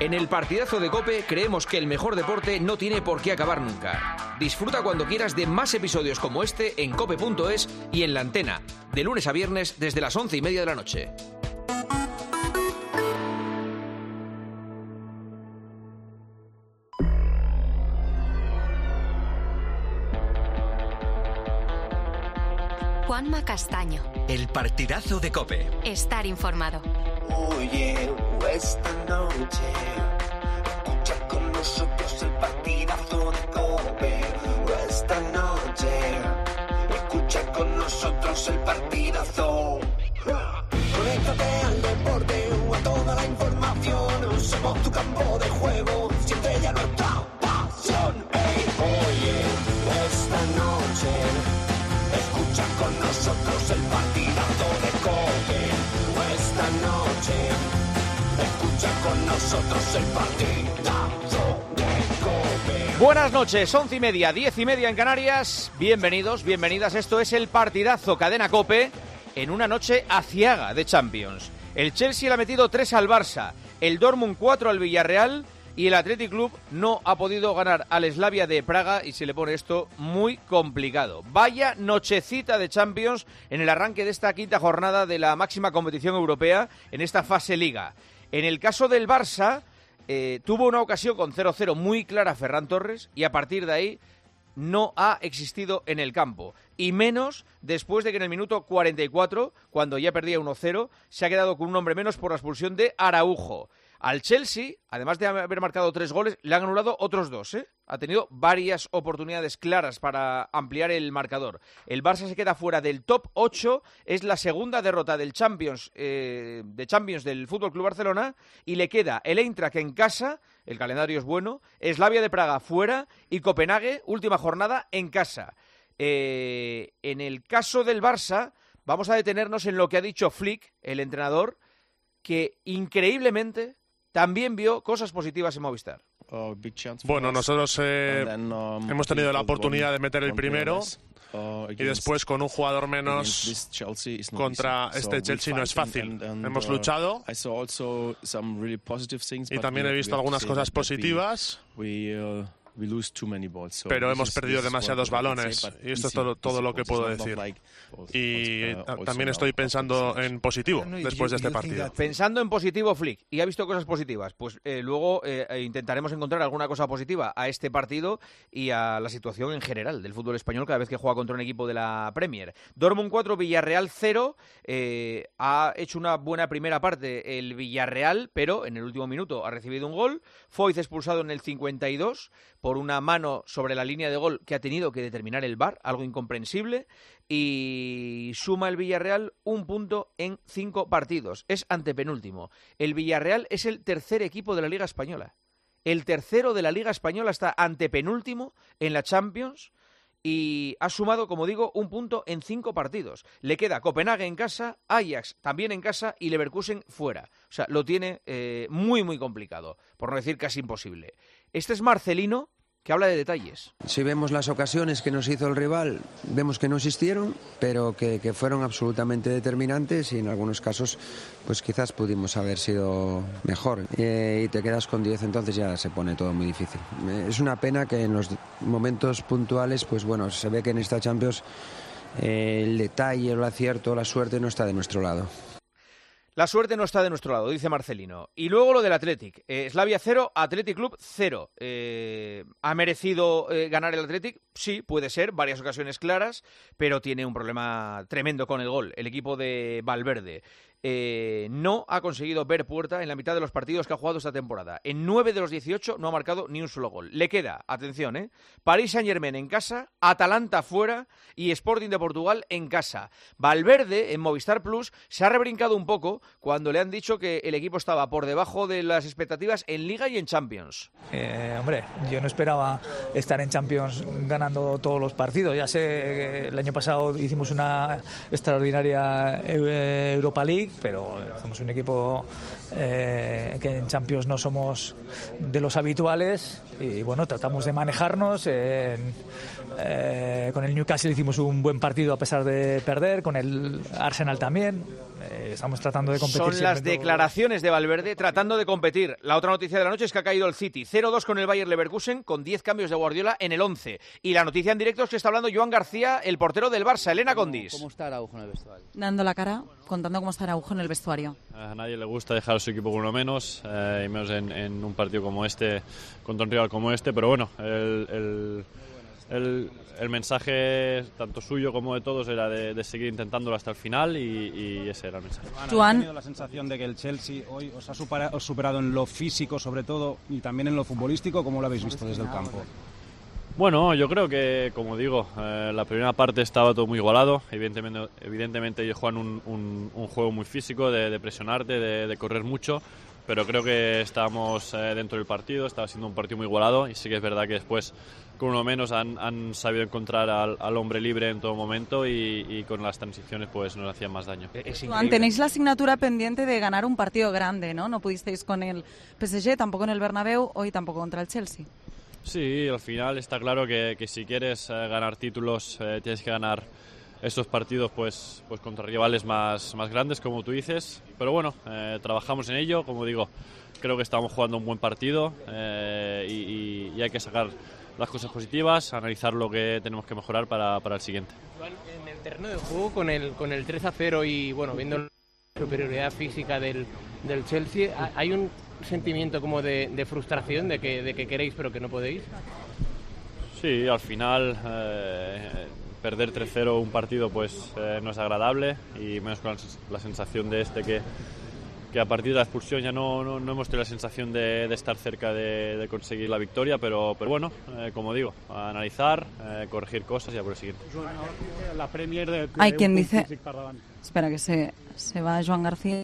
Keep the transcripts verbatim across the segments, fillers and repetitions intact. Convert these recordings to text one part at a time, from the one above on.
En el partidazo de COPE creemos que el mejor deporte no tiene por qué acabar nunca. Disfruta cuando quieras de más episodios como este en cope punto es y en La Antena, de lunes a viernes desde las once y media de la noche. Juanma Castaño. El partidazo de COPE. Estar informado. Oye, esta noche escucha con nosotros el partidazo de COPE. Esta noche escucha con nosotros el partidazo. Conéctate al deporte o a toda la información. Somos tu campo de juego, siempre ya nuestra pasión. Hey, oye, esta noche escucha con nosotros el partidazo de COPE. Esta noche escucha con nosotros el partidazo de COPE. Buenas noches, once y media, diez y media en Canarias. Bienvenidos, bienvenidas. Esto es el partidazo Cadena COPE en una noche aciaga de Champions. El Chelsea le ha metido tres al Barça, el Dortmund cuatro al Villarreal y el Athletic Club no ha podido ganar al Slavia de Praga y se le pone esto muy complicado. Vaya nochecita de Champions en el arranque de esta quinta jornada de la máxima competición europea en esta fase Liga. En el caso del Barça, eh, tuvo una ocasión con cero cero muy clara Ferran Torres y a partir de ahí no ha existido en el campo. Y menos después de que en el minuto cuarenta y cuatro, cuando ya perdía uno cero, se ha quedado con un hombre menos por la expulsión de Araujo. Al Chelsea, además de haber marcado tres goles, le han anulado otros dos, ¿eh? Ha tenido varias oportunidades claras para ampliar el marcador. El Barça se queda fuera del top ocho, es la segunda derrota del Champions, eh, de Champions del F C Barcelona, y le queda el Eintracht en casa, el calendario es bueno, Slavia de Praga fuera y Copenhague, última jornada, en casa. Eh, en el caso del Barça, vamos a detenernos en lo que ha dicho Flick, el entrenador, que increíblemente también vio cosas positivas en Movistar. Bueno, nosotros eh, hemos tenido la oportunidad de meter el primero y después con un jugador menos contra este Chelsea no es fácil. Hemos luchado y también he visto algunas cosas positivas, pero hemos perdido demasiados balones y esto es todo, todo lo que puedo decir. Y también estoy pensando en positivo después de este partido. Pensando en positivo, Flick, y ha visto cosas positivas, pues eh, luego eh, intentaremos encontrar alguna cosa positiva a este partido y a la situación en general del fútbol español cada vez que juega contra un equipo de la Premier. Dortmund cuatro, Villarreal cero. Eh, ha hecho una buena primera parte el Villarreal, pero en el último minuto ha recibido un gol. Foyth expulsado en el cincuenta y dos por una mano sobre la línea de gol que ha tenido que determinar el V A R, algo incomprensible, y suma el Villarreal un punto en cinco partidos. Es antepenúltimo. El Villarreal es el tercer equipo de la Liga Española. El tercero de la Liga Española está antepenúltimo en la Champions y ha sumado, como digo, un punto en cinco partidos. Le queda Copenhague en casa, Ajax también en casa y Leverkusen fuera. O sea, lo tiene eh, muy, muy complicado, por no decir casi imposible. Este es Marcelino, que habla de detalles. Si vemos las ocasiones que nos hizo el rival, vemos que no existieron, pero que, que fueron absolutamente determinantes y en algunos casos pues quizás pudimos haber sido mejor. Eh, y te quedas con diez, entonces ya se pone todo muy difícil. Eh, es una pena que en los momentos puntuales, pues bueno, se ve que en esta Champions eh, el detalle, el acierto, la suerte no está de nuestro lado. La suerte no está de nuestro lado, dice Marcelino. Y luego lo del Athletic. Eh, Slavia cero, Athletic Club cero. Eh, ¿Ha merecido eh, ganar el Athletic? Sí, puede ser, varias ocasiones claras, pero tiene un problema tremendo con el gol. El equipo de Valverde eh, no ha conseguido ver puerta en la mitad de los partidos que ha jugado esta temporada. En nueve de los dieciocho no ha marcado ni un solo gol. Le queda, atención, ¿eh? Paris Saint-Germain en casa, Atalanta fuera y Sporting de Portugal en casa. Valverde, en Movistar Plus, se ha rebrincado un poco cuando le han dicho que el equipo estaba por debajo de las expectativas en Liga y en Champions. Eh, hombre, yo no esperaba estar en Champions ganando todos los partidos. Ya sé que el año pasado hicimos una extraordinaria Europa League, pero somos un equipo eh, que en Champions no somos de los habituales y bueno, tratamos de manejarnos. En, eh, con el Newcastle hicimos un buen partido a pesar de perder, con el Arsenal también. eh, estamos tratando de competir. Son las declaraciones de Valverde tratando de competir. La otra noticia de la noche es que ha caído el City cero dos con el Bayer Leverkusen, con diez cambios de Guardiola en el once. Y la noticia en directo es que está hablando Joan García, el portero del Barça. Elena Condis. ¿Cómo está Araujo en el vestuario? Dando la cara, contando cómo está Araujo en el vestuario. A nadie le gusta dejar a su equipo con uno menos, eh, y menos en, en un partido como este, contra un rival como este, pero bueno, el, el, el, el mensaje tanto suyo como de todos era de, de seguir intentándolo hasta el final, y, y ese era el mensaje. Joan, ¿ha tenido la sensación de que el Chelsea hoy os ha superado, os superado en lo físico sobre todo y también en lo futbolístico? ¿Cómo lo habéis visto desde el campo? Bueno, yo creo que, como digo, eh, la primera parte estaba todo muy igualado. Evidentemente, evidentemente ellos juegan un, un, un juego muy físico, de, de presionarte, de, de correr mucho, pero creo que estábamos eh, dentro del partido, estaba siendo un partido muy igualado, y sí que es verdad que después, con uno menos, han, han sabido encontrar al, al hombre libre en todo momento, y, y con las transiciones pues nos hacían más daño. Joan, tenéis la asignatura pendiente de ganar un partido grande, ¿no? No pudisteis con el P S G, tampoco en el Bernabéu, hoy tampoco contra el Chelsea. Sí, al final está claro que, que si quieres eh, ganar títulos, eh, tienes que ganar estos partidos pues, pues contra rivales más, más grandes, como tú dices. Pero bueno, eh, trabajamos en ello. Como digo, creo que estamos jugando un buen partido, eh, y, y hay que sacar las cosas positivas, analizar lo que tenemos que mejorar para, para el siguiente. En el terreno de juego, con el, con el tres a cero y bueno, viendo la superioridad física del, del Chelsea, hay un sentimiento como de, de frustración, de que, de que queréis pero que no podéis. Sí, al final eh, perder tres cero un partido pues eh, no es agradable, y menos con la sensación de este que, que a partir de la expulsión ya no, no, no hemos tenido la sensación de, de estar cerca de, de conseguir la victoria, pero, pero bueno, eh, como digo, a analizar, eh, corregir cosas y a por el siguiente. La Premier de, de Hay quien dice... Espera, que se, se va Joan García.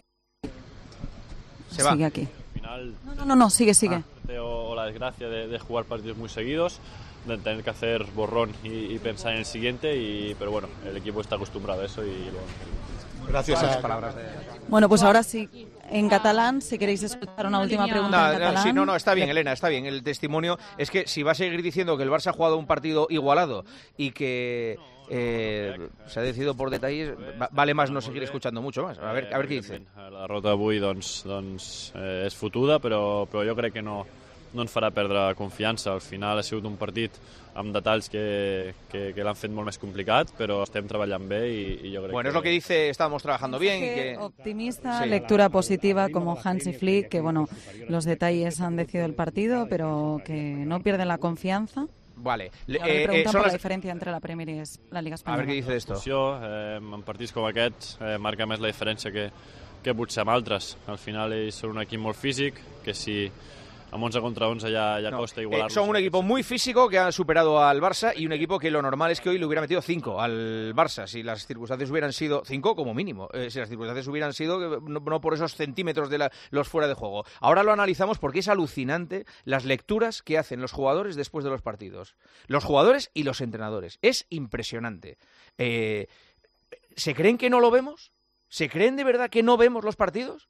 Se va. Sigue aquí. Final, no, no, no, no, sigue, sigue. Ah. O, o la desgracia de, de jugar partidos muy seguidos, de tener que hacer borrón y, y pensar en el siguiente, y, pero bueno, el equipo está acostumbrado a eso y lo... Gracias a las palabras de... Bueno, pues ahora sí, en catalán, si queréis escuchar una última pregunta no, en catalán. No, sí, no, no, está bien, Elena, está bien. El testimonio es que si va a seguir diciendo que el Barça ha jugado un partido igualado y que eh, se ha decidido por detalles, vale más no seguir escuchando mucho más. A ver, a ver qué dice. La derrota d'avui doncs, doncs, eh, és fotuda, però, però jo crec que no, no ens farà perdre confiança. Al final ha sigut un partit amb detalls que, que, que l'han fet molt més complicat, però estem treballant bé i, y yo creo bueno, que... es lo que dice, estábamos trabajando bien. Que que... Optimista, sí. Lectura positiva como Hansi Flick, que bueno, los detalles han decidido el partido, pero que no pierden la confianza. Vale. Le, eh, eh, por las... la diferència entre la Premier i la Liga Espanyola. A ver qué dice esto. Eh, en partits com aquest eh, marca més la diferència que, que potser amb altres. Al final ells són un equip molt físic, que si amb once contra once ya, ya no, costa igualarlos. Eh, son un equipo muy físico que ha superado al Barça, y un equipo que lo normal es que hoy le hubiera metido cinco al Barça, si las circunstancias hubieran sido cinco como mínimo, eh, si las circunstancias hubieran sido no, no por esos centímetros de la, los fuera de juego. Ahora lo analizamos porque es alucinante las lecturas que hacen los jugadores después de los partidos. Los jugadores y los entrenadores. Es impresionante. Eh, ¿Se creen que no lo vemos? ¿Se creen de verdad que no vemos los partidos?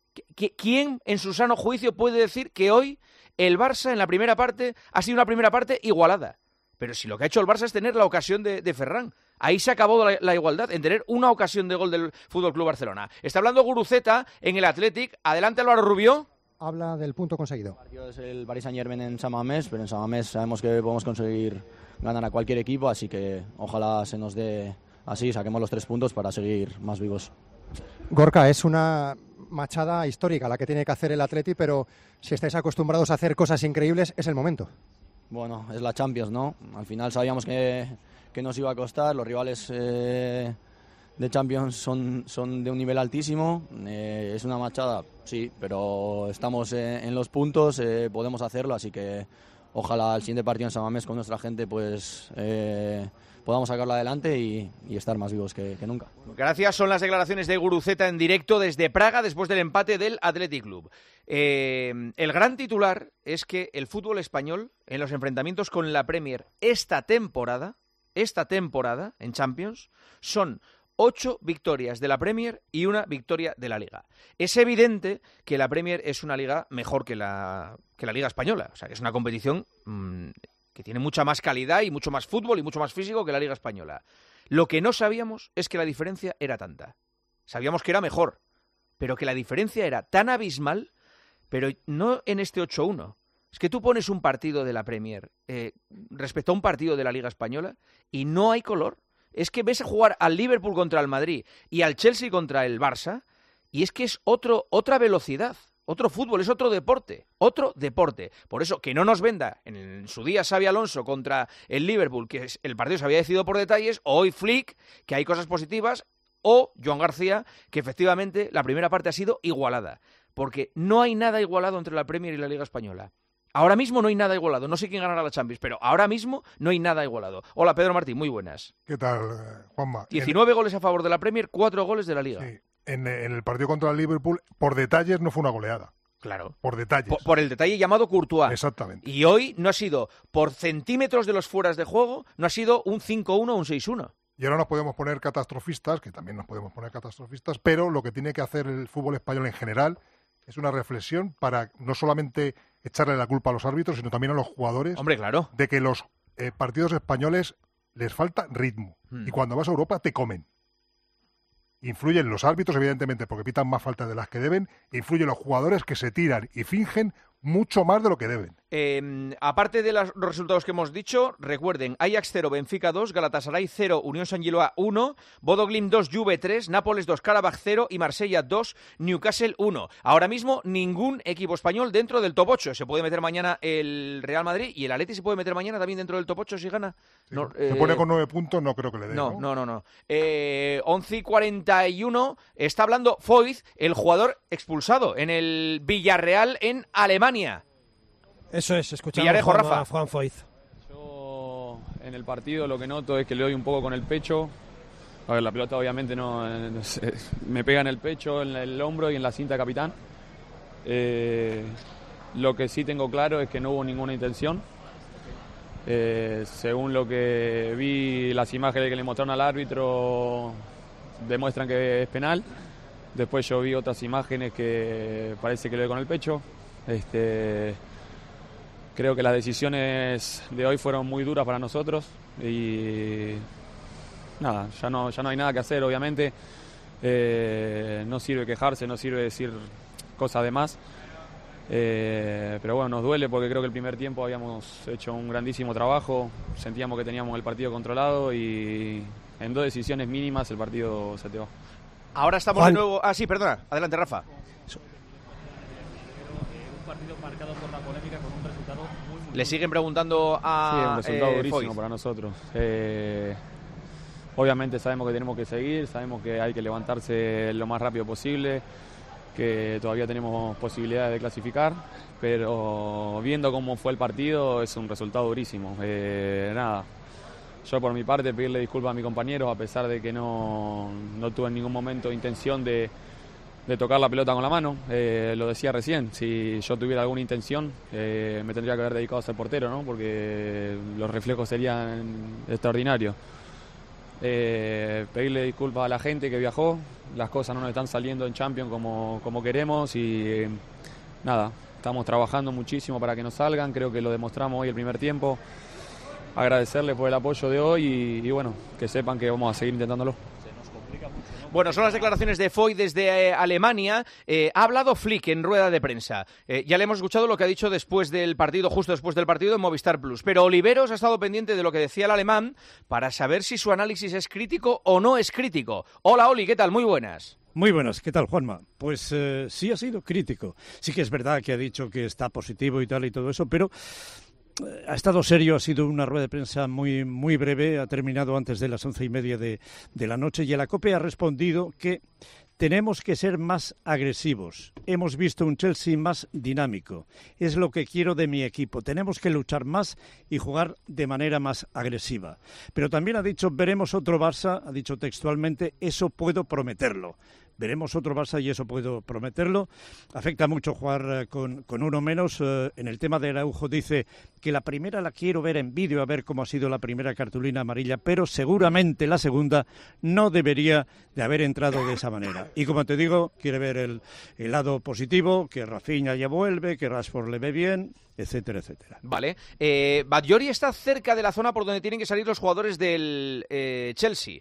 ¿Quién en su sano juicio puede decir que hoy el Barça en la primera parte ha sido una primera parte igualada? Pero si lo que ha hecho el Barça es tener la ocasión de, de Ferran. Ahí se acabó la, la igualdad, en tener una ocasión de gol del F C Barcelona. Está hablando Guruceta en el Athletic. Adelante, Álvaro Rubio. Habla del punto conseguido. El partido es el Paris Saint-Germain en San Mamés, pero en San Mamés sabemos que podemos conseguir ganar a cualquier equipo, así que ojalá se nos dé así, saquemos los tres puntos para seguir más vivos. Gorka, es una machada histórica la que tiene que hacer el Atleti, pero si estáis acostumbrados a hacer cosas increíbles, es el momento. Bueno, es la Champions, ¿no? Al final sabíamos que, que nos iba a costar, los rivales eh, de Champions son, son de un nivel altísimo, eh, es una machada, sí, pero estamos eh, en los puntos, eh, podemos hacerlo, así que ojalá el siguiente partido en San Mamés con nuestra gente pues eh, podamos sacarlo adelante y, y estar más vivos que, que nunca. Gracias, son las declaraciones de Guruceta en directo desde Praga después del empate del Athletic Club. Eh, el gran titular es que el fútbol español en los enfrentamientos con la Premier esta temporada, esta temporada en Champions, son ocho victorias de la Premier y una victoria de la Liga. Es evidente que la Premier es una liga mejor que la, que la Liga Española. O sea, que es una competición mmm, que tiene mucha más calidad y mucho más fútbol y mucho más físico que la Liga Española. Lo que no sabíamos es que la diferencia era tanta. sabíamos que era mejor, pero que la diferencia era tan abismal, pero no en este ocho uno. Es que tú pones un partido de la Premier eh, respecto a un partido de la Liga Española y no hay color. Es que ves a jugar al Liverpool contra el Madrid y al Chelsea contra el Barça y es que es otro, otra velocidad. Otro fútbol, es otro deporte, otro deporte. Por eso, que no nos venda en su día Xabi Alonso contra el Liverpool, que el partido se había decidido por detalles, o hoy Flick, que hay cosas positivas, o Joan García, que efectivamente la primera parte ha sido igualada. Porque no hay nada igualado entre la Premier y la Liga Española. Ahora mismo no hay nada igualado. No sé quién ganará la Champions, pero ahora mismo no hay nada igualado. Hola, Pedro Martín, muy buenas. ¿Qué tal, Juanma? diecinueve en... goles a favor de la Premier, cuatro goles de la Liga. Sí. En, en el partido contra el Liverpool, por detalles, no fue una goleada. Claro. Por detalles. Por, por el detalle llamado Courtois. Exactamente. Y hoy no ha sido por centímetros de los fueras de juego, no ha sido un cinco uno o un seis uno. Y ahora nos podemos poner catastrofistas, que también nos podemos poner catastrofistas, pero lo que tiene que hacer el fútbol español en general es una reflexión para no solamente echarle la culpa a los árbitros, sino también a los jugadores. Hombre, claro. De que los eh, partidos españoles les falta ritmo. Hmm. Y cuando vas a Europa te comen. Influyen los árbitros, evidentemente, porque pitan más faltas de las que deben. Influyen los jugadores que se tiran y fingen mucho más de lo que deben. Eh, aparte de los resultados que hemos dicho, recuerden, Ajax cero, Benfica dos, Galatasaray cero, Unión San Giloa uno, Bodo Glimt dos, Juve tres, Nápoles dos, Karabakh cero y Marsella dos, Newcastle uno. Ahora mismo ningún equipo español dentro del top ocho. Se puede meter mañana el Real Madrid y el Atleti se puede meter mañana también dentro del top ocho si gana. Sí, no, se eh... pone con nueve puntos, no creo que le dé. No, no, no. no. Eh, once y cuarenta y uno está hablando Foyth, el jugador expulsado en el Villarreal en Alemania. Eso es, escuchamos Villarejo, Juan, Rafa. Juan Foyth. Yo en el partido lo que noto es que le doy un poco con el pecho. A ver, la pelota obviamente no, no sé, me pega en el pecho, en el hombro y en la cinta de capitán. Eh, lo que sí tengo claro es que no hubo ninguna intención. Eh, según lo que vi, las imágenes que le mostraron al árbitro demuestran que es penal. Después yo vi otras imágenes que parece que le doy con el pecho. Este... Creo que las decisiones de hoy fueron muy duras para nosotros y nada, ya no, ya no hay nada que hacer, obviamente. Eh, no sirve quejarse, no sirve decir cosas de más. Eh, pero bueno, nos duele porque creo que el primer tiempo habíamos hecho un grandísimo trabajo, sentíamos que teníamos el partido controlado y en dos decisiones mínimas el partido se te va. Ahora estamos Juan. de nuevo... Ah, sí, perdona. Adelante, Rafa. Partido marcado por la polémica con un resultado muy, muy Le siguen preguntando a Sí, un resultado eh, durísimo Foyth. para nosotros. Eh, obviamente sabemos que tenemos que seguir, sabemos que hay que levantarse lo más rápido posible, que todavía tenemos posibilidades de clasificar, pero viendo cómo fue el partido es un resultado durísimo. Eh, nada, yo por mi parte pedirle disculpas a mi compañero, a pesar de que no, no tuve en ningún momento intención de de tocar la pelota con la mano. Eh, lo decía recién, si yo tuviera alguna intención eh, me tendría que haber dedicado a ser portero, ¿no? Porque los reflejos serían extraordinarios. Eh, pedirle disculpas a la gente que viajó, las cosas no nos están saliendo en Champions como, como queremos y eh, nada, estamos trabajando muchísimo para que nos salgan, creo que lo demostramos hoy el primer tiempo. Agradecerles por el apoyo de hoy y, y bueno, que sepan que vamos a seguir intentándolo. Bueno, son las declaraciones de Foyth desde eh, Alemania. Eh, ha hablado Flick en rueda de prensa. Eh, ya le hemos escuchado lo que ha dicho después del partido, justo después del partido en Movistar Plus. Pero Oliveros ha estado pendiente de lo que decía el alemán para saber si su análisis es crítico o no es crítico. Hola, Oli, ¿qué tal? Muy buenas. Muy buenas, ¿qué tal, Juanma? Pues eh, sí ha sido crítico. Sí que es verdad que ha dicho que está positivo y tal y todo eso, pero ha estado serio, ha sido una rueda de prensa muy muy breve, ha terminado antes de las once y media de, de la noche y el ACOPE ha respondido que tenemos que ser más agresivos. Hemos visto un Chelsea más dinámico. Es lo que quiero de mi equipo. Tenemos que luchar más y jugar de manera más agresiva. Pero también ha dicho, veremos otro Barça, ha dicho textualmente, eso puedo prometerlo. Veremos otro Barça y eso puedo prometerlo. Afecta mucho jugar eh, con, con uno menos. Eh, en el tema de Araujo dice que la primera la quiero ver en vídeo, a ver cómo ha sido la primera cartulina amarilla, pero seguramente la segunda no debería de haber entrado de esa manera. Y como te digo, quiere ver el, el lado positivo, que Rafinha ya vuelve, que Rashford le ve bien, etcétera, etcétera. Vale. Eh, Batllori está cerca de la zona por donde tienen que salir los jugadores del eh, Chelsea.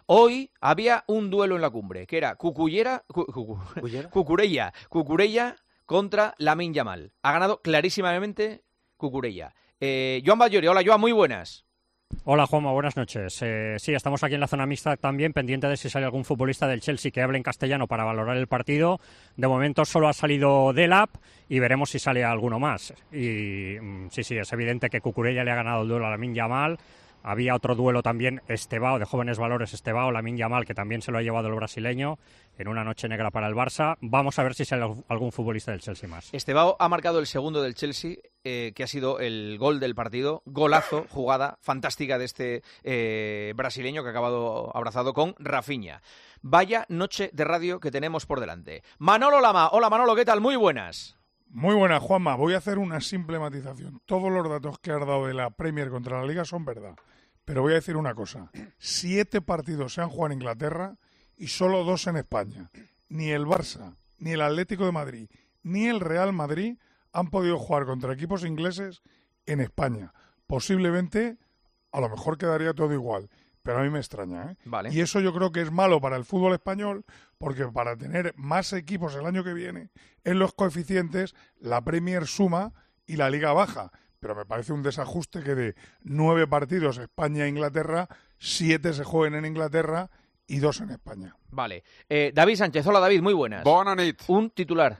Hoy había un duelo en la cumbre, que era Cucullera, cu, cu, Cucurella, Cucurella contra Lamine Yamal. Ha ganado clarísimamente Cucurella. Eh, Joan Batllori, hola Joan, muy buenas. Hola Juanma, buenas noches. Eh, sí, estamos aquí en la zona mixta también, pendiente de si sale algún futbolista del Chelsea que hable en castellano para valorar el partido. De momento solo ha salido Delap y veremos si sale alguno más. Y sí, sí, es evidente que Cucurella le ha ganado el duelo a Lamine Yamal. Había otro duelo también, Estevao, de jóvenes valores, Estevao, Lamine Yamal, que también se lo ha llevado el brasileño en una noche negra para el Barça. Vamos a ver si sale algún futbolista del Chelsea más. Estevao ha marcado el segundo del Chelsea, eh, que ha sido el gol del partido. Golazo, jugada fantástica de este eh, brasileño que ha acabado abrazado con Rafinha. Vaya noche de radio que tenemos por delante. Manolo Lama, hola Manolo, ¿qué tal? Muy buenas. Muy buenas, Juanma. Voy a hacer una simple matización. Todos los datos que has dado de la Premier contra la Liga son verdad. Pero voy a decir una cosa. Siete partidos se han jugado en Inglaterra y solo dos en España. Ni el Barça, ni el Atlético de Madrid, ni el Real Madrid han podido jugar contra equipos ingleses en España. Posiblemente, a lo mejor quedaría todo igual. Pero a mí me extraña, ¿eh? Vale. Y eso yo creo que es malo para el fútbol español, porque para tener más equipos el año que viene, en los coeficientes, la Premier suma y la Liga baja. Pero me parece un desajuste que de nueve partidos España e Inglaterra, siete se jueguen en Inglaterra y dos en España. Vale. Eh, David Sánchez, hola David, muy buenas. Buenas noches. Un titular.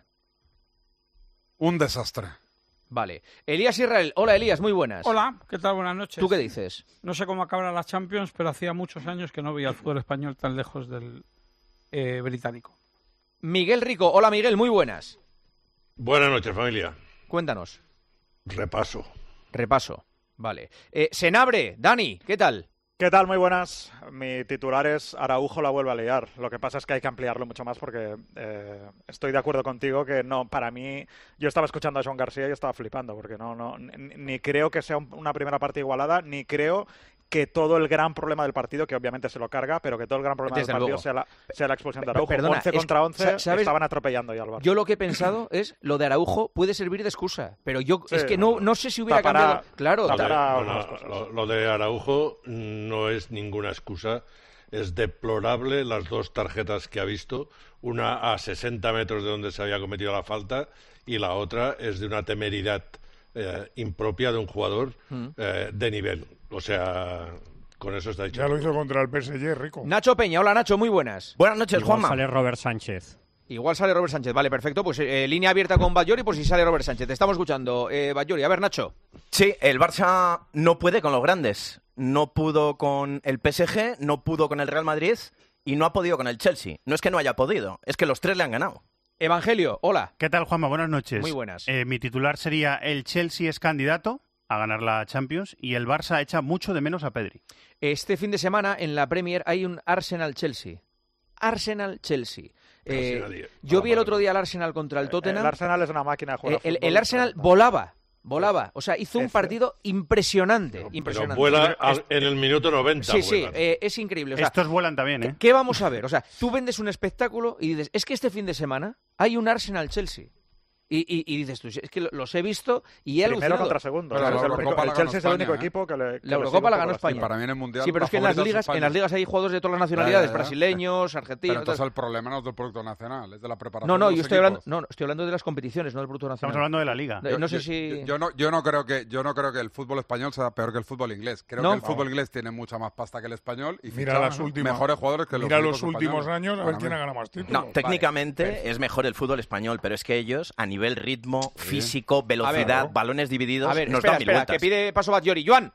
Un desastre. Vale. Elías Israel, hola Elías, muy buenas. Hola, ¿qué tal? Buenas noches. ¿Tú qué dices? No sé cómo acabará la Champions, pero hacía muchos años que no veía el fútbol español tan lejos del eh, británico. Miguel Rico, hola Miguel, muy buenas. Buenas noches, familia. Cuéntanos. Repaso. Repaso, vale. Eh, Senabre, Dani, ¿qué tal? ¿Qué tal? Muy buenas. Mi titular es Araujo la vuelve a liar. Lo que pasa es que hay que ampliarlo mucho más porque eh, estoy de acuerdo contigo que no, para mí, yo estaba escuchando a Joan García y estaba flipando porque no, no, ni, ni creo que sea un, una primera parte igualada, ni creo que todo el gran problema del partido, que obviamente se lo carga, pero que todo el gran problema Desde del partido luego. sea la, sea la expulsión de Araujo. Perdona, once es- contra once ¿sabes? estaban atropellando ya al Barça. Yo lo que he pensado es, lo de Araujo puede servir de excusa, pero yo Sí, es que no, no sé si hubiera tapará- cambiado. Claro, tapará ta- algunas lo, lo de Araujo no es ninguna excusa. Es deplorable las dos tarjetas que ha visto, una a sesenta metros de donde se había cometido la falta y la otra es de una temeridad eh, impropia de un jugador Mm. eh, de nivel. O sea, con eso está dicho. Ya lo hizo contra el P S G, Rico. Nacho Peña, hola Nacho, muy buenas. Buenas noches, Igual Juanma. sale Robert Sánchez. Igual sale Robert Sánchez, vale, perfecto. Pues eh, línea abierta con Batllori por si sale Robert Sánchez. Te estamos escuchando, eh, Batllori. A ver, Nacho. Sí, el Barça no puede con los grandes. No pudo con el P S G, no pudo con el Real Madrid y no ha podido con el Chelsea. No es que no haya podido, es que los tres le han ganado. Evangelio, hola. ¿Qué tal, Juanma? Buenas noches. Muy buenas. Eh, mi titular sería: el Chelsea es candidato a ganar la Champions y el Barça echa mucho de menos a Pedri. Este fin de semana en la Premier hay un Arsenal-Chelsea. Arsenal-Chelsea. Eh, Arsenal, tío. yo vi el otro día al Arsenal contra el Tottenham. El Arsenal es una máquina de jugar. Eh, el, fútbol, el Arsenal pero- volaba, volaba. O sea, hizo un Ese- partido impresionante. Pero impresionante. vuela al- en el minuto noventa. Sí, sí, vuelan. eh, es increíble. O sea, Estos vuelan también, ¿eh? ¿qué vamos a ver? O sea, tú vendes un espectáculo y dices, es que este fin de semana hay un Arsenal-Chelsea. Y, y, y dices tú, es que lo- los he visto y he Primero alucinado. contra segundo. Pero O sea, la es el Eurocopa único- la el ganó Chelsea es el único España, ¿eh? equipo que le... que La le Eurocopa sigue la un ganó poco España. Y para mí en el Mundial Sí, pero la es que en las favorita es ligas, España. en las ligas hay jugadores de todas las nacionalidades, Ya, ya, ya. brasileños, Pero argentinos. entonces tal. el problema no es del producto nacional, es de la preparación. No, no, de yo los estoy hablando, equipos. no, no, estoy hablando de las competiciones, no del producto nacional. Estamos hablando de la Liga. No, no sé Yo- si yo, yo no, yo no creo que yo no creo que el fútbol español sea peor que el fútbol inglés. Creo No. que el fútbol inglés tiene mucha más pasta que el español y Mira ficha las últimas- mejores jugadores que los mira equipos los últimos españoles. años, a ver Para quién mí. ha ganado más títulos. No, técnicamente es mejor el fútbol español, pero es que ellos, a nivel ritmo, físico, velocidad, ¿no? balones divididos, A ver, nos espera, dan mil espera, vueltas. que pide paso Batllori. Joan.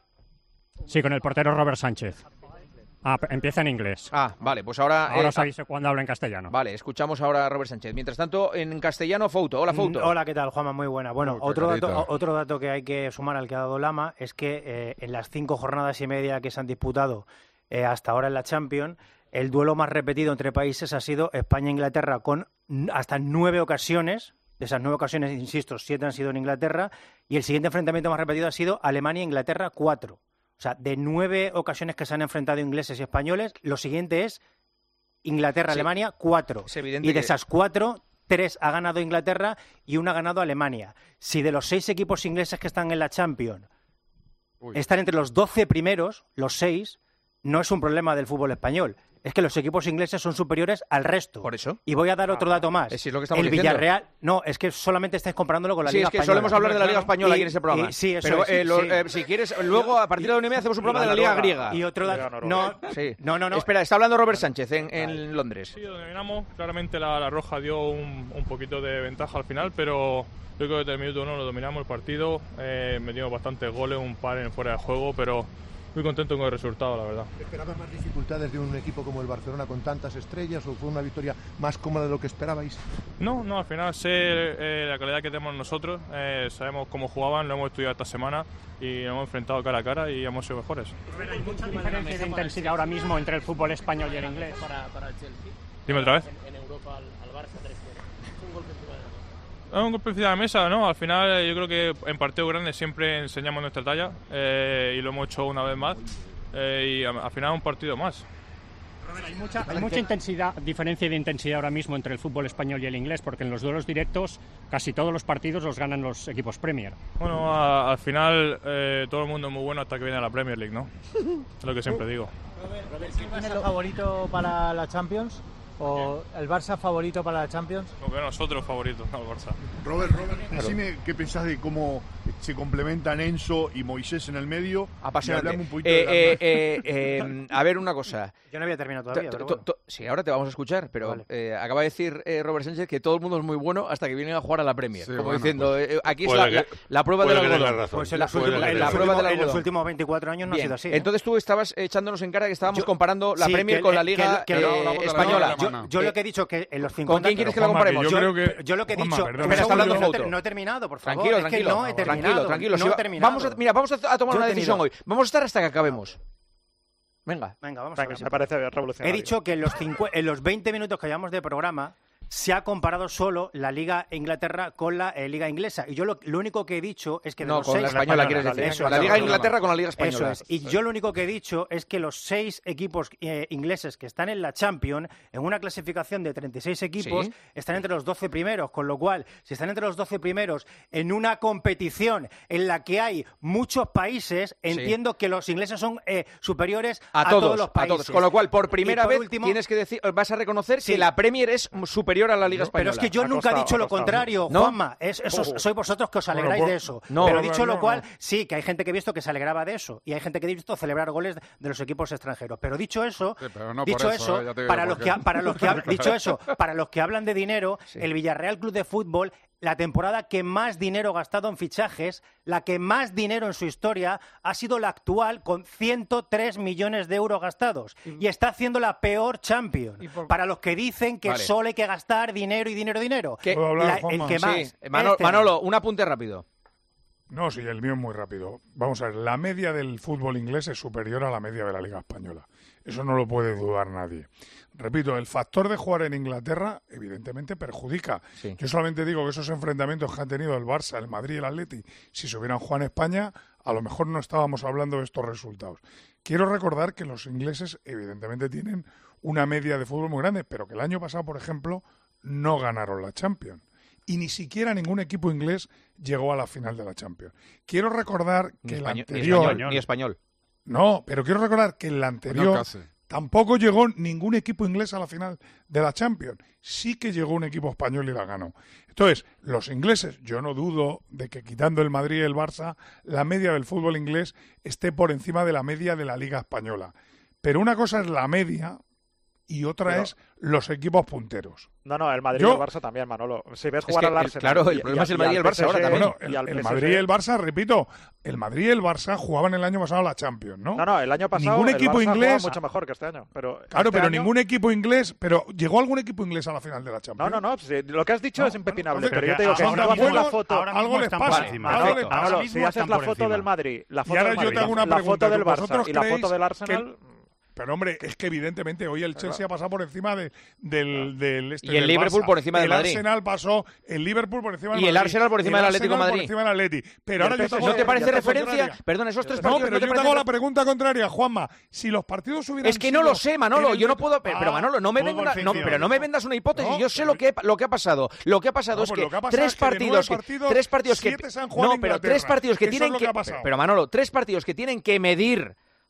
Sí, con el portero Robert Sánchez. Ah, p- empieza en inglés. Ah, vale, pues ahora... Ahora eh, os aviso cuando hablo en castellano. Vale, escuchamos ahora a Robert Sánchez. Mientras tanto, en castellano, Fouto. Hola, Fouto. Mm, Hola, ¿qué tal, Juanma? Muy buena. Bueno, Oh, qué otro dato, carita. o- otro dato que hay que sumar al que ha dado Lama es que eh, en las cinco jornadas y media que se han disputado eh, hasta ahora en la Champions, el duelo más repetido entre países ha sido España-Inglaterra con n- hasta nueve ocasiones. De esas nueve ocasiones, insisto, siete han sido en Inglaterra. Y el siguiente enfrentamiento más repetido ha sido Alemania-Inglaterra, cuatro. O sea, de nueve ocasiones que se han enfrentado ingleses y españoles, lo siguiente es Inglaterra-Alemania, cuatro. Es evidente Y de que- esas cuatro, tres ha ganado Inglaterra y una ha ganado Alemania. Si de los seis equipos ingleses que están en la Champions Uy. están entre los doce primeros, los seis, no es un problema del fútbol español. Es que los equipos ingleses son superiores al resto. Por eso. Y voy a dar otro dato más. Es lo que estamos el diciendo. Villarreal... No, es que solamente estáis comparándolo con la sí, Liga Española. Sí, es que Española. solemos hablar de la Liga Española y, aquí en ese programa. Y, sí, eso Pero es, eh, lo, sí. eh, si quieres, luego a partir de la una y media hacemos un programa de la Liga griega. Y otro dato... No, sí. no, no, no. Espera, está hablando Robert Sánchez en, en Londres. Sí, lo dominamos. Claramente la, la Roja dio un, un poquito de ventaja al final, pero... Yo creo que desde el minuto uno lo dominamos el partido, eh, metimos bastantes goles, un par en fuera de juego, pero muy contento con el resultado, la verdad. ¿Esperabas más dificultades de un equipo como el Barcelona con tantas estrellas o fue una victoria más cómoda de lo que esperabais? No, no, al final sé eh, la calidad que tenemos nosotros, eh, sabemos cómo jugaban, lo hemos estudiado esta semana y nos hemos enfrentado cara a cara y hemos sido mejores. Hay mucha diferencia de intensidad ahora mismo entre el fútbol español y el inglés. Para, para el Chelsea. Dime otra vez. En, en Europa al, al Barça tres cero. Es un golpe encima de la mesa. Es un golpe encima de la mesa, ¿no? Al final yo creo que en partidos grandes siempre enseñamos nuestra talla eh, y lo hemos hecho una vez más eh, y al final un partido más. Hay mucha, hay mucha intensidad, diferencia de intensidad ahora mismo entre el fútbol español y el inglés, porque en los duelos directos casi todos los partidos los ganan los equipos Premier. Bueno, a, al final eh, todo el mundo es muy bueno hasta que viene a la Premier League, ¿no? Es lo que siempre digo. Robert, ¿quién es el favorito para la Champions? ¿O el Barça favorito para la Champions? Como que nosotros favoritos, no el Barça. Robert, Robert, decime qué pensás de cómo se complementan Enzo y Moisés en el medio. Apasionante. Un poquito eh, de eh, eh, eh, a ver una cosa. Yo no había terminado todavía. To, pero to, bueno. to, sí, ahora te vamos a escuchar, pero Vale. eh, acaba de decir eh, Robert Sánchez que todo el mundo es muy bueno hasta que vienen a jugar a la Premier. Sí, como bueno, diciendo, pues, eh, aquí es puede la, que- la, la prueba puede del que tenga algodón. razón. Pues en la, los, últimos, la, en la los prueba últimos- del en los algodón. últimos veinticuatro años no Bien, ha sido así. ¿eh? entonces tú estabas echándonos en cara que estábamos Yo- comparando la Sí, Premier que- con la que- Liga que- eh, que- española. Yo, yo lo que he dicho que en los cincuenta... ¿Con quién quieres que la Juanma, comparemos? Yo, Yo creo que- yo lo que he Juanma, dicho... perdona, un está segundo, hablando no, Fouto. te- no he terminado, por favor. Tranquilo, es tranquilo. que no he terminado. Tranquilo, tranquilo. No Si he va- terminado. vamos a, mira, vamos a, a tomar Yo he una decisión tenido- hoy. Vamos a estar hasta que acabemos. Venga. Venga, vamos Venga, a ver. si me parece He revolucionario. dicho que en los, cincu- en los veinte minutos que llevamos de programa se ha comparado solo la Liga Inglaterra con la eh, Liga Inglesa. Y yo lo, lo único que he dicho es que de No, los con seis... la española quieres decir. Eso, La eso, Liga eso. Inglaterra con la Liga Española. Eso es. Y yo lo único que he dicho es que los seis equipos eh, ingleses que están en la Champions, en una clasificación de treinta y seis equipos, Sí. están entre los doce primeros. Con lo cual, si están entre los doce primeros en una competición en la que hay muchos países, entiendo que los ingleses son eh, superiores A, a, todos, los a países. todos. Con lo cual, por primera Y por vez último- tienes que decir, vas a reconocer Sí. que la Premier es superior a la Liga Española. Pero es que yo Ha nunca he costado, dicho ha lo costado. contrario, ¿No? Juanma. Es, eso Oh. sois vosotros que os Bueno, alegráis pues- de eso. no, Pero no, dicho no, lo cual, no. sí, que hay gente que he visto que se alegraba de eso. Y hay gente que he visto celebrar goles de los equipos extranjeros. Pero dicho eso, Sí, pero no por dicho eso, eso, eh, ya te digo para por los qué. que, ha- para los que ha- dicho eso, para los que hablan de dinero, el Villarreal Club de Fútbol, la temporada que más dinero gastado en fichajes, la que más dinero en su historia, ha sido la actual con ciento tres millones de euros gastados. Y está haciendo la peor Champions. Para los que dicen que Vale. solo hay que gastar dinero y dinero y dinero. ¿Qué? ¿Puedo hablar, La- el Juanma? que más. Sí. Manolo, Este- Manolo, un apunte rápido. No, sí, el mío es muy rápido. Vamos a ver, la media del fútbol inglés es superior a la media de la Liga Española. Eso no lo puede dudar nadie. Repito, el factor de jugar en Inglaterra evidentemente perjudica. Sí. Yo solamente digo que esos enfrentamientos que han tenido el Barça, el Madrid y el Atleti, si se hubieran jugado en España, a lo mejor no estábamos hablando de estos resultados. Quiero recordar que los ingleses evidentemente tienen una media de fútbol muy grande, pero que el año pasado, por ejemplo, no ganaron la Champions. Y ni siquiera ningún equipo inglés llegó a la final de la Champions. Quiero recordar Ni que el español, ni anterior... español, ni español. No, pero quiero recordar que en la anterior casi. tampoco llegó ningún equipo inglés a la final de la Champions. Sí que llegó un equipo español y la ganó. Entonces, los ingleses, yo no dudo de que quitando el Madrid y el Barça, la media del fútbol inglés esté por encima de la media de la Liga Española. Pero una cosa es la media y otra Pero- es los equipos punteros. No, no, el Madrid Yo- y el Barça también, Manolo. Si ves Es jugar que al el- Arsenal... claro, el y- problema es el y Madrid y al el Barça ahora P S G, también. Bueno, el, y al el P S G. Madrid y el Barça, repito, el Madrid y el Barça jugaban el año pasado la Champions, ¿no? No, no, el año pasado Ningún el equipo Barça jugaba inglés... mucho mejor que este año. Pero Claro, este pero año- ningún equipo inglés... Pero ¿llegó algún equipo inglés a la final de la No, Champions? no, no, sí, lo que has dicho No, es impepinable, entonces, pero yo te digo que son si tan tú haces la buenos, foto... ahora algo les pasa. Vale, algo Manolo, les pasa. Manolo, Ahora si mismo haces están la por foto encima. del Madrid, la Y foto ahora del yo Madrid, te hago una la pregunta. foto del Barça ¿Vosotros y la creéis foto del que Arsenal... el- Pero hombre, es que evidentemente hoy el Chelsea ha pasado por encima de- del, del este, Y el del Liverpool Barça. por encima del el Madrid. Arsenal pasó, el Liverpool por encima del Y el Madrid. Arsenal por encima el del Atlético de Arsenal Madrid. por encima del Atleti. Pero ahora yo te hago- ¿No te parece ya te referencia? contraria. Perdona, esos tres No, partidos pero ¿no te yo te parece hago la re- pregunta contraria, Juanma. Si los partidos hubieran Es que no sido lo sé, Manolo. en el Yo no met- puedo. Pero, Ah, pero, Manolo, no me fútbol vendas. No, ficción. pero no me vendas una hipótesis. No, Yo sé pero- lo que, lo que ha pasado. Lo que ha pasado No, es pues que lo que ha pasado tres es que de nueve partidos que partidos, tres partidos que siete se han jugado no, en pero Inglaterra. tres partidos que Eso es tienen lo que, que ha pasado. pero Manolo, tres partidos que tienen que medir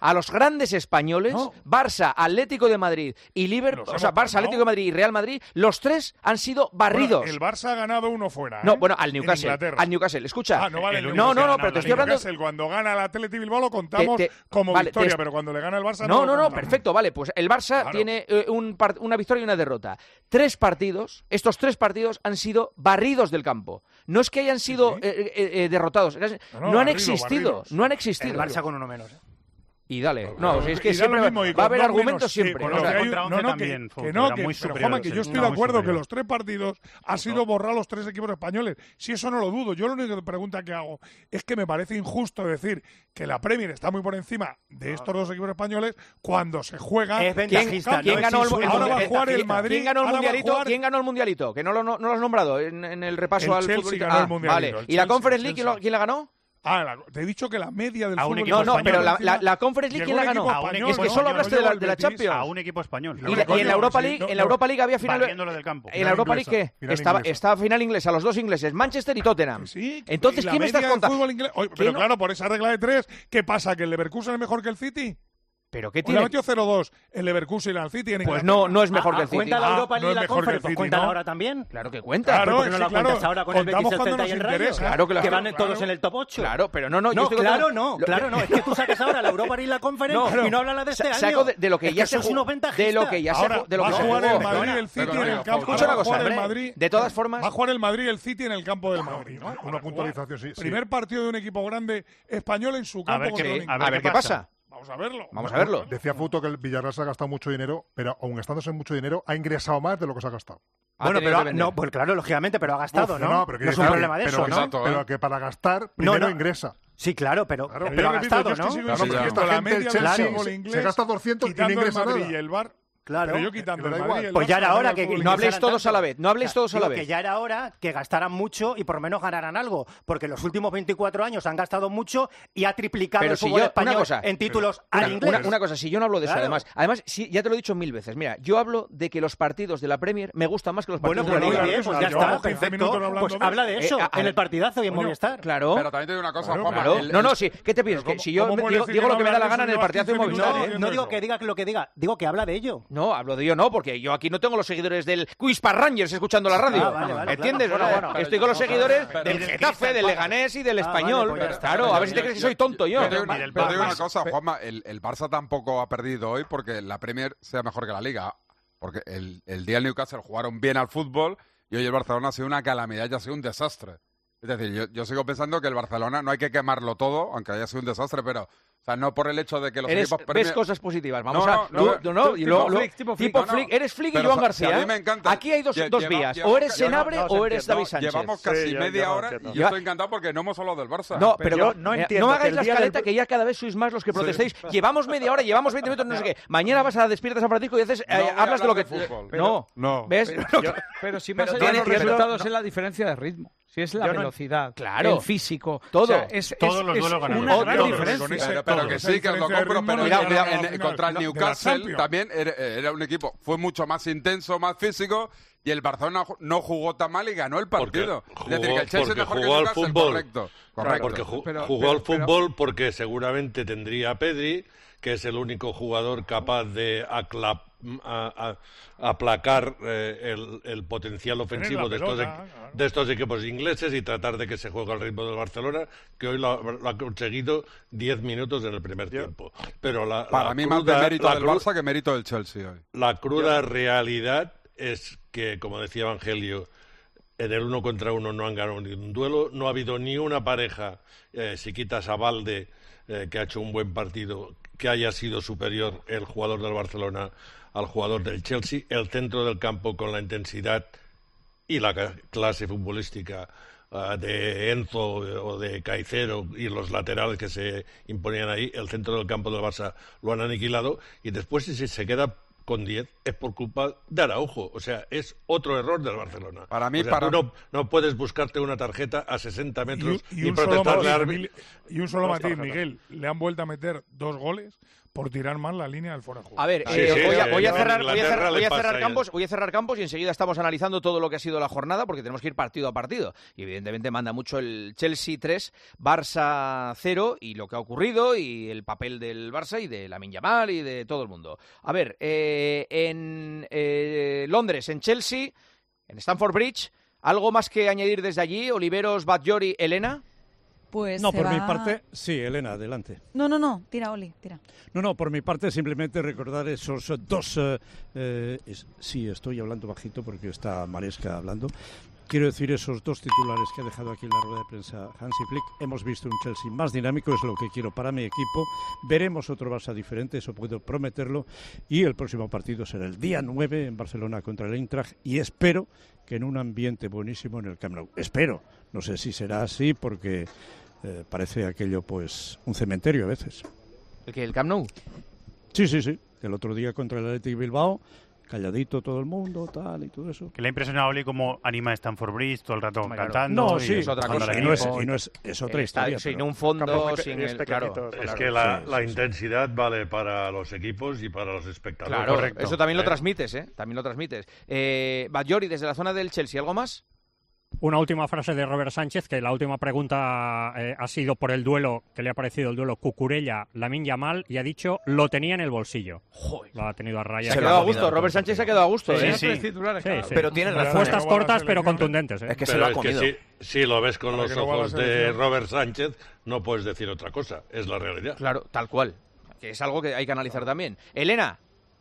a los grandes españoles, no. Barça, Atlético de Madrid y Liverpool, o sea, Barça, Atlético de Madrid y Real Madrid, los tres han sido barridos. Bueno, el Barça ha ganado uno fuera, ¿eh? No, bueno, al Newcastle, al Newcastle, escucha. Ah, no, vale, el no, no, no, pero te estoy hablando... Newcastle, cuando gana el Atlético Bilbao lo contamos te, te, como vale, victoria, te... pero cuando le gana el Barça no, no, no, no, perfecto, vale, pues el Barça claro. tiene eh, un part... una victoria y una derrota. Tres partidos, estos tres partidos han sido barridos del campo. No es que hayan sido sí, sí. Eh, eh, eh, derrotados, no, no, no han barrido, existido, barridos. no han existido. El Barça con uno menos, ¿eh? Y dale, no, o sea, es que siempre va, va a haber argumentos siempre. No, no, que, que no, que, pero Juanma, que yo estoy de acuerdo superior. que los tres partidos ha sido borrar los tres equipos españoles. Si eso no lo dudo, yo la única pregunta que hago es que me parece injusto decir que la Premier está muy por encima de estos dos equipos españoles cuando se juega. Es ventajista. ¿Quién, ¿quién ganó el, ahora va a jugar el Madrid? ¿Quién ganó el mundialito? ¿Quién ganó el mundialito? Que no lo, no, no lo has nombrado en, en el repaso el al Chelsea fútbol. Ganó ah, el mundialito, vale. ¿Y la Conference League quién, lo, quién la ganó? Ah, la, te he dicho que la media del a fútbol... No, no, pero la, la, la Conference League, ¿quién la ganó? Español, es que solo hablaste de la, de la Champions. A un equipo español. Y, la, y en la Europa League, sí, no, en la Europa League había final... Del campo. En la Europa League, ¿qué? Estaba, estaba final inglesa, los dos ingleses, Manchester y Tottenham. Sí, entonces, ¿qué me estás contando? Oye, pero no? claro, por esa regla de tres, ¿qué pasa? ¿Que el Leverkusen es mejor que el City? ¿Pero qué tiene? Le metió cero dos el Leverkusen al City. En pues no, no es mejor ah, que el City. ¿Cuenta la Europa League ah, y no la Conference? City, ¿Cuentan ¿no? ahora también? Claro que cuenta. Claro, ¿Por qué no sí, la claro. cuentas ahora con el Betis, el Celta y el Rayo? Claro que, que van claro. todos en el top ocho. Claro, pero no, no. No, yo estoy claro, contando... no. Claro, no. Es que tú sacas ahora la Europa League y la Conference no, y no hablas de este año. Saco de, de lo que es ya que se jugó. De lo que ya se jugó. De lo que va a jugar el Madrid el City en el campo. Escucha una cosa, de todas formas... Va a jugar el Madrid el City en el campo del Madrid. Una puntualización, sí. Primer partido de un equipo grande español en su campo. A ver qué pasa. Vamos a verlo. Vamos a verlo. Decía Futo que el Villarreal se ha gastado mucho dinero, pero aun gastándose mucho dinero, ha ingresado más de lo que se ha gastado. Bueno, pero no, pues claro, lógicamente, pero ha gastado, Uf, ¿no? No, pero no es un problema de pero, eso, ¿no? Exacto, ¿eh? Pero que para gastar, primero no, no. ingresa. Sí, claro, pero, claro, pero ha gastado, ¿no? Claro, porque esta gente, el Chelsea, se gasta doscientos y no ingresa nada. Y el Bar Claro. Pero yo quitando el Madrid, el pues ya era hora que, que no habléis todos a la vez, no habléis todos a la vez. Que ya era hora que gastaran mucho y por lo menos ganaran algo, porque los últimos veinticuatro años han gastado mucho y ha triplicado pero el si fútbol yo, español cosa, en títulos una, al inglés. Una, una cosa, si yo no hablo de eso, claro. además, además sí, ya te lo he dicho mil veces. Mira, yo hablo de que los partidos de la Premier me gustan más que los partidos bueno, de la Liga. Liga. Pues ya está, perfecto. Pues habla de eso, eh, a, en el partidazo y en Movistar. Claro. Pero también te digo una cosa, claro, Juanma. Claro. El, no, no, sí. ¿Qué te piensas? Que si yo digo, digo lo que me da la gana en el partidazo de Movistar. No digo que diga lo que diga, digo que habla de ello. No, hablo de ello no, porque yo aquí no tengo los seguidores del Quispa Rangers escuchando la radio. Ah, vale, vale, ¿Entiendes? Claro, bueno, bueno, estoy con los seguidores pero, del Getafe, del Leganés y del ah, Español. Vale, pues claro, pero, a ver si te crees que soy tonto yo. Pero, pero, pero digo una cosa, Juanma, el, el Barça tampoco ha perdido hoy porque la Premier sea mejor que la Liga. Porque el, el día del Newcastle jugaron bien al fútbol y hoy el Barcelona ha sido una calamidad y ha sido un desastre. Es decir, yo, yo sigo pensando que el Barcelona no hay que quemarlo todo, aunque haya sido un desastre, pero... O sea, no por el hecho de que los eres, equipos... Ves Premier... cosas positivas. Vamos no, a... No, no, tú, no, tú, y lo, tipo lo, flick, tipo tipo flick. flick. No, no. Eres flick y pero, Joan o sea, García. A mí me encanta. Aquí hay dos, Lle dos lleva, vías. Lleva, o eres lleva, Senabre no, no, o eres David Sánchez. Llevamos casi sí, media yo, hora yo, y yo estoy encantado porque no hemos hablado del Barça. No, pero yo no entiendo. No hagáis la escaleta del... que ya cada vez sois más los que protestéis. Sí. Llevamos media hora, llevamos veinte minutos, no sé qué. Mañana vas a Despierta San Francisco y haces, eh, hablas de lo que... No, no. ¿Ves? Pero si más allá de los resultados es la diferencia de ritmo. Si es la velocidad, claro, el físico, todo, o sea, es, todos es, los duelos es ganados. una Otro, gran diferencia. Pero, pero que sí, que os lo compro, pero cuidado, cuidado, en, en, contra el Newcastle también era, era un equipo, fue mucho más intenso, más físico, y el Barcelona no jugó tan mal y ganó el partido. Jugó, es decir, que el Chelsea es mejor que el Newcastle, fútbol. correcto. correcto. Porque ju pero, jugó pero, al fútbol pero, porque seguramente tendría a Pedri, que es el único jugador capaz de aclap A, a, aplacar eh, el, el potencial ofensivo de estos, pelota, claro. de estos equipos ingleses y tratar de que se juegue al ritmo del Barcelona, que hoy lo, lo ha conseguido diez minutos en el primer Yo. tiempo. Pero la, Para la mí cruda, más de mérito del cruda, Barça que mérito del Chelsea hoy. La cruda Yo. realidad es que, como decía Evangelio, en el uno contra uno no han ganado ni un duelo, no ha habido ni una pareja, eh, si quitas a Valde, eh, que ha hecho un buen partido, que haya sido superior el jugador del Barcelona al jugador del Chelsea. El centro del campo, con la intensidad y la clase futbolística uh, de Enzo o de Caicedo y los laterales que se imponían ahí, el centro del campo del Barça lo han aniquilado, y después si se queda con diez es por culpa de Araujo. O sea, es otro error del Barcelona. Para mí, o sea, para... tú no, no puedes buscarte una tarjeta a sesenta metros y, y, y un protestarle solo al matiz, y un solo matiz, Miguel, le han vuelto a meter dos goles por tirar más la línea del fuera de juego. A ver, eh, voy, a, voy a cerrar, voy a cerrar, voy a cerrar campos, voy a cerrar campos y enseguida estamos analizando todo lo que ha sido la jornada porque tenemos que ir partido a partido. Y evidentemente manda mucho el Chelsea tres, Barça cero y lo que ha ocurrido y el papel del Barça y de Lamine Yamal y de todo el mundo. A ver, eh, en eh, Londres, en Chelsea, en Stamford Bridge, ¿algo más que añadir desde allí? Oliveros, Batllori, Elena. Pues no, se por va... mi parte, sí, Elena, adelante. No, no, no, tira, Oli, tira. No, no, por mi parte simplemente recordar esos dos... Eh, eh, es, sí, estoy hablando bajito porque está Maresca hablando. Quiero decir esos dos titulares que ha dejado aquí en la rueda de prensa Hansi Flick. Hemos visto un Chelsea más dinámico, es lo que quiero para mi equipo. Veremos otro Barça diferente, eso puedo prometerlo. Y el próximo partido será el día nueve en Barcelona contra el Eintracht. Y espero que en un ambiente buenísimo en el Camp Nou. Espero. No sé si será así porque... Eh, parece aquello, pues, un cementerio a veces. ¿El que el Camp Nou? Sí, sí, sí. El otro día contra el Athletic Bilbao, calladito todo el mundo, tal y todo eso. Que le ha impresionado a Oli cómo anima Stamford Bridge todo el rato Hombre, cantando. No, sí, y es otra cosa. Y no es, y no es, es otra el historia. Estadio, pero... sin un fondo, sin el... Claro, es claro. que la, sí, la sí, intensidad sí. vale para los equipos y para los espectadores. Claro, correcto. Eso también ¿Eh? lo transmites, ¿eh? También lo transmites. Eh, Batllori, desde la zona del Chelsea, ¿algo más? Una última frase de Robert Sánchez, que la última pregunta eh, ha sido por el duelo, que le ha parecido el duelo Cucurella-Lamine Yamal, y ha dicho, lo tenía en el bolsillo. Joder. Lo ha tenido a raya. Se ha quedado a gusto, Robert Sánchez se ha quedado a gusto. Sí, ¿eh? sí. sí. Sí, sí. Pero tiene razón. Respuestas cortas pero contundentes. ¿eh? Es que pero se lo ha es comido. que si, si lo ves con Para los que no va a la ojos de selección. Robert Sánchez, no puedes decir otra cosa. Es la realidad. Claro, tal cual. Que es algo que hay que analizar también. Elena.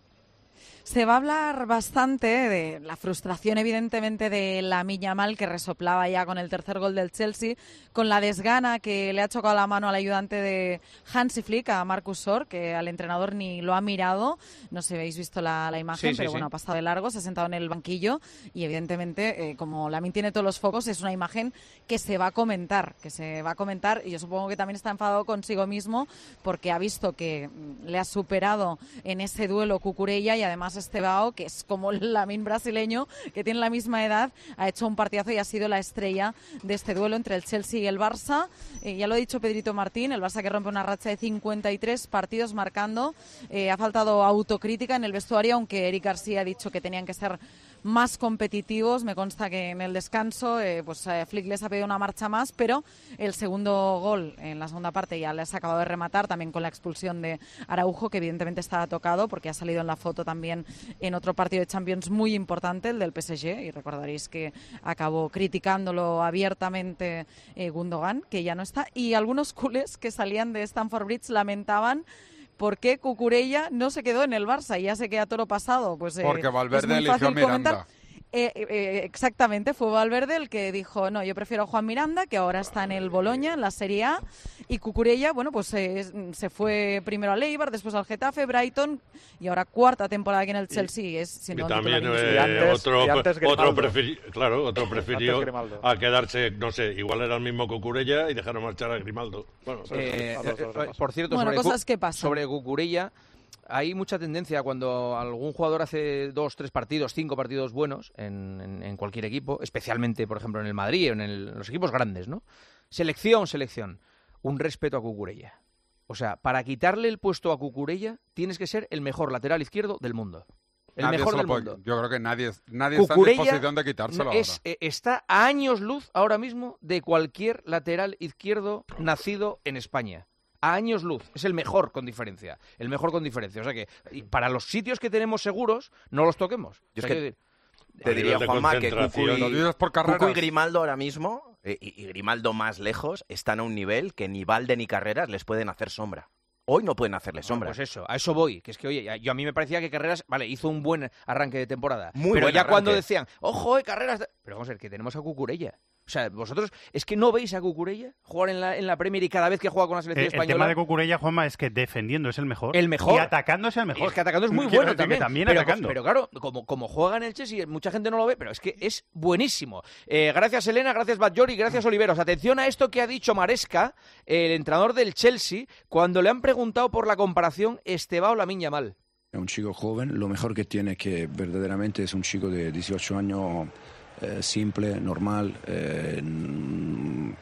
Se va a hablar bastante de la frustración, evidentemente, de Lamine Yamal, que resoplaba ya con el tercer gol del Chelsea, con la desgana que le ha chocado la mano al ayudante de Hansi Flick, a Marcus Sorg, que al entrenador ni lo ha mirado. No sé si habéis visto la, la imagen, sí, sí, pero sí. bueno, ha pasado de largo, se ha sentado en el banquillo y, evidentemente, eh, como Lamine tiene todos los focos, es una imagen que se va a comentar, que se va a comentar, y yo supongo que también está enfadado consigo mismo porque ha visto que le ha superado en ese duelo Cucurella y además Estebao, que es como el Lamine brasileño, que tiene la misma edad, ha hecho un partidazo y ha sido la estrella de este duelo entre el Chelsea y el Barça. Eh, ya lo ha dicho Pedrito Martín, el Barça que rompe una racha de cincuenta y tres partidos marcando. Eh, ha faltado autocrítica en el vestuario, aunque Eric García ha dicho que tenían que ser más competitivos. Me consta que en el descanso eh, pues eh, Flick les ha pedido una marcha más, pero el segundo gol en la segunda parte ya les ha acabado de rematar, también con la expulsión de Araujo, que evidentemente estaba tocado porque ha salido en la foto también en otro partido de Champions muy importante, el del P S G, y recordaréis que acabó criticándolo abiertamente eh, Gundogan, que ya no está, y algunos culés que salían de Stamford Bridge lamentaban por qué Cucurella no se quedó en el Barça y ya se queda toro pasado. Pues, eh, Porque Valverde es muy eligió a fácil Miranda. comentar. Eh, eh, exactamente, fue Valverde el que dijo, no, yo prefiero a Juan Miranda, que ahora está en el Boloña, en la Serie A, y Cucurella, bueno, pues eh, se fue primero al Eibar, después al Getafe, Brighton, y ahora cuarta temporada aquí en el Chelsea. Y, es siendo y también titular eh, indiscutible. otro, y antes otro, Grimaldo. prefiri- claro, otro prefirió Grimaldo. a quedarse, no sé, igual era el mismo Cucurella y dejaron marchar a Grimaldo. Bueno, Eh, a los dos eh, le pasa. por cierto, Bueno, sobre, cosas Cu- que pasan. sobre Cucurella, hay mucha tendencia cuando algún jugador hace dos, tres partidos, cinco partidos buenos en, en, en cualquier equipo, especialmente, por ejemplo, en el Madrid o en, el- en los equipos grandes, ¿no? Selección, selección. Un respeto a Cucurella. O sea, para quitarle el puesto a Cucurella, tienes que ser el mejor lateral izquierdo del mundo. El Nadie mejor se lo del puede- mundo. Yo creo que nadie, nadie está en Cucurella disposición de quitárselo es, ahora. eh, está a años luz ahora mismo de cualquier lateral izquierdo nacido en España. A años luz. Es el mejor con diferencia. El mejor con diferencia. O sea que y para los sitios que tenemos seguros, no los toquemos. Yo O sea, es que quiero decir, te diría, de Juanma, que Cucu concentración. Lo dices por y, Cucu carreras. y Grimaldo ahora mismo, eh, y, y Grimaldo más lejos, están a un nivel que ni Valde ni Carreras les pueden hacer sombra. Hoy no pueden hacerle bueno, sombra. pues eso, a eso voy. Que es que, oye, yo a mí me parecía que Carreras, vale, hizo un buen arranque de temporada. Muy pero buen ya arranque. cuando decían, ojo, eh, Carreras. Pero vamos a ver, que tenemos a Cucurella. O sea, vosotros, ¿es que no veis a Cucurella jugar en la, en la Premier y cada vez que juega con la selección Eh, el española? tema de Cucurella, Juanma, es que defendiendo es el mejor. El mejor. Y atacando es el mejor. Es que atacando es muy Quiero bueno decir que también. también pero, atacando. pero claro, como, como juega en el Chelsea, mucha gente no lo ve, pero es que es buenísimo. Eh, gracias, Elena, gracias, Batllori, gracias, Oliveros. Atención a esto que ha dicho Maresca, el entrenador del Chelsea, cuando le han preguntado por la comparación Estebao-Lamine Yamal. Es un chico joven, lo mejor que tiene que verdaderamente es un chico de dieciocho años, eh, simple, normal, eh,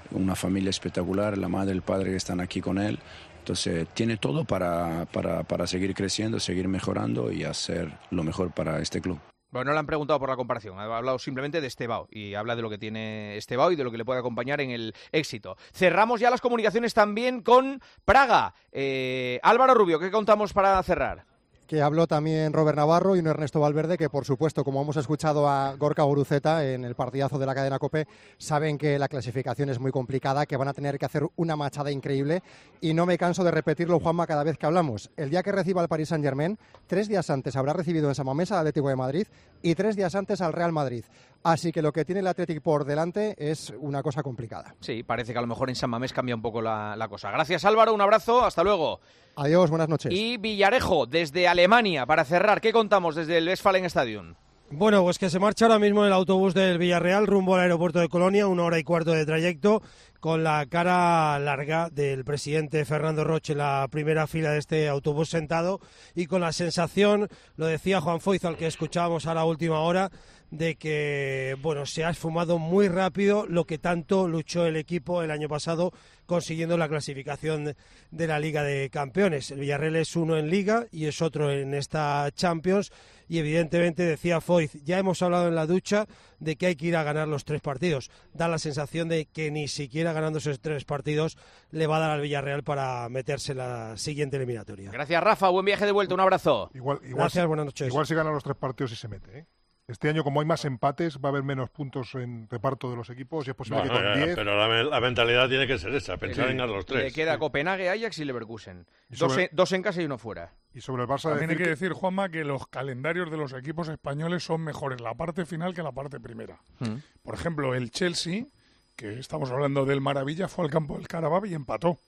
una familia espectacular, la madre y el padre que están aquí con él. Entonces tiene todo para, para, para seguir creciendo, seguir mejorando y hacer lo mejor para este club. Bueno, no le han preguntado por la comparación, ha hablado simplemente de Estebao y habla de lo que tiene Estebao y de lo que le puede acompañar en el éxito. Cerramos ya las comunicaciones también con Praga. Eh, Álvaro Rubio, ¿qué contamos para cerrar? Que habló también Robert Navarro y no Ernesto Valverde, que por supuesto, como hemos escuchado a Gorka Guruceta en el partidazo de la cadena COPE, saben que la clasificación es muy complicada, que van a tener que hacer una machada increíble, y no me canso de repetirlo, Juanma, cada vez que hablamos. El día que reciba al Paris Saint-Germain, tres días antes habrá recibido en San Mamés al Atlético de Madrid y tres días antes al Real Madrid. Así que lo que tiene el Atlético por delante es una cosa complicada. Sí, parece que a lo mejor en San Mamés cambia un poco la, la cosa. Gracias, Álvaro, un abrazo, hasta luego. Adiós, buenas noches. Y Villarejo, desde Alemania, para cerrar, ¿qué contamos desde el Westfalen Stadium? Bueno, pues que se marcha ahora mismo el autobús del Villarreal rumbo al aeropuerto de Colonia, una hora y cuarto de trayecto, con la cara larga del presidente Fernando Roche en la primera fila de este autobús sentado y con la sensación, lo decía Juan Foiz, al que escuchábamos a la última hora, de que bueno, se ha esfumado muy rápido lo que tanto luchó el equipo el año pasado consiguiendo la clasificación de la Liga de Campeones. El Villarreal es uno en Liga y es otro en esta Champions y evidentemente, decía Foiz, ya hemos hablado en la ducha de que hay que ir a ganar los tres partidos. Da la sensación de que ni siquiera ganando esos tres partidos le va a dar al Villarreal para meterse en la siguiente eliminatoria. Gracias, Rafa, buen viaje de vuelta, un abrazo. Igual, igual Gracias, si, buenas noches. Igual si gana los tres partidos y se mete, ¿eh? Este año, como hay más empates, va a haber menos puntos en reparto de los equipos y es posible Bueno, que con ya, diez... Pero la, la mentalidad tiene que ser esa, pensar Le- en ganar los tres. Le queda Copenhague, Ajax y Leverkusen. Y Dos, sobre- en, dos en casa y uno fuera. Y sobre el Barça También hay decir que decir, Juanma, que los calendarios de los equipos españoles son mejores la parte final que la parte primera. Mm. Por ejemplo, el Chelsea, que estamos hablando del Maravilla, fue al campo del Karabakh y empató.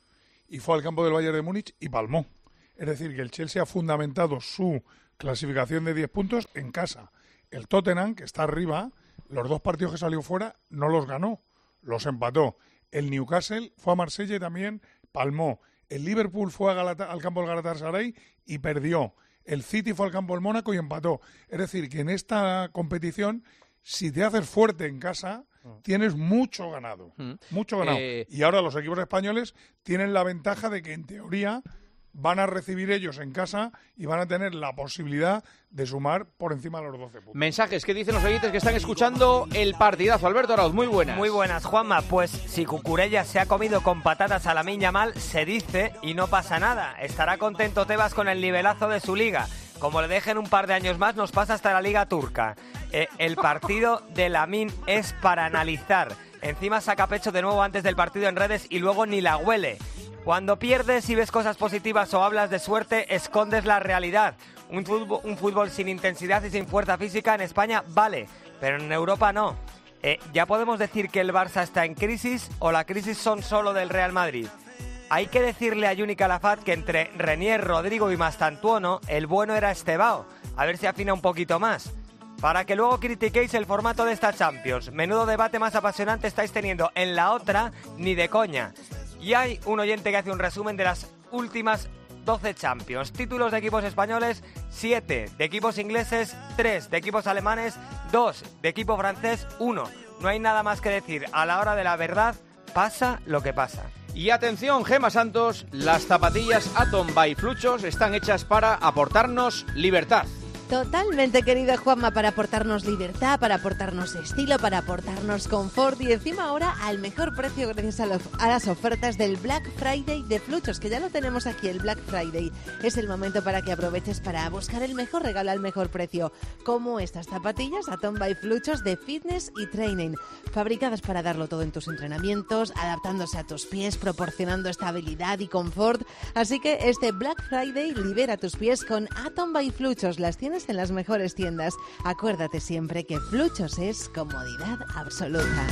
Y fue al campo del Bayern de Múnich y palmó. Es decir, que el Chelsea ha fundamentado su clasificación de diez puntos en casa. El Tottenham, que está arriba, los dos partidos que salió fuera no los ganó, los empató. El Newcastle fue a Marsella y también palmó. El Liverpool fue a Galata- al campo del Galatasaray y perdió. El City fue al campo del Mónaco y empató. Es decir, que en esta competición, si te haces fuerte en casa, tienes mucho ganado. Mucho ganado. Eh, Y ahora los equipos españoles tienen la ventaja de que, en teoría, van a recibir ellos en casa y van a tener la posibilidad de sumar por encima de los doce puntos. Mensajes que dicen los oyentes que están escuchando el partidazo. Alberto Arauz, muy buenas. Muy buenas, Juanma. Pues si Cucurella se ha comido con patatas a Lamine Yamal, se dice y no pasa nada. Estará contento Tebas con el nivelazo de su liga. Como le dejen un par de años más, nos pasa hasta la liga turca. Eh, el partido de Lamine es para analizar. Encima saca pecho de nuevo antes del partido en redes y luego ni la huele. Cuando pierdes y ves cosas positivas o hablas de suerte, escondes la realidad. Un fútbol, un fútbol sin intensidad y sin fuerza física en España vale, pero en Europa no. Eh, ¿Ya podemos decir que el Barça está en crisis o la crisis son solo del Real Madrid? Hay que decirle a Juni Calafat que entre Renier, Rodrigo y Mastantuono, el bueno era Estebao. A ver si afina un poquito más. Para que luego critiquéis el formato de esta Champions. Menudo debate más apasionante estáis teniendo. En la otra, ni de coña. Y hay un oyente que hace un resumen de las últimas doce Champions. Títulos de equipos españoles, siete. De equipos ingleses, tres. De equipos alemanes, dos. De equipo francés, uno. No hay nada más que decir. A la hora de la verdad, pasa lo que pasa. Y atención, Gema Santos, las zapatillas Atom by Fluchos están hechas para aportarnos libertad. Totalmente, querida Juanma, para aportarnos libertad, para aportarnos estilo, para aportarnos confort y encima ahora al mejor precio gracias a, lo, a las ofertas del Black Friday de Fluchos, que ya lo tenemos aquí, el Black Friday. Es el momento para que aproveches para buscar el mejor regalo al mejor precio, como estas zapatillas Atom by Fluchos de fitness y training, fabricadas para darlo todo en tus entrenamientos, adaptándose a tus pies, proporcionando estabilidad y confort. Así que este Black Friday libera tus pies con Atom by Fluchos. Las tienes en las mejores tiendas. Acuérdate siempre que Fluchos es comodidad absoluta.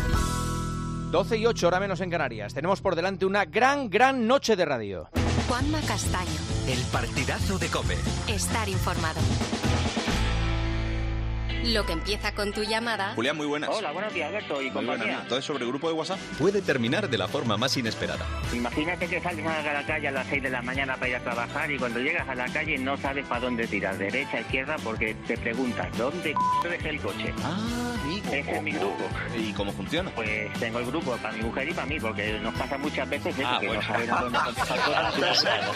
doce y ocho, hora menos en Canarias. Tenemos por delante una gran, gran noche de radio. Juanma Castaño. El partidazo de COPE. Estar informado. Lo que empieza con tu llamada... Julián, muy buenas. Hola, buenos días, Alberto y compañía. Todo es sobre el grupo de WhatsApp. Puede terminar de la forma más inesperada. Imagínate que sales a la calle a las seis de la mañana para ir a trabajar y cuando llegas a la calle no sabes para dónde tirar, derecha, izquierda, porque te preguntas, ¿dónde c*** dejé el coche? Ah, amigo. Ese es mi grupo. ¿Y cómo funciona? Pues tengo el grupo para mi mujer y para mí, porque nos pasa muchas veces eso, Ah, que bueno. no sabes a dónde contestar cosas.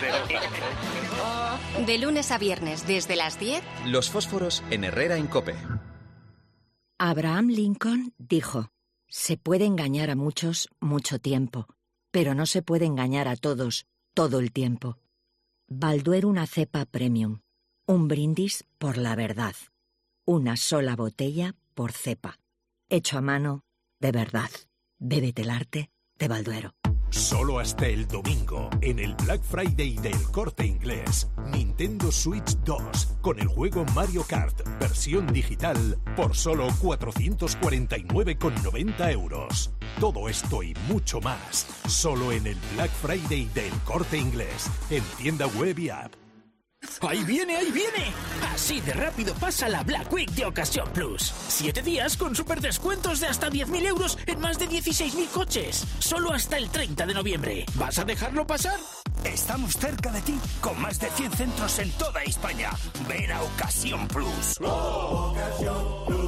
De lunes a viernes, desde las diez... Los fósforos en Herrera en COPE. Abraham Lincoln dijo, se puede engañar a muchos mucho tiempo, pero no se puede engañar a todos todo el tiempo. Balduero una cepa premium, un brindis por la verdad, una sola botella por cepa, hecho a mano de verdad. Bébete el arte de Balduero. Solo hasta el domingo, en el Black Friday del Corte Inglés, Nintendo Switch dos, con el juego Mario Kart, versión digital, por solo cuatrocientos cuarenta y nueve con noventa euros. Todo esto y mucho más, solo en el Black Friday del Corte Inglés, en tienda web y app. ¡Ahí viene, ahí viene! Así de rápido pasa la Black Week de Ocasión Plus. Siete días con super descuentos de hasta diez mil euros en más de dieciséis mil coches. Solo hasta el treinta de noviembre. ¿Vas a dejarlo pasar? Estamos cerca de ti, con más de cien centros en toda España. Ven a Ocasión Plus. Ocasión Plus.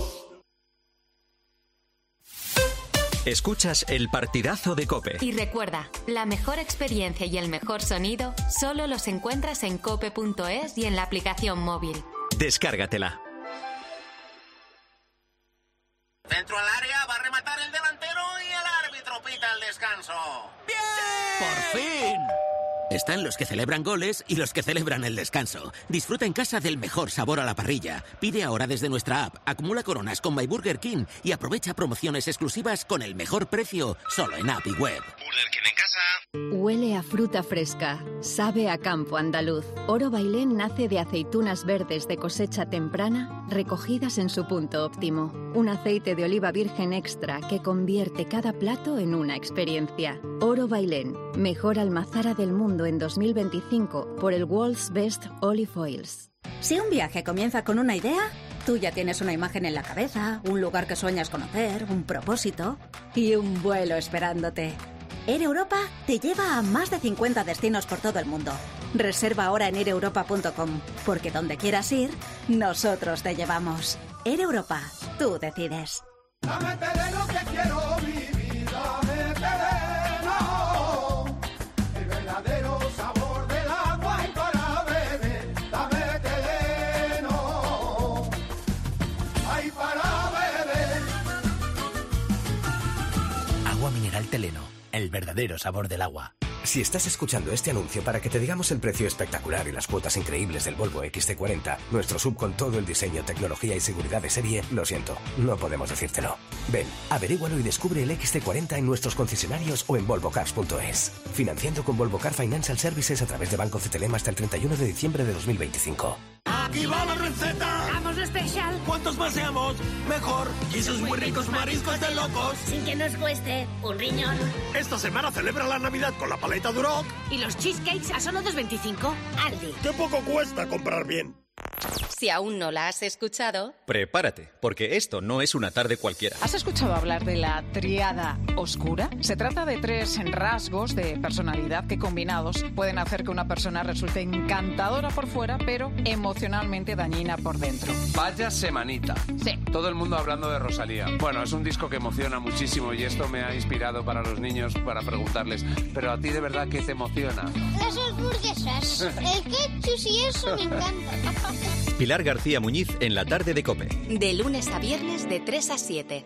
Escuchas el partidazo de COPE. Y recuerda, la mejor experiencia y el mejor sonido solo los encuentras en cope punto es y en la aplicación móvil. Descárgatela. Dentro al área va a rematar el delantero y el árbitro pita el descanso. ¡Bien! ¡Por fin! Están los que celebran goles y los que celebran el descanso. Disfruta en casa del mejor sabor a la parrilla. Pide ahora desde nuestra app, acumula coronas con My Burger King y aprovecha promociones exclusivas con el mejor precio solo en app y web. Burger King en casa. Huele a fruta fresca, sabe a campo andaluz. Oro Bailén nace de aceitunas verdes de cosecha temprana recogidas en su punto óptimo. Un aceite de oliva virgen extra que convierte cada plato en una experiencia. Oro Bailén, mejor almazara del mundo en dos mil veinticinco por el World's Best Olive Oils. Si un viaje comienza con una idea, tú ya tienes una imagen en la cabeza, un lugar que sueñas conocer, un propósito y un vuelo esperándote. Air Europa te lleva a más de cincuenta destinos por todo el mundo. Reserva ahora en air europa punto com, porque donde quieras ir, nosotros te llevamos. Air Europa, tú decides. Dame terreno que quiero vivir, dame terreno, el verdadero sabor del agua y para beber, dame terreno, ay para beber. Agua mineral Teleno, el verdadero sabor del agua. Si estás escuchando este anuncio para que te digamos el precio espectacular y las cuotas increíbles del Volvo equis ce cuarenta, nuestro sub con todo el diseño, tecnología y seguridad de serie, lo siento, no podemos decírtelo. Ven, averígualo y descubre el equis ce cuarenta en nuestros concesionarios o en volvo cars punto es. Financiando con Volvo Car Financial Services a través de Banco C T L M hasta el treinta y uno de diciembre de dos mil veinticinco. ¡Aquí va la receta! ¡Vamos especial! ¿Cuántos más seamos, mejor! ¡Y esos muy ricos mariscos de locos! Sin que nos cueste un riñón. Esta semana celebra la Navidad con la paleta Duroc. ¿Y los cheesecakes a solo dos veinticinco? Aldi. ¡Qué poco cuesta comprar bien! Si aún no la has escuchado... Prepárate, porque esto no es una tarde cualquiera. ¿Has escuchado hablar de la tríada oscura? Se trata de tres rasgos de personalidad que combinados pueden hacer que una persona resulte encantadora por fuera, pero emocionalmente dañina por dentro. Vaya semanita. Sí. Todo el mundo hablando de Rosalía. Bueno, es un disco que emociona muchísimo y esto me ha inspirado para los niños para preguntarles, ¿pero a ti de verdad qué te emociona? Las hamburguesas, el ketchup y eso me encanta. Pilar García Muñiz en la tarde de COPE. De lunes a viernes de tres a siete.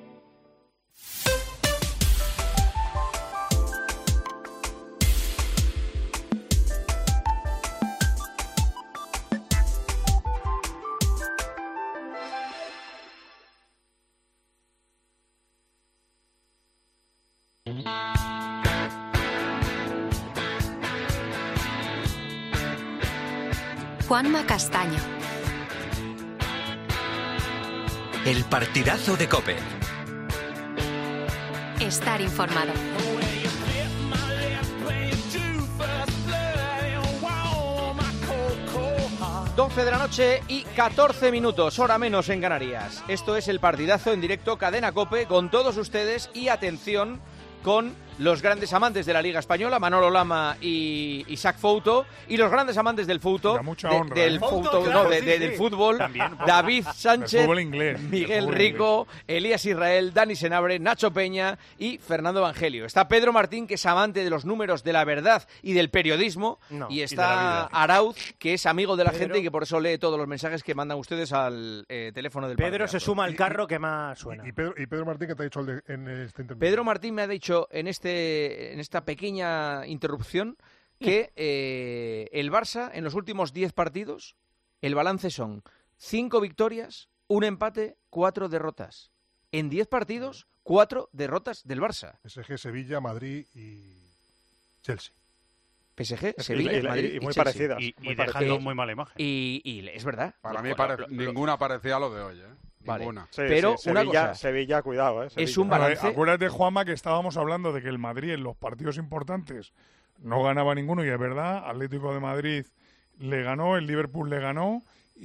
Juanma Castaño. El partidazo de COPE. Estar informado. doce de la noche y catorce minutos, hora menos en Canarias. Esto es el partidazo en directo Cadena COPE con todos ustedes y atención con los grandes amantes de la Liga Española, Manolo Lama y Isaac Fouto, y los grandes amantes del Fouto, honra, de, del, ¿eh? Fouto, Claro, no, de, sí, de, sí. del fútbol, También, David Sánchez, fútbol inglés, Miguel fútbol Rico, Elías Israel, Dani Senabre, Nacho Peña y Fernando Evangelio. Está Pedro Martín, que es amante de los números, de la verdad y del periodismo, No, y y está de la vida. Arauz, que es amigo de la Pedro- gente y que por eso lee todos los mensajes que mandan ustedes al eh, teléfono del Pedro partidazo. se suma al carro que más suena. Y Pedro, y Pedro Martín, ¿qué te ha dicho el de- en este intermedio? Pedro Martín me ha dicho en este en esta pequeña interrupción que eh, el Barça en los últimos diez partidos el balance son cinco victorias, un empate, cuatro derrotas. En diez partidos, cuatro derrotas del Barça. P S G, Sevilla, Madrid y Chelsea. P S G, Y- Sevilla, y- y Madrid muy Chelsea. parecidas, Y, muy y dejando Eh, muy mala imagen. Y, y es verdad. Para Lo- mí lo- pare- lo- lo- ninguna parecía lo de hoy, ¿eh? Vale. Ninguna. Sí, Pero sí, una Sevilla, cosa, Sevilla, cuidado, ¿eh? es Sevilla. un balance. Acuérdate, Juanma, que estábamos hablando de que el Madrid en los partidos importantes no ganaba ninguno, y es verdad, Atlético de Madrid le ganó, el Liverpool le ganó,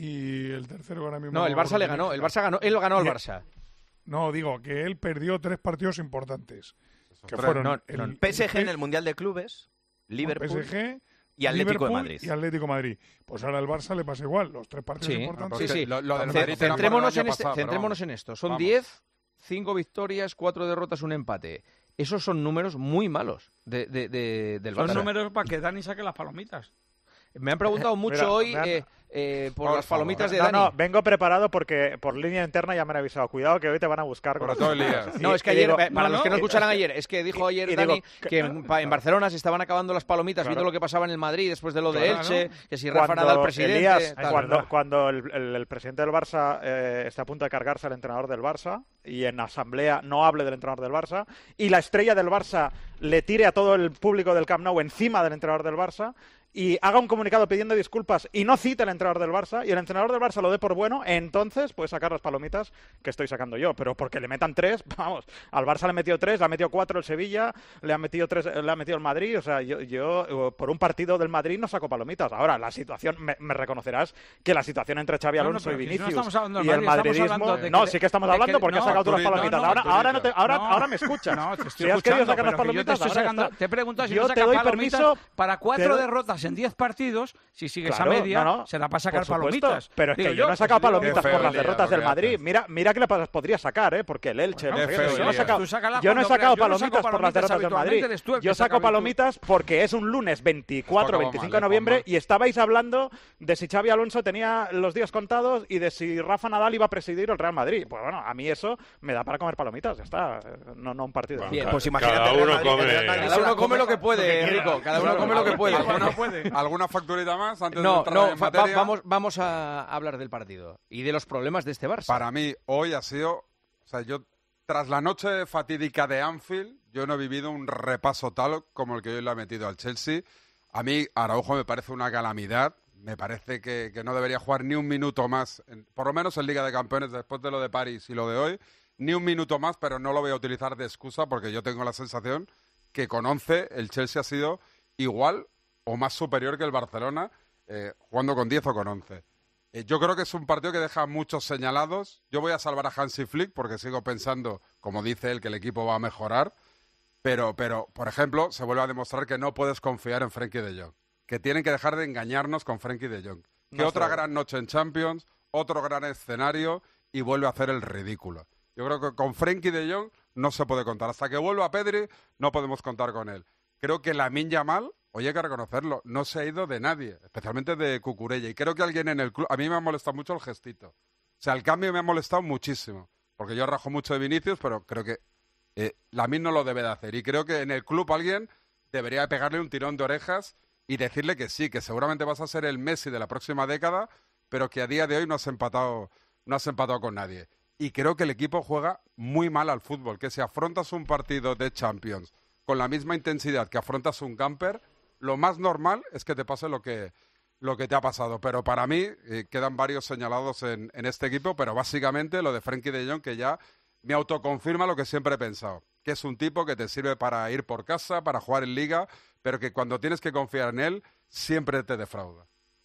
y el tercero que ahora mismo... No, el Barça le ganó, el Barça ganó, él lo ganó al Y- Barça. No, digo que él perdió tres partidos importantes. Que tres. fueron No, el, no, P S G en el Mundial de Clubes, P Liverpool S G, y Atlético Liverpool de Madrid. y Atlético de Madrid. Pues ahora al Barça le pasa igual, los tres partidos Sí, importantes. sí, sí. Lo- lo del Ce- Madrid era centrémonos para el en año este- pasado, pero centrémonos vamos. en esto. Son Vamos. diez, cinco victorias, cuatro derrotas, un empate. Esos son números muy malos de, de- de- del Son Barça. números para que Dani saque las palomitas. Me han preguntado mucho Mira, hoy me han- eh, eh, por, Por las palomitas de No, Dani. no, vengo preparado porque por línea interna ya me han avisado. Cuidado que hoy te van a buscar. con Sobre los todo números. Elías. Y- No, es que y ayer, digo- eh, para no, los que no no, escucharan y- ayer, es que dijo ayer y Dani digo que- que en, pa- en Barcelona se estaban acabando las palomitas Claro. viendo lo que pasaba en el Madrid después de lo de Claro. Elche, que si Rafa Cuando Nadal presidente... Elías, tal. cuando, cuando el, el- el presidente del Barça eh, está a punto de cargarse al entrenador del Barça y en asamblea no hable del entrenador del Barça y la estrella del Barça le tire a todo el público del Camp Nou encima del entrenador del Barça y haga un comunicado pidiendo disculpas y no cite al entrenador del Barça y el entrenador del Barça lo dé por bueno, entonces puede sacar las palomitas que estoy sacando yo. Pero porque le metan tres, vamos, al Barça le metió tres, le ha metido cuatro el Sevilla, le ha metido tres, le ha metido el Madrid. O sea, yo, yo eh, por un partido del Madrid no saco palomitas. Ahora, la situación, me, me reconocerás que la situación entre Xavi No, no, Alonso pero y que si no Vinicius estamos hablando del y el Madrid, estamos madridismo... hablando de que- no, sí que estamos de que- hablando porque has no, sacado tú las Arturito, palomitas. no, ahora, ahora, no te, ahora, No. ahora me escuchas. No, te estoy si has querido escuchando, sacar las pero que yo te palomitas, estoy ahora ya sacando, está. te he preguntado si Yo no te sacas doy palomitas permiso, para cuatro pero- derrotas en diez partidos, si sigues Claro, a media, no, no, será para sacar por supuesto, palomitas. Pero es Digo que yo no he pues sacado digo, palomitas Qué por feo, las Elías, derrotas lo del que Madrid. haces. Mira, mira que las podría sacar, ¿eh? Porque el Elche... Bueno, no sé qué qué, feo, yo no he Elías. sacado, Tú sácalas yo no he cuando sacado creas. Yo no saco palomitas por las palomitas derrotas del habitualmente, Madrid. eres tú el que Yo saca saco habitual. palomitas porque es un lunes veinticuatro, Esto acabó veinticinco mal, de noviembre ¿eh, Juanma? y estabais hablando de si Xavi Alonso tenía los días contados y de si Rafa Nadal iba a presidir el Real Madrid. Pues bueno, a mí eso me da para comer palomitas, ya está. No, no un partido. Bien, Cada- pues imagínate cada el Real uno Madrid, come- el Real Madrid Cada se uno la come lo que puede, Rico. Cada uno come lo que puede. ¿Alguna, ¿Alguna facturita más antes de No, entrar no, en va- materia? vamos, vamos a hablar del partido y de los problemas de este Barça. Para mí, hoy ha sido... O sea, yo, tras la noche fatídica de Anfield, yo no he vivido un repaso tal como el que hoy le ha metido al Chelsea. A mí, Araujo me parece una calamidad. Me parece que, que no debería jugar ni un minuto más, en- por lo menos en Liga de Campeones, después de lo de París y lo de hoy. Ni un minuto más, pero no lo voy a utilizar de excusa porque yo tengo la sensación que con once el Chelsea ha sido igual o más superior que el Barcelona, eh, jugando con diez o con once. Eh, yo creo que es un partido que deja a muchos señalados. Yo voy a salvar a Hansi Flick porque sigo pensando, como dice él, que el equipo va a mejorar. Pero, pero, por ejemplo, se vuelve a demostrar que no puedes confiar en Frenkie de Jong. Que tienen que dejar de engañarnos con Frenkie de Jong. Que No otra estoy- gran noche en Champions, otro gran escenario y vuelve a hacer el ridículo. Yo creo que con Frenkie de Jong no se puede contar. Hasta que vuelva Pedri, no podemos contar con él. Creo que Lamine Yamal, hoy hay que reconocerlo, no se ha ido de nadie, especialmente de Cucurella. Y creo que alguien en el club... A mí me ha molestado mucho el gestito. O sea, el cambio me ha molestado muchísimo. Porque yo rajo mucho de Vinicius, pero creo que eh, Lamine no lo debe de hacer. Y creo que en el club alguien debería de pegarle un tirón de orejas y decirle que sí, que seguramente vas a ser el Messi de la próxima década, pero que a día de hoy no has empatado, no has empatado con nadie. Y creo que el equipo juega muy mal al fútbol, que si afrontas un partido de Champions con la misma intensidad que afrontas un camper, lo más normal es que te pase lo que, lo que te ha pasado. Pero para mí eh, quedan varios señalados en, en este equipo, pero básicamente lo de Frenkie de Jong, que ya me autoconfirma lo que siempre he pensado, que es un tipo que te sirve para ir por casa, para jugar en Liga, pero que cuando tienes que confiar en él, siempre te defrauda.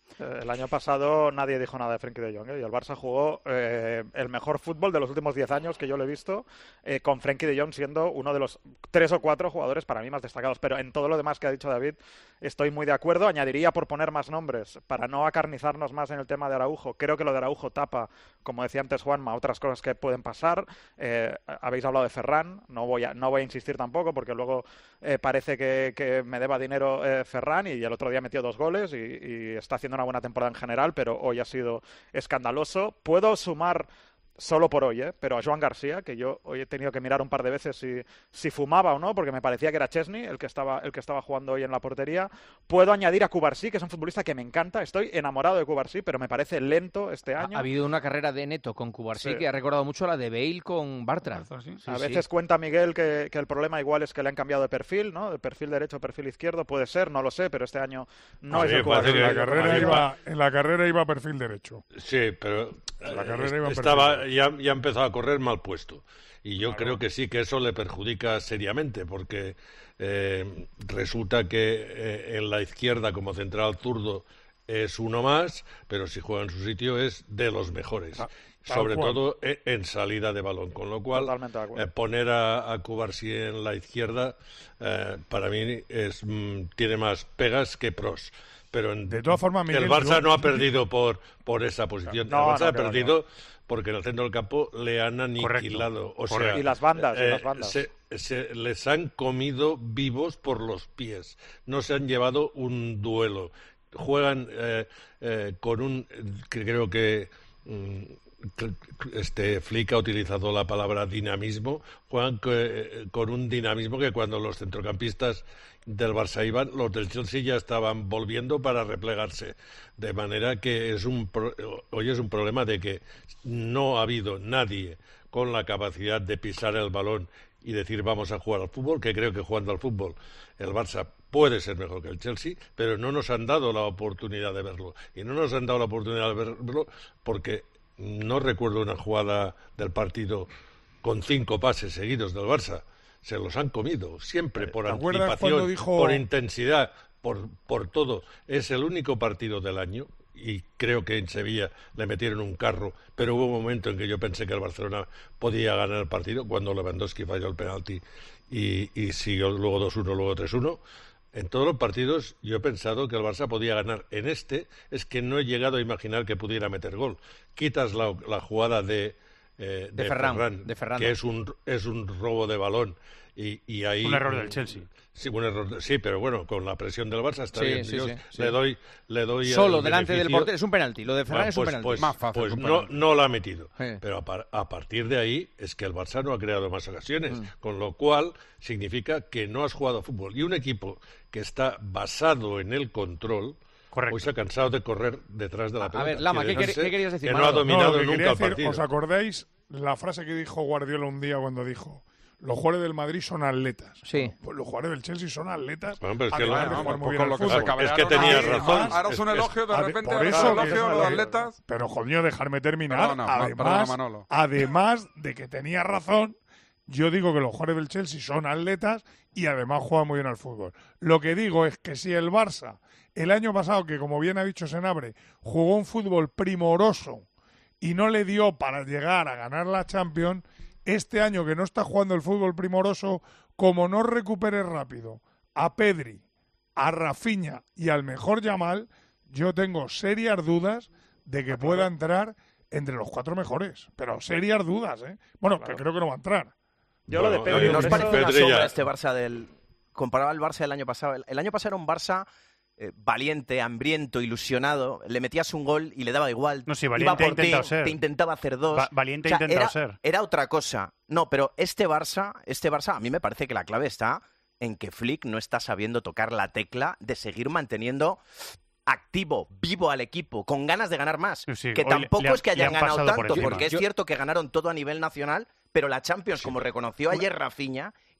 Eh, El año pasado nadie dijo nada de Frenkie de Jong, ¿eh? Y el Barça jugó eh, el mejor fútbol de los últimos diez años que yo le he visto, eh, con Frenkie de Jong siendo uno de los tres o cuatro jugadores para mí más destacados. Pero en todo lo demás que ha dicho David estoy muy de acuerdo. Añadiría, por poner más nombres, para no acarnizarnos más en el tema de Araujo, creo que lo de Araujo tapa, como decía antes Juanma, otras cosas que pueden pasar. Eh, habéis hablado de Ferran, no voy a, no voy a insistir tampoco porque luego eh, parece que, que me deba dinero eh, Ferran, y el otro día metió dos goles y, y está haciendo una buena temporada en general, pero hoy ha sido escandaloso. Puedo sumar solo por hoy, ¿eh? Pero a Joan García, que yo hoy he tenido que mirar un par de veces si, si fumaba o no, porque me parecía que era Chesney el que estaba el que estaba jugando hoy en la portería. Puedo añadir a Cubarsí, que es un futbolista que me encanta. Estoy enamorado de Cubarsí, pero me parece lento este año. Ha, ha habido una carrera de Neto con Cubarsí Sí. que ha recordado mucho a la de Bale con Bartra. Sí. A Sí, veces sí. cuenta Miguel que, que el problema igual es que le han cambiado de perfil, ¿no? De perfil derecho, perfil izquierdo, puede ser, no lo sé, pero este año no Ah, es sí, el parece Cubarsí. que la carrera iba, en la carrera iba perfil derecho. Sí, pero La eh, carrera iba en estaba perfil. ya, ya empezaba a correr mal puesto. Y yo creo que sí, que eso le perjudica seriamente, porque eh, resulta que eh, en la izquierda como central zurdo es uno más, pero si juega en su sitio es de los mejores. Tal Sobre cual. todo eh, en salida de balón, con lo cual Totalmente de acuerdo. eh, poner a, a Cubarsí en la izquierda eh, para mí es mm, tiene más pegas que pros. Pero en, De todas formas, Miguel, el Barça yo- no ha perdido por, por esa posición. No, el Barça no, ha que va, perdido porque en el centro del campo le han aniquilado. O sea, Y las bandas, y eh, las bandas. Se, se les han comido vivos por los pies. No se han llevado un duelo. Juegan eh, eh, con un... que creo que... mm, que- este Flick ha utilizado la palabra dinamismo. Juegan que- con un dinamismo que cuando los centrocampistas del Barça iban, los del Chelsea ya estaban volviendo para replegarse. De manera que es un pro- hoy es un problema de que no ha habido nadie con la capacidad de pisar el balón y decir vamos a jugar al fútbol, que creo que jugando al fútbol el Barça puede ser mejor que el Chelsea, pero no nos han dado la oportunidad de verlo. Y no nos han dado la oportunidad de verlo porque no recuerdo una jugada del partido con cinco pases seguidos del Barça. Se los han comido, siempre por ¿Te acuerdas anticipación, cuando dijo- por intensidad, por, por todo. Es el único partido del año y creo que en Sevilla le metieron un carro, pero hubo un momento en que yo pensé que el Barcelona podía ganar el partido cuando Lewandowski falló el penalti y, y siguió luego dos uno, luego tres uno. En todos los partidos yo he pensado que el Barça podía ganar. En este es que no he llegado a imaginar que pudiera meter gol. Quitas la, la jugada de, eh, De Ferran, de Ferran. que es un, es un robo de balón. Y, y ahí, Un error del Chelsea. Sí, un error, sí, pero bueno, con la presión del Barça está Sí, bien. sí, Yo sí, sí. le doy, le doy Solo el delante del beneficio. portero es un penalti. Lo de Ferran Bueno, es un pues, penalti. Pues, Más fácil pues que un no, penalti. no la ha metido. Sí. Pero a, par- a partir de ahí es que el Barça no ha creado más ocasiones, Mm. con lo cual significa que no has jugado a fútbol. Y un equipo que está basado en el control, Correcto. hoy se ha cansado de correr detrás de la A pelota. ver, Lama, Quiere ¿qué quer- decirse qué querías decir, Que no ha Manolo? dominado No, lo que nunca quería el decir, partido. ¿os acordáis la frase que dijo Guardiola un día cuando dijo los jugadores del Madrid son atletas? Sí. Pues los jugadores del Chelsea son atletas. Bueno, pero es que además la- de no, jugar pues muy bien con al lo que fútbol. se cabrearon. Es que tenía Además, razón. Ahora es un elogio, de ade- repente, por ahora es eso un elogio que- a los atletas. Pero, coño, dejarme terminar. Perdona, ma- además, perdona, Manolo. además de que tenía razón, yo digo que los jugadores del Chelsea son atletas y además juegan muy bien al fútbol. Lo que digo es que si el Barça, el año pasado, que como bien ha dicho Senabre, jugó un fútbol primoroso y no le dio para llegar a ganar la Champions, este año que no está jugando el fútbol primoroso, como no recupere rápido a Pedri, a Rafinha y al mejor Yamal, yo tengo serias dudas de que pueda entrar entre los cuatro mejores. Pero serias dudas, ¿eh? Bueno, que creo que no va a entrar. Yo lo de Bueno, Pedri, eh, ¿No os por parece eso- una Pedri sombra ya- este Barça del... Comparaba al Barça del año pasado. El, el año pasado era un Barça eh, valiente, hambriento, ilusionado. Le metías un gol y le daba igual. No, sí, Iba valiente ha por ti, intentado ser. te intentaba hacer dos. Va- valiente O sea, ha intentado era, ser. Era otra cosa. No, pero este Barça, este Barça, a mí me parece que la clave está en que Flick no está sabiendo tocar la tecla de seguir manteniendo activo, vivo al equipo, con ganas de ganar más. Sí, que hoy le- tampoco le han- es que le hayan han ganado pasado por tanto, encima. porque es Yo- cierto que ganaron todo a nivel nacional, pero la Champions, como reconoció ayer Rafinha,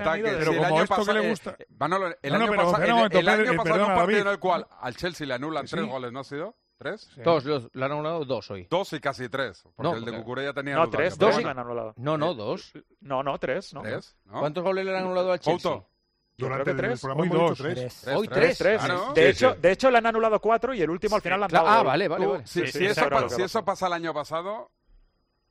falta han ido que de- si Pero el como año esto que pasado, le eh, gusta- eh, Manolo, el No, no, año pero pasado, espera un el, momento, el año Pedro, pasado perdona, un partido David. en el cual al Chelsea le anulan Sí. tres goles, ¿no ha sido? ¿Tres? Dos, los- le han anulado dos hoy. Dos y casi tres. Porque No, el de claro. Cucurella tenía No, anulado. tres, Pero dos bueno, le han anulado. No, no, dos. No, no, tres, ¿no? ¿Tres? ¿no? ¿Cuántos goles le han anulado al Chelsea? Couto. Yo creo Durante que el tres. programa Hoy hemos dos. dicho tres. Hoy Tres, tres. tres. Claro. De, Sí, hecho, sí. de hecho, le han anulado cuatro y el último al final le han Claro, dado. ah, gol. vale, vale, Tú, vale. si Sí, si sí, eso, sabrá pa- lo que si pasa. eso pasa el año pasado,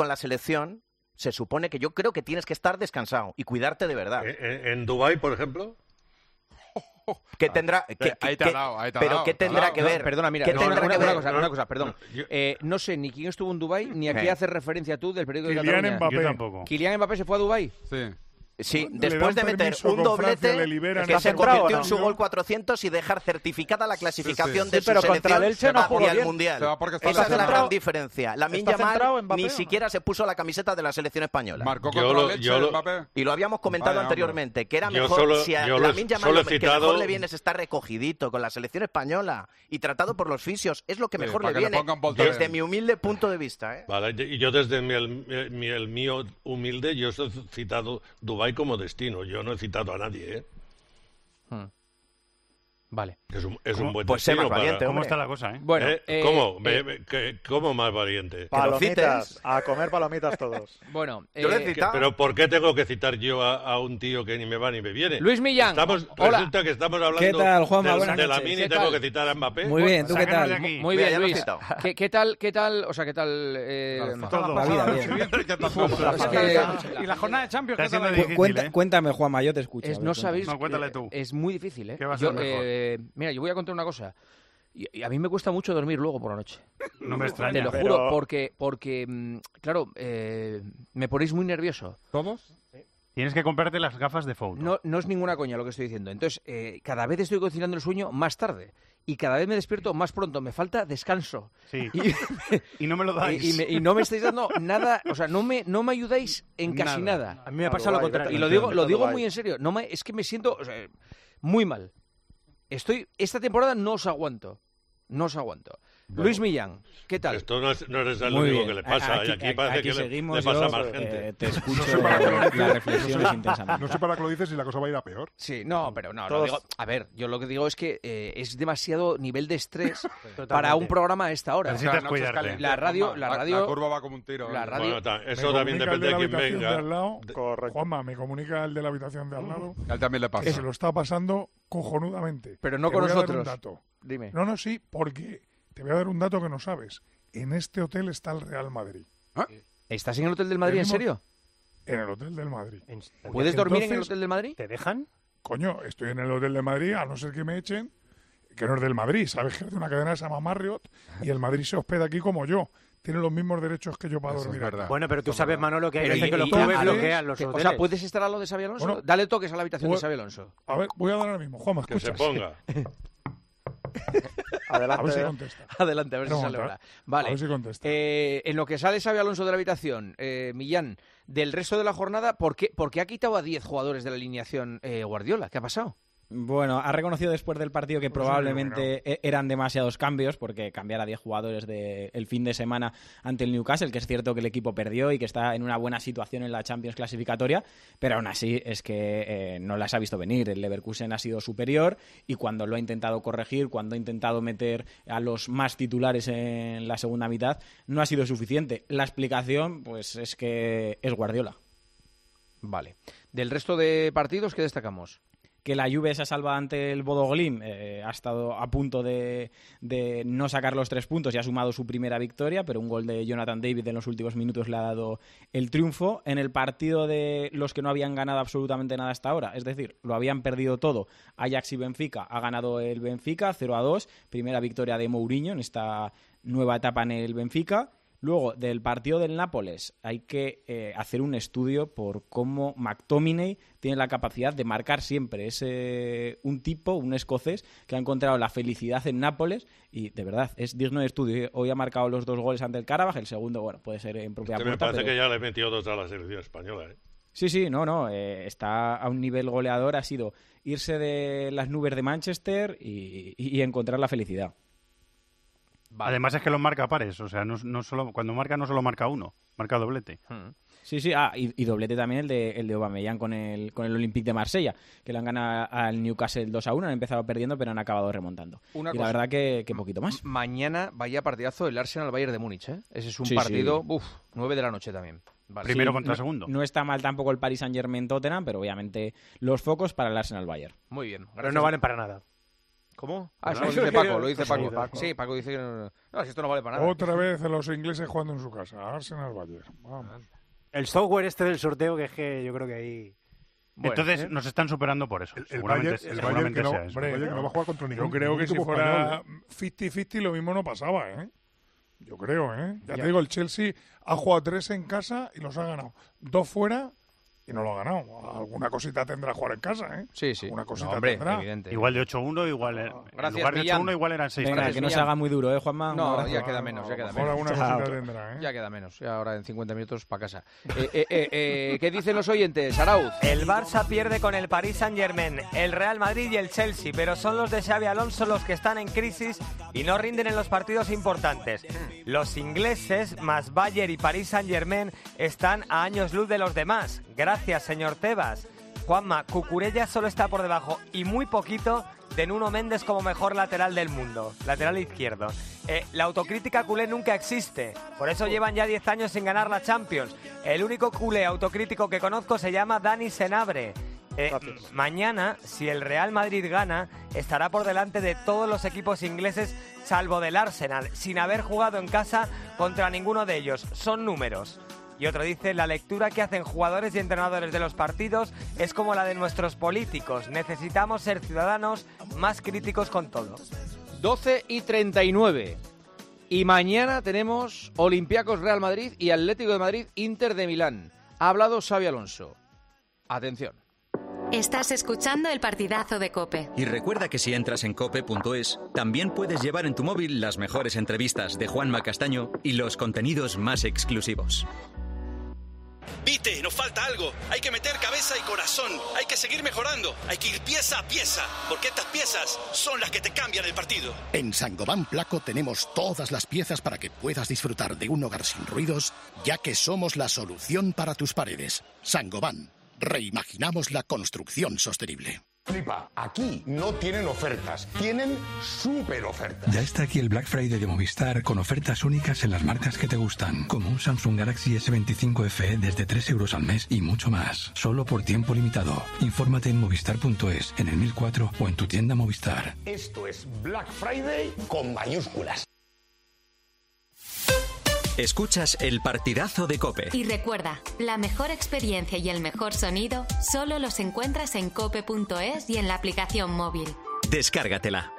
con la selección se supone que yo creo que tienes que estar descansado y cuidarte de verdad. ¿En, en Dubái, por ejemplo? ¿Qué tendrá, que, ahí te ha dado, ahí te ha pero dado, ¿qué te ha tendrá dado. que ver? No, perdona, mira, ¿Qué no, tendrá una, que una ver? cosa, una cosa, perdón. Yo- Eh, no sé ni quién estuvo en Dubái, ni a qué Eh. haces referencia tú del periódico de Kylian Cataluña. Mbappé. Yo tampoco. ¿Kylian Mbappé se fue a Dubái? Sí. Sí, Le después de dan meter permiso un con doblete Francia, le liberan que a se Francia. convirtió en ¿no? su gol cuatrocientos y dejar certificada la clasificación Sí, de pero su contra el selección Elche no jugó hacia el bien. Mundial. Se va porque está Esa es la lesionado. gran diferencia. Lamine ¿Está centrado Yamal Mbappé ni o no? siquiera se puso la camiseta de la selección española. Marcó Yo contra lo- el Elche, yo lo- Mbappé. Y lo habíamos comentado Vaya, anteriormente, que era Yo mejor solo- si a yo lo- Lamine Yamal solo he lo que citado- mejor le viene es estar recogidito con la selección española y tratado por los fisios. Es lo que Sí, mejor para le que le viene pongan Voltaren. desde mi humilde punto de vista. ¿eh? Vale, y yo desde mi, el, mi- el mío humilde, yo he citado Dubái como destino. Yo no he citado a nadie, ¿eh? Hmm. Vale. Es un, es ¿Cómo? un buen Pues sé destino más valiente, para... ¿Cómo hombre. está la cosa, eh? Bueno, ¿Eh? eh, ¿Cómo? eh, Me- que- ¿Cómo más valiente? Palomitas, cites. a comer palomitas todos. bueno, Yo le he eh, Que- citado. Pero ¿por qué tengo que citar yo a, a un tío que ni me va ni me viene? Luis Millán, Estamos, hola. Resulta que estamos hablando ¿Qué tal, Juanma? del- Buenas de la noches. mini y ¿Qué tengo tal? que citar a Mbappé. Muy bien, ¿tú qué Sácanos de tal? aquí. Muy Mira, bien, ya lo he Luis. citado. ¿Qué, qué tal, qué tal, o sea, qué tal? Eh, Todo. La vida, bien. es que- Y la jornada de Champions, Está ¿qué tal siendo ahí? difícil, Cuenta- ¿eh? Cuéntame, Juanma, yo te escucho. es- a ver, no cuéntame. sabéis. No, cuéntale eh, tú. Es muy difícil, ¿eh? ¿Qué va a Yo, ser mejor? eh, mira, yo voy a contar una cosa. Y, y a mí me cuesta mucho dormir luego por la noche. No me extraña. Te lo pero- juro, porque, porque mm, claro, eh, me ponéis muy nervioso. ¿Todos? Tienes que comprarte las gafas de foto. No, no es ninguna coña lo que estoy diciendo. Entonces, eh, cada vez estoy conciliando el sueño más tarde. Y cada vez me despierto más pronto. Me falta descanso. Sí. Y, Y no me lo dais. y- y me- y no me estáis dando nada, o sea, no me, no me ayudáis en casi Nada. nada. A mí me pasa lo Dubái, contrario. Y lo digo, lo Vete a digo Dubái. muy en serio. No me, es que me siento o sea, muy mal. Estoy, esta temporada no os aguanto. No os aguanto. Luis Millán, ¿qué tal? Esto no, es, no eres el Muy único bien. que le pasa. Aquí, y aquí parece aquí que le- seguimos, le, pasa yo, a más eh, gente. te escucho sé para qué lo dices, las reflexiones no sé- intensamente. No sé para qué lo dices si la cosa va a ir a peor. Sí, no, pero no, no Todos- digo, a ver, yo lo que digo es que eh, es demasiado nivel de estrés Totalmente. para un programa a esta hora. Necesitas noches cuidarte. calientes, La radio- Juanma. la radio- La curva va como un tiro. la ¿eh? radio- Bueno, ta- Me eso también comunica el depende de la quién habitación venga. de al lado, Correcto. Juanma, me comunica el de la habitación de al lado A él también le que pasa. se lo está pasando cojonudamente. Pero no Te con voy a dar un nosotros. dato. Dime. No, no, sí, porque te voy a dar un dato que no sabes. En este hotel está el Real Madrid. ¿Estás en el Hotel del Madrid, en Tenemos- serio? En el Hotel del Madrid. ¿Puedes dormir en el Entonces, Hotel del Madrid? ¿Te dejan? Coño, estoy en el Hotel del Madrid, a no ser que me echen, que no es del Madrid. Sabes que es de una cadena que se llama Marriott y el Madrid se hospeda aquí como yo. Tiene los mismos derechos que yo para Eso es dormir aquí. verdad. Bueno, pero tú sabes, Manolo, que hay Pero veces y- que los y- clubes a- bloquean los que- hoteles. O sea, ¿puedes estar al lado de Xabi Alonso? Bueno, Dale toques a la habitación de pues- Xabi Alonso. A ver, voy a dar ahora mismo. Juanma, Que se escucha. ponga. Adelante. A ver si contesta. Adelante, a ver si Espera un sale momento, ahora. A Vale. ver si contesta. Eh, en lo que sale Xabi Alonso de la habitación, eh, Millán, del resto de la jornada, ¿por qué, por qué ha quitado a diez jugadores de la alineación eh, Guardiola? ¿Qué ha pasado? Bueno, ha reconocido después del partido que Pues probablemente e- eran demasiados cambios, porque cambiar a diez jugadores de el fin de semana ante el Newcastle, que es cierto que el equipo perdió y que está en una buena situación en la Champions clasificatoria, pero aún así es que eh, no las ha visto venir. El Leverkusen ha sido superior y cuando lo ha intentado corregir, cuando ha intentado meter a los más titulares en la segunda mitad, no ha sido suficiente. La explicación, pues, es que es Guardiola. Vale. Del resto de partidos, ¿qué destacamos? Que la Juve se ha salvado ante el Bodo Glimt, eh, ha estado a punto de, de no sacar los tres puntos y ha sumado su primera victoria, pero un gol de Jonathan David en los últimos minutos le ha dado el triunfo. En el partido de los que no habían ganado absolutamente nada hasta ahora, es decir, lo habían perdido todo, Ajax y Benfica, ha ganado el Benfica cero a dos, primera victoria de Mourinho en esta nueva etapa en el Benfica. Luego, del partido del Nápoles, hay que eh, hacer un estudio por cómo McTominay tiene la capacidad de marcar siempre. Es eh, un tipo, un escocés, que ha encontrado la felicidad en Nápoles y, de verdad, es digno de estudio. Hoy ha marcado los dos goles ante el Karabaj, el segundo, bueno, puede ser en propia Que me puerta, parece pero- que ya le metió dos a la selección española, ¿eh? Sí, sí, no, no, eh, está a un nivel goleador, ha sido irse de las nubes de Manchester y, y- y encontrar la felicidad. Además es que los marca pares, o sea, no, no solo, cuando marca no solo marca uno, marca doblete. Sí, sí, ah, y, y doblete también el de, el de Aubameyang con el, con el Olympique de Marsella, que le han ganado al Newcastle dos a uno, han empezado perdiendo, pero han acabado remontando. Una y cosa. la verdad que, que poquito más. Mañana vaya partidazo el Arsenal-Bayern de Múnich, ¿eh? Ese es un Sí, partido, sí. uf, nueve de la noche también. Vale. Primero Sí, contra no- segundo. No está mal tampoco el Paris Saint-Germain-Tottenham, pero obviamente los focos para el Arsenal-Bayern. Muy bien. Pero gracias. no valen para nada. ¿Cómo? Ah, eso No, lo dice no, Paco, no, lo dice sí, Paco. Paco. Sí, Paco dice que no, no, si esto no vale para nada. Otra vez los ingleses jugando en su casa. Arsenal Bayern. Vamos. El software este del sorteo, que es que yo creo que ahí... Bueno, Entonces ¿eh? nos están superando por eso. El, el seguramente Bayern, el Bayern seguramente que no, sea eso. hombre, El Bayern que no va a jugar contra ningún- yo creo que si ningún fuera español. cincuenta cincuenta lo mismo no pasaba, ¿eh? Yo creo, ¿eh? Ya, Ya. te digo, el Chelsea ha jugado tres en casa y los ha ganado. Dos fuera y no lo ha ganado. Alguna cosita tendrá jugar en casa, ¿eh? Sí, sí. Alguna cosita No, hombre, tendrá. evidente. Igual de ocho uno, igual era- en Gracias, lugar de Millán. ocho uno, igual eran seis. Venga, que no se haga muy duro, ¿eh, Juanma? Un No, abrazo. ya queda menos, ya queda mejor menos. alguna Chao. cosita tendrá, ¿eh? Ya queda menos, ya ahora en cincuenta minutos para casa. Eh, eh, eh, eh, ¿Qué dicen los oyentes, Arauz? El Barça pierde con el Paris Saint-Germain, el Real Madrid y el Chelsea, pero son los de Xabi Alonso los que están en crisis y no rinden en los partidos importantes. Los ingleses, más Bayern y Paris Saint-Germain, están a años luz de los demás. Gracias, señor Tebas. Juanma, Cucurella solo está por debajo y muy poquito de Nuno Méndez como mejor lateral del mundo, lateral izquierdo. Eh, la autocrítica culé nunca existe, por eso llevan ya diez años sin ganar la Champions. El único culé autocrítico que conozco se llama Dani Senabre. Eh, mañana, si el Real Madrid gana, estará por delante de todos los equipos ingleses, salvo del Arsenal, sin haber jugado en casa contra ninguno de ellos. Son números. Y otro dice, la lectura que hacen jugadores y entrenadores de los partidos es como la de nuestros políticos. Necesitamos ser ciudadanos más críticos con todo. doce y treinta y nueve. Y mañana tenemos Olympiacos Real Madrid y Atlético de Madrid Inter de Milán. Ha hablado Xabi Alonso. Atención. Estás escuchando el partidazo de COPE. Y recuerda que si entras en cope punto es, también puedes llevar en tu móvil las mejores entrevistas de Juanma Castaño y los contenidos más exclusivos. Viste, nos falta algo. Hay que meter cabeza y corazón. Hay que seguir mejorando. Hay que ir pieza a pieza. Porque estas piezas son las que te cambian el partido. En Saint-Gobain Placo tenemos todas las piezas para que puedas disfrutar de un hogar sin ruidos, ya que somos la solución para tus paredes. Saint-Gobain. Reimaginamos la construcción sostenible. Flipa, aquí no tienen ofertas, tienen súper ofertas. Ya está aquí el Black Friday de Movistar con ofertas únicas en las marcas que te gustan, como un Samsung Galaxy ese veinticinco F E desde tres euros al mes y mucho más, solo por tiempo limitado. Infórmate en movistar punto es, en el mil cuatro o en tu tienda Movistar. Esto es Black Friday con mayúsculas. Escuchas el partidazo de COPE. Y recuerda, la mejor experiencia y el mejor sonido solo los encuentras en cope punto es y en la aplicación móvil. Descárgatela.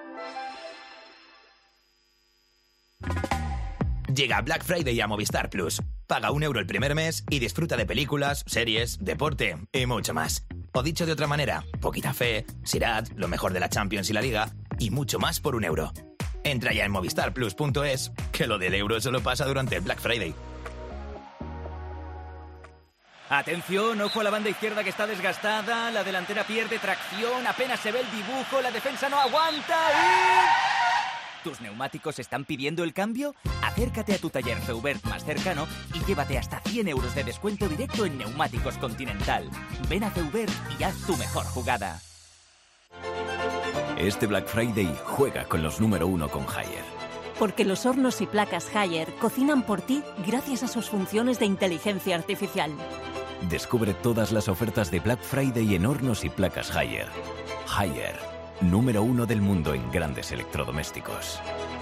Llega Black Friday a Movistar Plus. Paga un euro el primer mes y disfruta de películas, series, deporte y mucho más. O dicho de otra manera, poquita fe, Sirat, lo mejor de la Champions y la Liga y mucho más por un euro. Entra ya en movistar plus punto es, que lo del euro solo pasa durante el Black Friday. Atención, ojo a la banda izquierda que está desgastada, la delantera pierde tracción, apenas se ve el dibujo, la defensa no aguanta y... ¿Tus neumáticos están pidiendo el cambio? Acércate a tu taller Feubert más cercano y llévate hasta cien euros de descuento directo en Neumáticos Continental. Ven a Feubert y haz tu mejor jugada. Este Black Friday juega con los número uno con Haier. Porque los hornos y placas Haier cocinan por ti gracias a sus funciones de inteligencia artificial. Descubre todas las ofertas de Black Friday en hornos y placas Haier. Haier, número uno del mundo en grandes electrodomésticos.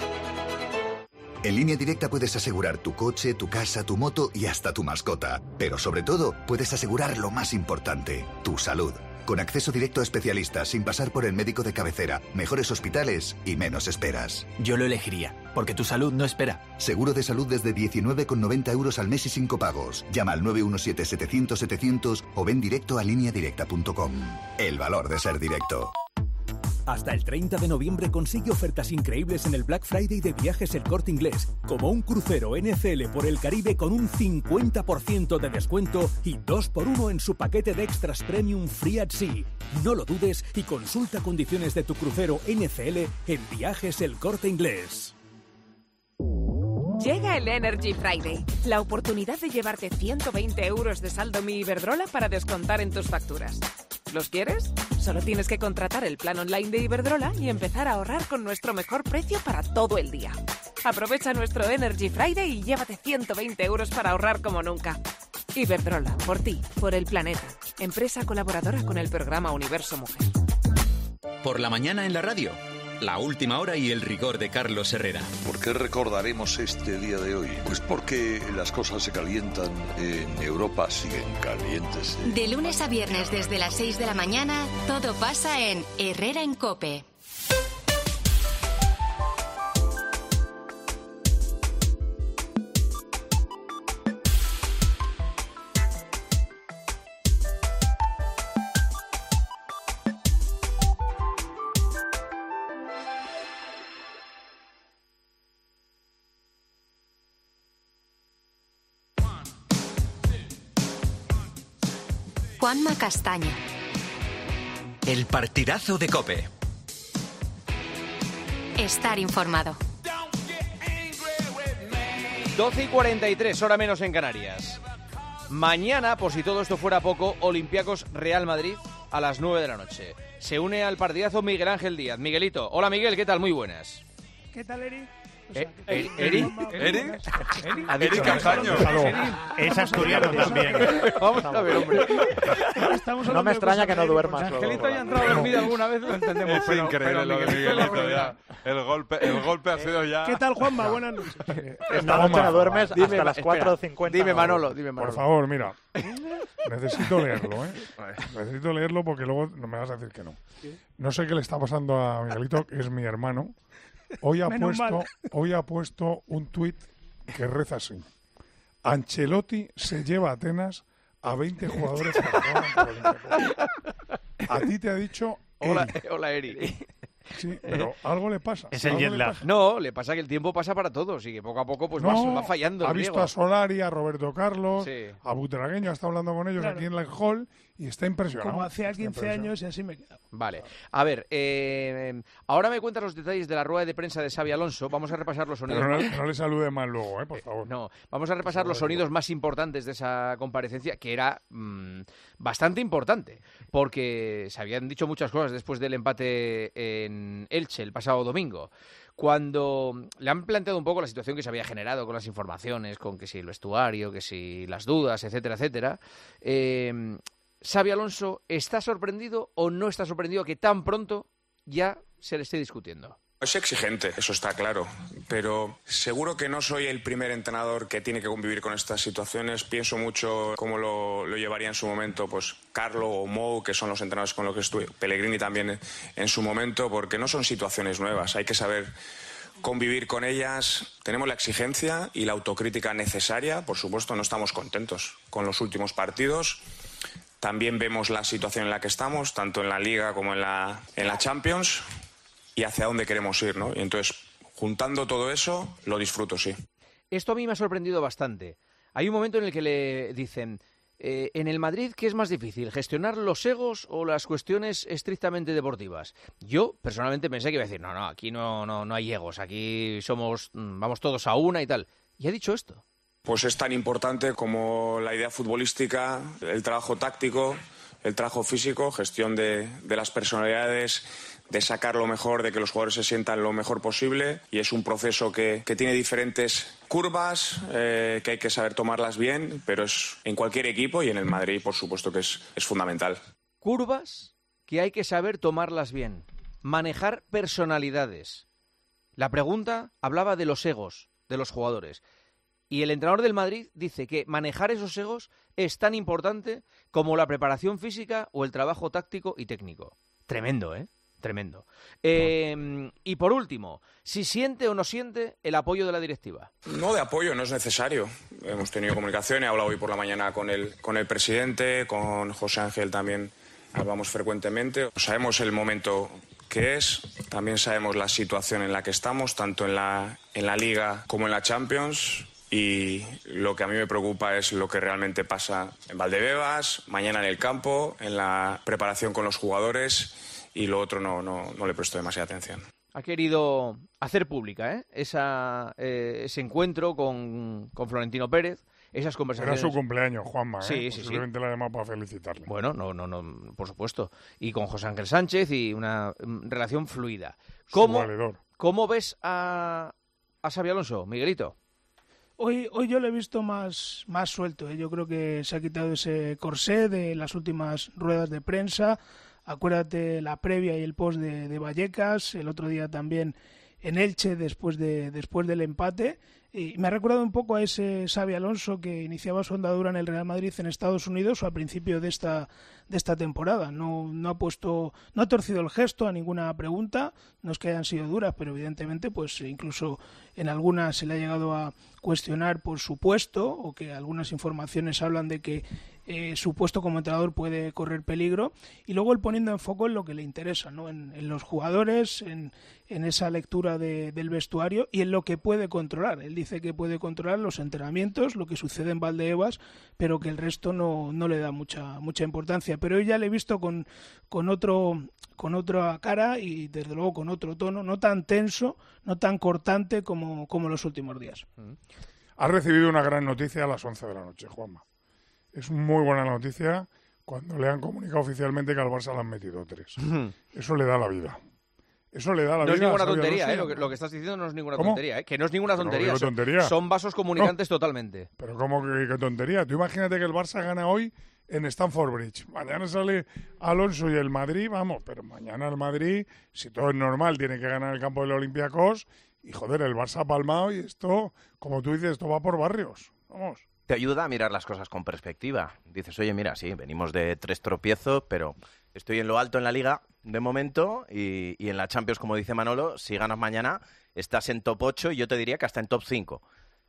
En Línea Directa puedes asegurar tu coche, tu casa, tu moto y hasta tu mascota. Pero sobre todo, puedes asegurar lo más importante, tu salud. Con acceso directo a especialistas, sin pasar por el médico de cabecera, mejores hospitales y menos esperas. Yo lo elegiría, porque tu salud no espera. Seguro de salud desde diecinueve con noventa euros al mes y sin copagos. Llama al nueve uno siete setecientos setecientos o ven directo a línea directa punto com. El valor de ser directo. Hasta el treinta de noviembre consigue ofertas increíbles en el Black Friday de Viajes El Corte Inglés, como un crucero N F L por el Caribe con un cincuenta por ciento de descuento y dos por uno en su paquete de extras premium Free at Sea. No lo dudes y consulta condiciones de tu crucero N F L en Viajes El Corte Inglés. Llega el Energy Friday, la oportunidad de llevarte ciento veinte euros de saldo Mi Iberdrola para descontar en tus facturas. ¿Los quieres? Solo tienes que contratar el plan online de Iberdrola y empezar a ahorrar con nuestro mejor precio para todo el día. Aprovecha nuestro Energy Friday y llévate ciento veinte euros para ahorrar como nunca. Iberdrola, por ti, por el planeta. Empresa colaboradora con el programa Universo Mujer. Por la mañana en la radio. La última hora y el rigor de Carlos Herrera. ¿Por qué recordaremos este día de hoy? Pues porque las cosas se calientan en Europa, siguen calientes. ¿eh? De lunes a viernes desde las seis de la mañana, todo pasa en Herrera en COPE. Juanma Castaño. El partidazo de COPE. Estar informado. doce y cuarenta y tres, hora menos en Canarias. Mañana, por si todo esto fuera poco, Olympiacos Real Madrid a las nueve de la noche. Se une al partidazo Miguel Ángel Díaz. Miguelito. Hola Miguel, ¿qué tal? Muy buenas. ¿Qué tal, Eri? O sea, eh, Eri, Eri, Eri, ha dicho Castaño. Es asturiano también. Vamos a ver, hombre. No me extraña que no duermas. Angelito ya ha entrado dormido alguna vez, lo entendemos. Es pero, increíble pero lo de Miguelito ya. El golpe, el golpe ha sido ya... ¿Qué tal, Juanma? Buenas noches. Esta noche no duermes dime, hasta las cuatro cincuenta. Dime, Manolo, dime, Manolo. Por favor, mira. Necesito leerlo, ¿eh? Necesito leerlo porque luego no me vas a decir que no. No sé qué le está pasando a Miguelito, que es mi hermano. Hoy ha, puesto, hoy ha puesto un tuit que reza así. Ancelotti se lleva a Atenas a veinte jugadores que juegan por el Olympiacos. A ti te ha dicho... Hola, hola Eri. Sí, pero algo le pasa. Es el jet lag. No, le pasa que el tiempo pasa para todos y que poco a poco pues no, va, va fallando. Ha visto a Solari, a Roberto Carlos, sí. a Butragueño, está hablando con ellos claro. aquí en el hall y está impresionado. Como hacía quince años y así me he quedado. Vale. A ver, eh, ahora me cuentas los detalles de la rueda de prensa de Xabi Alonso. Vamos a repasar los sonidos. Pero no, no le salude más luego, eh, por favor. No, vamos a repasar los sonidos más importantes de esa comparecencia, que era mmm, bastante importante, porque se habían dicho muchas cosas después del empate en Elche el pasado domingo. Cuando le han planteado un poco la situación que se había generado con las informaciones, con que si el vestuario, que si las dudas, etcétera, etcétera, eh, ¿Xabi Alonso está sorprendido o no está sorprendido que tan pronto ya se le esté discutiendo? Es exigente, eso está claro, pero seguro que no soy el primer entrenador que tiene que convivir con estas situaciones. Pienso mucho cómo lo, lo llevaría en su momento pues Carlo o Mou, que son los entrenadores con los que estuve, Pellegrini también en su momento, porque no son situaciones nuevas, hay que saber convivir con ellas. Tenemos la exigencia y la autocrítica necesaria, por supuesto no estamos contentos con los últimos partidos. También vemos la situación en la que estamos, tanto en la Liga como en la, en la Champions, y hacia dónde queremos ir, ¿no? Y entonces, juntando todo eso, lo disfruto, sí. Esto a mí me ha sorprendido bastante. Hay un momento en el que le dicen, eh, en el Madrid, ¿qué es más difícil? ¿Gestionar los egos o las cuestiones estrictamente deportivas? Yo, personalmente, pensé que iba a decir, no, no, aquí no, no, no hay egos, aquí somos, vamos todos a una y tal. Y ha dicho esto. Pues es tan importante como la idea futbolística, el trabajo táctico, el trabajo físico, gestión de, de las personalidades, de sacar lo mejor, de que los jugadores se sientan lo mejor posible, y es un proceso que, que tiene diferentes curvas, eh, que hay que saber tomarlas bien, pero es en cualquier equipo y en el Madrid, por supuesto que es, es fundamental. Curvas que hay que saber tomarlas bien, manejar personalidades. La pregunta hablaba de los egos de los jugadores. Y el entrenador del Madrid dice que manejar esos egos es tan importante como la preparación física o el trabajo táctico y técnico. Tremendo, ¿eh? Tremendo. Eh, y por último, si siente o no siente el apoyo de la directiva. No de apoyo, no es necesario. Hemos tenido comunicación, he hablado hoy por la mañana con el, con el presidente, con José Ángel también hablamos frecuentemente. Sabemos el momento que es, también sabemos la situación en la que estamos, tanto en la, en la Liga como en la Champions. Y lo que a mí me preocupa es lo que realmente pasa en Valdebebas, mañana en el campo, en la preparación con los jugadores, y lo otro no, no, no le presto demasiada atención. Ha querido hacer pública ¿eh? Esa, eh, ese encuentro con, con Florentino Pérez, esas conversaciones. Era su cumpleaños, Juanma, ¿eh? Sí, sí, Posiblemente sí. la llamado para felicitarle. Bueno, no, no, no, por supuesto. Y con José Ángel Sánchez y una um, relación fluida. ¿Cómo, ¿cómo ves a, a Xabi Alonso, Miguelito? Hoy, hoy yo lo he visto más, más suelto, ¿eh? Yo creo que se ha quitado ese corsé de las últimas ruedas de prensa. Acuérdate la previa y el post de, de Vallecas, el otro día también en Elche después de después del empate. Y me ha recordado un poco a ese Xabi Alonso que iniciaba su andadura en el Real Madrid en Estados Unidos o a principio de esta de esta temporada. No, no ha puesto, no ha torcido el gesto a ninguna pregunta, no es que hayan sido duras, pero evidentemente pues incluso en algunas se le ha llegado a cuestionar por su puesto, o que algunas informaciones hablan de que eh, su puesto como entrenador puede correr peligro, y luego él poniendo en foco en lo que le interesa, ¿no? En, en los jugadores, en, en esa lectura de, del vestuario y en lo que puede controlar. Él dice que puede controlar los entrenamientos, lo que sucede en Valdebebas, pero que el resto no, no le da mucha mucha importancia. Pero yo ya le he visto con, con otro con otra cara y desde luego con otro tono, no tan tenso, no tan cortante como, como los últimos días. Has recibido una gran noticia a las once de la noche, Juanma. Es muy buena noticia cuando le han comunicado oficialmente que al Barça le han metido tres. Eso le da la vida. Eso le da la no vida. No es ninguna a Xabi tontería, Alonso. ¿eh? Lo que, lo que estás diciendo no es ninguna ¿Cómo? tontería, ¿eh? Que no es ninguna Pero tontería. digo Son, tontería. son vasos comunicantes No. totalmente. Pero ¿cómo que qué tontería? Tú imagínate que el Barça gana hoy en Stamford Bridge. Mañana sale Alonso y el Madrid, vamos, pero mañana el Madrid, si todo es normal, tiene que ganar el campo del Olympiacos y, joder, el Barça ha palmado y esto, como tú dices, esto va por barrios. Vamos. Te ayuda a mirar las cosas con perspectiva. Dices, oye, mira, sí, venimos de tres tropiezos, pero estoy en lo alto en la Liga de momento y, y en la Champions, como dice Manolo, si ganas mañana estás en top ocho y yo te diría que hasta en top cinco.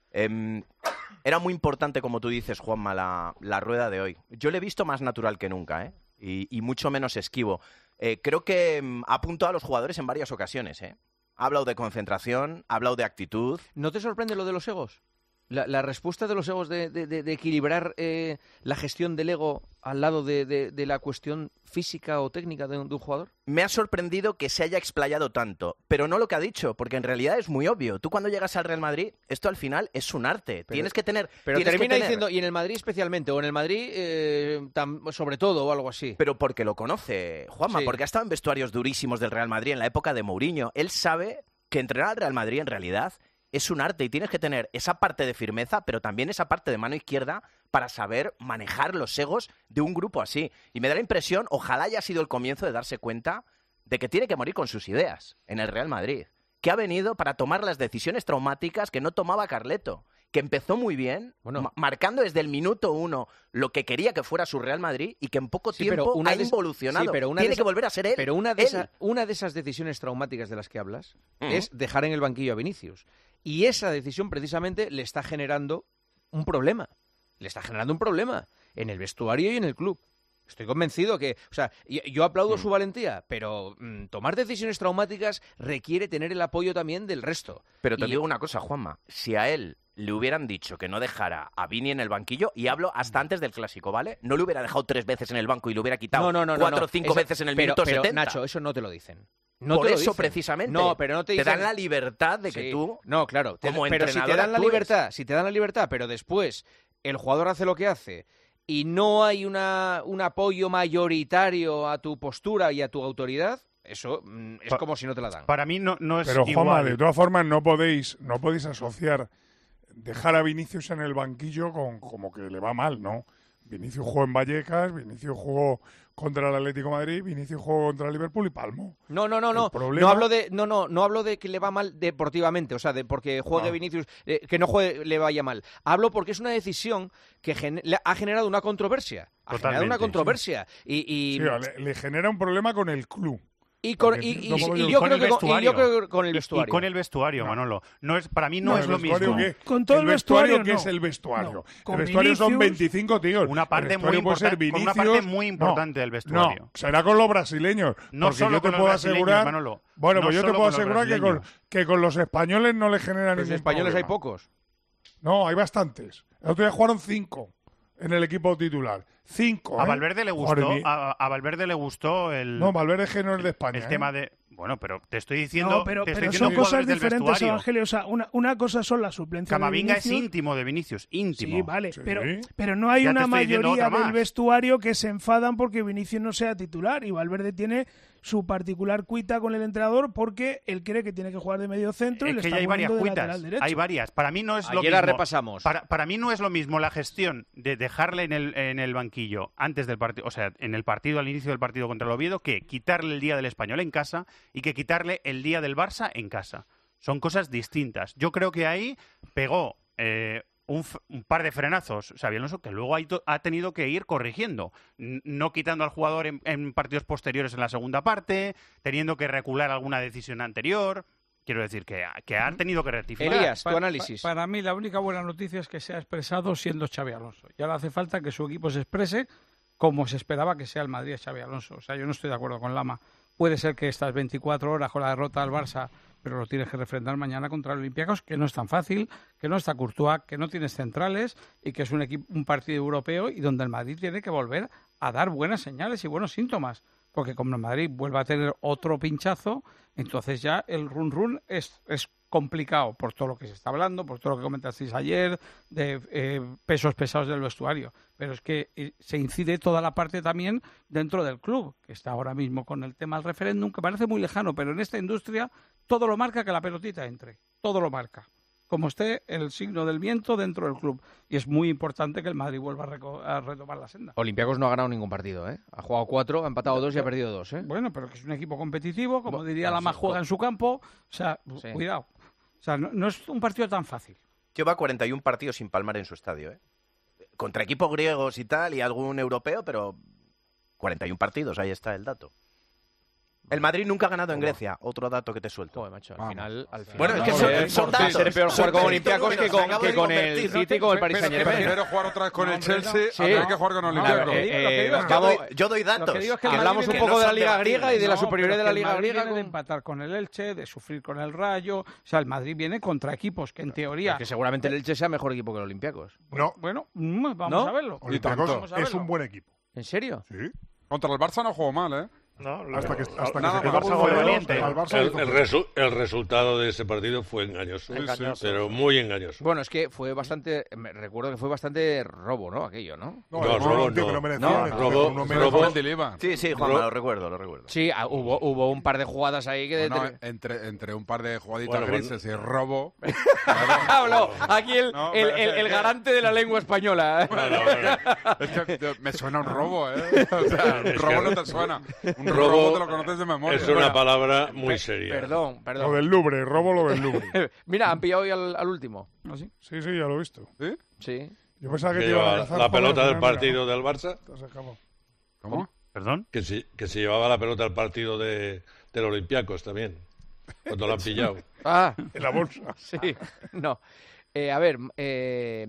Eh, era muy importante, como tú dices, Juanma, la, la rueda de hoy. Yo le he visto más natural que nunca, ¿eh? Y, y mucho menos esquivo. Eh, creo que mm, ha apuntado a los jugadores en varias ocasiones, ¿eh? Ha hablado de concentración, ha hablado de actitud. ¿No te sorprende lo de los egos? La, la respuesta de los egos de, de, de, de equilibrar eh, la gestión del ego al lado de, de, de la cuestión física o técnica de un, de un jugador. Me ha sorprendido que se haya explayado tanto, pero no lo que ha dicho, porque en realidad es muy obvio. Tú cuando llegas al Real Madrid, esto al final es un arte. Pero, tienes que tener... Pero tienes termina que tener... diciendo, y en el Madrid especialmente, o en el Madrid eh, tam, sobre todo, o algo así. Pero porque lo conoce, Juanma, Sí. porque ha estado en vestuarios durísimos del Real Madrid en la época de Mourinho. Él sabe que entrenar al Real Madrid en realidad es un arte y tienes que tener esa parte de firmeza, pero también esa parte de mano izquierda para saber manejar los egos de un grupo así. Y me da la impresión, ojalá haya sido el comienzo de darse cuenta de que tiene que morir con sus ideas en el Real Madrid, que ha venido para tomar las decisiones traumáticas que no tomaba Carleto, que empezó muy bien, Bueno. ma- marcando desde el minuto uno lo que quería que fuera su Real Madrid y que en poco Sí, pero tiempo una ha de- involucionado. sí, pero una tiene de que esa- volver a ser él. Pero una de, él. esa- una de esas decisiones traumáticas de las que hablas Ujú. es dejar en el banquillo a Vinicius. Y esa decisión precisamente le está generando un problema. Le está generando un problema en el vestuario y en el club. Estoy convencido que, o sea, y- yo aplaudo su valentía, pero mm, tomar decisiones traumáticas requiere tener el apoyo también del resto. Pero te Y- digo una cosa, Juanma. Si a él le hubieran dicho que no dejara a Vini en el banquillo, y hablo hasta antes del Clásico, ¿vale? No le hubiera dejado tres veces en el banco y le hubiera quitado No, no, no, no, cuatro o no. cinco Eso- veces en el pero- minuto pero, setenta. Nacho, eso no te lo dicen. No Por te lo eso, dicen. precisamente. No, pero no te, Te dicen... dan la libertad de que Sí. tú, No, claro. te- como pero si te entrenador, dan la actúes. libertad, si te dan la libertad, pero después el jugador hace lo que hace y no hay una, un apoyo mayoritario a tu postura y a tu autoridad, eso mm, es Pa- como si no te la dan. Para mí no, no es Pero, Juanma, igual. de todas formas, no podéis, no podéis asociar dejar a Vinicius en el banquillo con como que le va mal, ¿no? Vinicius jugó en Vallecas, Vinicius jugó contra el Atlético de Madrid, Vinicius jugó contra el Liverpool y palmó. No, no, no, El no. problema- No hablo de, no, no, no hablo de que le va mal deportivamente, o sea, de porque juegue No. Vinicius, eh, que no juegue le vaya mal. Hablo porque es una decisión que gen- le ha generado una controversia. Ha generado una Totalmente, controversia. Y, y, Sí, le, le genera un problema con el club. y con- Porque y- no y- puedo y yo- yo con creo el que con- y yo vestuario. creo que con el Y- vestuario. Y, con el vestuario, Manolo. No es, para mí no, No, es el lo vestuario mismo. que- Con todo el vestuario, ¿qué no. es el vestuario? No, El con vestuario son Vinicius- veinticinco tíos. Una parte El muy vestuario puede ser importante- con una Vinicius- parte muy importante no, del vestuario. No, será con los brasileños. No porque solo yo te con los puedo brasileños, asegurar. Manolo. Bueno, No pues yo te solo puedo con los asegurar que con, brasileños. que con los españoles no le generan Pues ningún españoles hay problema. pocos. No, hay bastantes. El otro día jugaron cinco en el equipo titular. Cinco. A ¿eh? Valverde le Joder, gustó, mi- a, a Valverde le gustó el, No, Valverde es que no es de España. el ¿eh? tema de... Bueno, pero te estoy diciendo... No, pero, te estoy pero diciendo son cosas jugadores del diferentes, vestuario. Evangelio. O sea, una, una cosa son las suplencias Camavinga de es Vinicius. íntimo de Vinicius, íntimo. Sí, vale, Sí. pero, pero no hay Ya te una estoy diciendo mayoría otra del más. vestuario que se enfadan porque Vinicius no sea titular y Valverde tiene su particular cuita con el entrenador porque él cree que tiene que jugar de medio centro y Es le que está ya hay varias poniendo de cuitas, lateral derecho. hay varias. Para mí no es lo Ayer mismo. la repasamos. Para, para mí no es lo mismo la gestión de dejarle en el, en el banquillo antes del partido, o sea, en el partido, al inicio del partido contra el Oviedo, que quitarle el día del Español en casa y que quitarle el día del Barça en casa. Son cosas distintas. Yo creo que ahí pegó eh, un, f- un par de frenazos Xabi Alonso que luego ha, ito- ha tenido que ir corrigiendo, N- no quitando al jugador en, en partidos posteriores en la segunda parte, teniendo que recular alguna decisión anterior. Quiero decir que, que ha tenido que rectificar. Elías, tu Pa- análisis. pa- para mí la única buena noticia es que se ha expresado siendo Xabi Alonso. Y ahora hace falta que su equipo se exprese como se esperaba que sea el Madrid a Xabi Alonso. O sea, yo no estoy de acuerdo con Lama. Puede ser que estas veinticuatro horas con la derrota al Barça pero lo tienes que refrendar mañana contra el Olympiacos, que no es tan fácil, que no está Courtois, que no tienes centrales y que es un, equipo, un partido europeo y donde el Madrid tiene que volver a dar buenas señales y buenos síntomas. Porque como el Madrid vuelva a tener otro pinchazo, entonces ya el run-run es, es complicado por todo lo que se está hablando, por todo lo que comentasteis ayer, de eh, pesos pesados del vestuario. Pero es que eh, se incide toda la parte también dentro del club, que está ahora mismo con el tema del referéndum, que parece muy lejano, pero en esta industria todo lo marca que la pelotita entre, todo lo marca. Como esté el signo del viento dentro del club. Y es muy importante que el Madrid vuelva a, reco- a retomar la senda. Olympiacos no ha ganado ningún partido, ¿eh? Ha jugado cuatro, ha empatado dos y ha perdido dos, ¿eh? Bueno, pero que es un equipo competitivo, como diría ah, la sí, más juega co- en su campo. O sea, Sí. cuidado. O sea, no, no es un partido tan fácil. Lleva cuarenta y un partidos sin palmar en su estadio, ¿eh? Contra equipos griegos y tal, y algún europeo, pero cuarenta y un partidos, ahí está el dato. El Madrid nunca ha ganado en Grecia. Otro dato que te suelto. Joder, macho, al final, al final. Bueno, es que no, son, joder, son por datos. ser peor jugar con Olympiacos que con, que con el City, con el Paris Pero Saint-Germain. prefiero jugar otra vez con el Chelsea Sí. a tener que jugar con Olympiacos. Eh, eh, digo es que vamos, doy- yo doy datos. Lo que digo es que que el hablamos Madrid un viene- poco de la son Liga debatibles. griega y de la No, superioridad de pero la que el Liga Madrid griega. viene de con- empatar con el Elche, de sufrir con el Rayo. O sea, el Madrid viene contra equipos que en teoría... Que seguramente el Elche sea mejor equipo que el Olympiacos. No, Bueno, mm, vamos ¿No? a verlo. Olympiacos Vamos a es verlo. un buen equipo. ¿En serio? Sí. Contra el Barça no jugó mal, ¿eh? No, lo- Hasta que, hasta que Nada se quedó más. por Barça modelos, valiente. al Barça El, hizo el fuerte. resu- el resultado de ese partido fue engañoso, Engañoso. pero muy engañoso. Bueno, es que fue bastante. Me recuerdo que fue bastante robo, ¿no? Aquello, ¿no? No, No, el robo tío no. que no merecía, No, que robo- no robo- merecía. Fue el Diliva. Sí, sí, Juanma, lo recuerdo, lo recuerdo. Sí, ah, hubo, hubo un par de jugadas ahí que. Bueno, de- entre, entre un par de jugaditas Bueno, bueno. grises y robo. Habló aquí el, No, el, pero- el- el garante de la lengua española. ¿eh? Es que tío, me suena un robo, ¿eh? O sea, un robo no te suena. Un robo, Robo te lo conoces de memoria. es una Bueno, palabra muy Pe- seria. Perdón, Lo perdón. del Louvre, robo lo del Louvre. Mira, han pillado hoy al, al último. ¿Ah, sí? Sí, sí, ya lo he visto. ¿Sí? Sí. Yo pensaba que Que te iban a lleva lanzar la palos, pelota del pero mira, partido del Barça, te has acabado. ¿Cómo? ¿Perdón? que se, que se llevaba la pelota al partido de, del Olympiacos también, cuando lo han pillado. Ah, En la bolsa. sí. No. Eh, a ver, eh,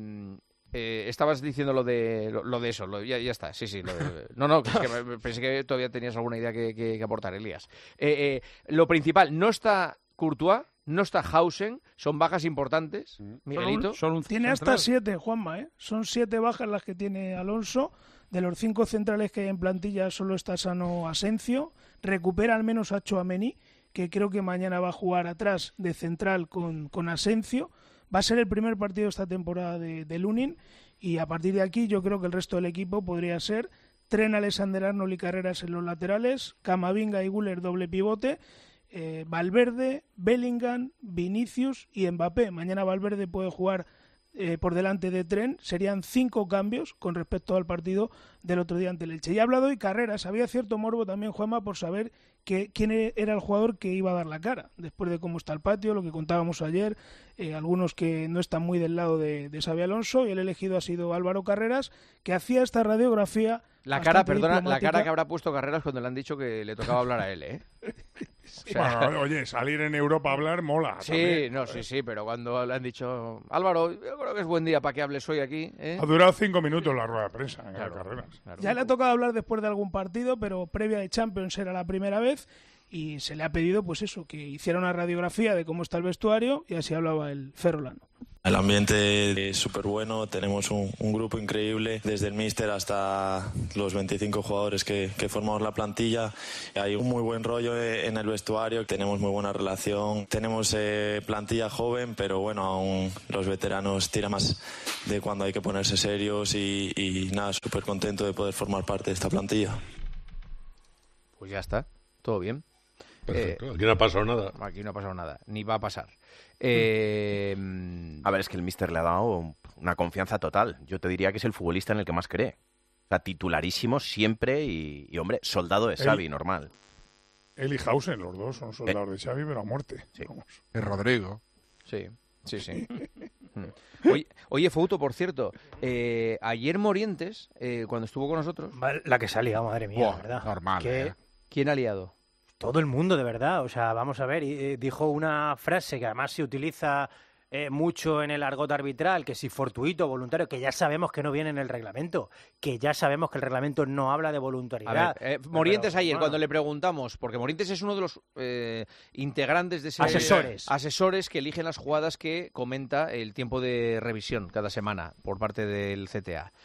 eh, estabas diciendo lo de lo, lo de eso. Lo- ya, ya está. Sí, sí. Lo de- no, no, que es que me- pensé que todavía tenías alguna idea que, que- que aportar, Elías. Eh, eh, lo principal, no está Courtois, no está Hausen, son bajas importantes. Miguelito. Solo un Tiene central. hasta siete, Juanma, ¿eh? Son siete bajas las que tiene Alonso. De los cinco centrales que hay en plantilla solo está sano Asencio. Recupera al menos a Tchouaméni, que creo que mañana va a jugar atrás de central con, con Asencio. Va a ser el primer partido esta temporada de, de Lunin y a partir de aquí yo creo que el resto del equipo podría ser Tren, Alexander-Arnold y Carreras en los laterales, Camavinga y Güler doble pivote, eh, Valverde, Bellingham, Vinicius y Mbappé. Mañana Valverde puede jugar eh, por delante de Tren. Serían cinco cambios con respecto al partido del otro día ante el Elche. Y ha hablado hoy Carreras. Había cierto morbo también, Juanma, por saber que, quién era el jugador que iba a dar la cara después de cómo está el patio, lo que contábamos ayer, eh, algunos que no están muy del lado de, de Xabi Alonso, y el elegido ha sido Álvaro Carreras, que hacía esta radiografía. La cara, bastante perdona, la diplomática. cara que habrá puesto Carreras cuando le han dicho que le tocaba hablar a él, ¿eh? O sea, Bueno, oye, salir en Europa a hablar mola. sí, también. no, sí, sí, pero cuando le han dicho, Álvaro, yo creo que es buen día para que hables hoy aquí, ¿eh? Ha durado cinco minutos la rueda de prensa en Claro, Carreras. claro. Ya le ha tocado hablar después de algún partido, pero previa de Champions era la primera vez y se le ha pedido, pues eso, que hiciera una radiografía de cómo está el vestuario y así hablaba el ferrolano. El ambiente es súper bueno, tenemos un, un grupo increíble, desde el míster hasta los veinticinco jugadores que, que formamos la plantilla. Hay un muy buen rollo en el vestuario, tenemos muy buena relación, tenemos eh, plantilla joven, pero bueno, aún los veteranos tiran más de cuando hay que ponerse serios y, y nada, súper contento de poder formar parte de esta plantilla. Pues ya está, todo bien. Perfecto, Eh, aquí no ha pasado nada. Aquí no ha pasado nada, ni va a pasar. Eh, A ver, es que el míster le ha dado una confianza total. Yo te diría que es el futbolista en el que más cree. O sea, titularísimo siempre y, y, hombre, soldado de Xavi, Él- normal. Él y Hausen, los dos son soldados de Xavi, pero a muerte. Sí. Vamos. Es Rodrigo. Sí, sí, sí. Mm. Oye, oye, Fouto, por cierto, eh, ayer Morientes, eh, cuando estuvo con nosotros... La que se ha liado, madre mía, Buah, ¿verdad? normal, Que ¿eh? ¿Quién ha liado? todo el mundo, de verdad. O sea, vamos a ver, y, eh, dijo una frase que además se utiliza eh, mucho en el argot arbitral, que si fortuito, voluntario, que ya sabemos que no viene en el reglamento, que ya sabemos que el reglamento no habla de voluntariedad. A ver, eh, Morientes Pero, ayer, bueno. cuando le preguntamos, porque Morientes es uno de los eh, integrantes de ese... Asesores. Asesores que eligen las jugadas que comenta el tiempo de revisión cada semana por parte del C T A.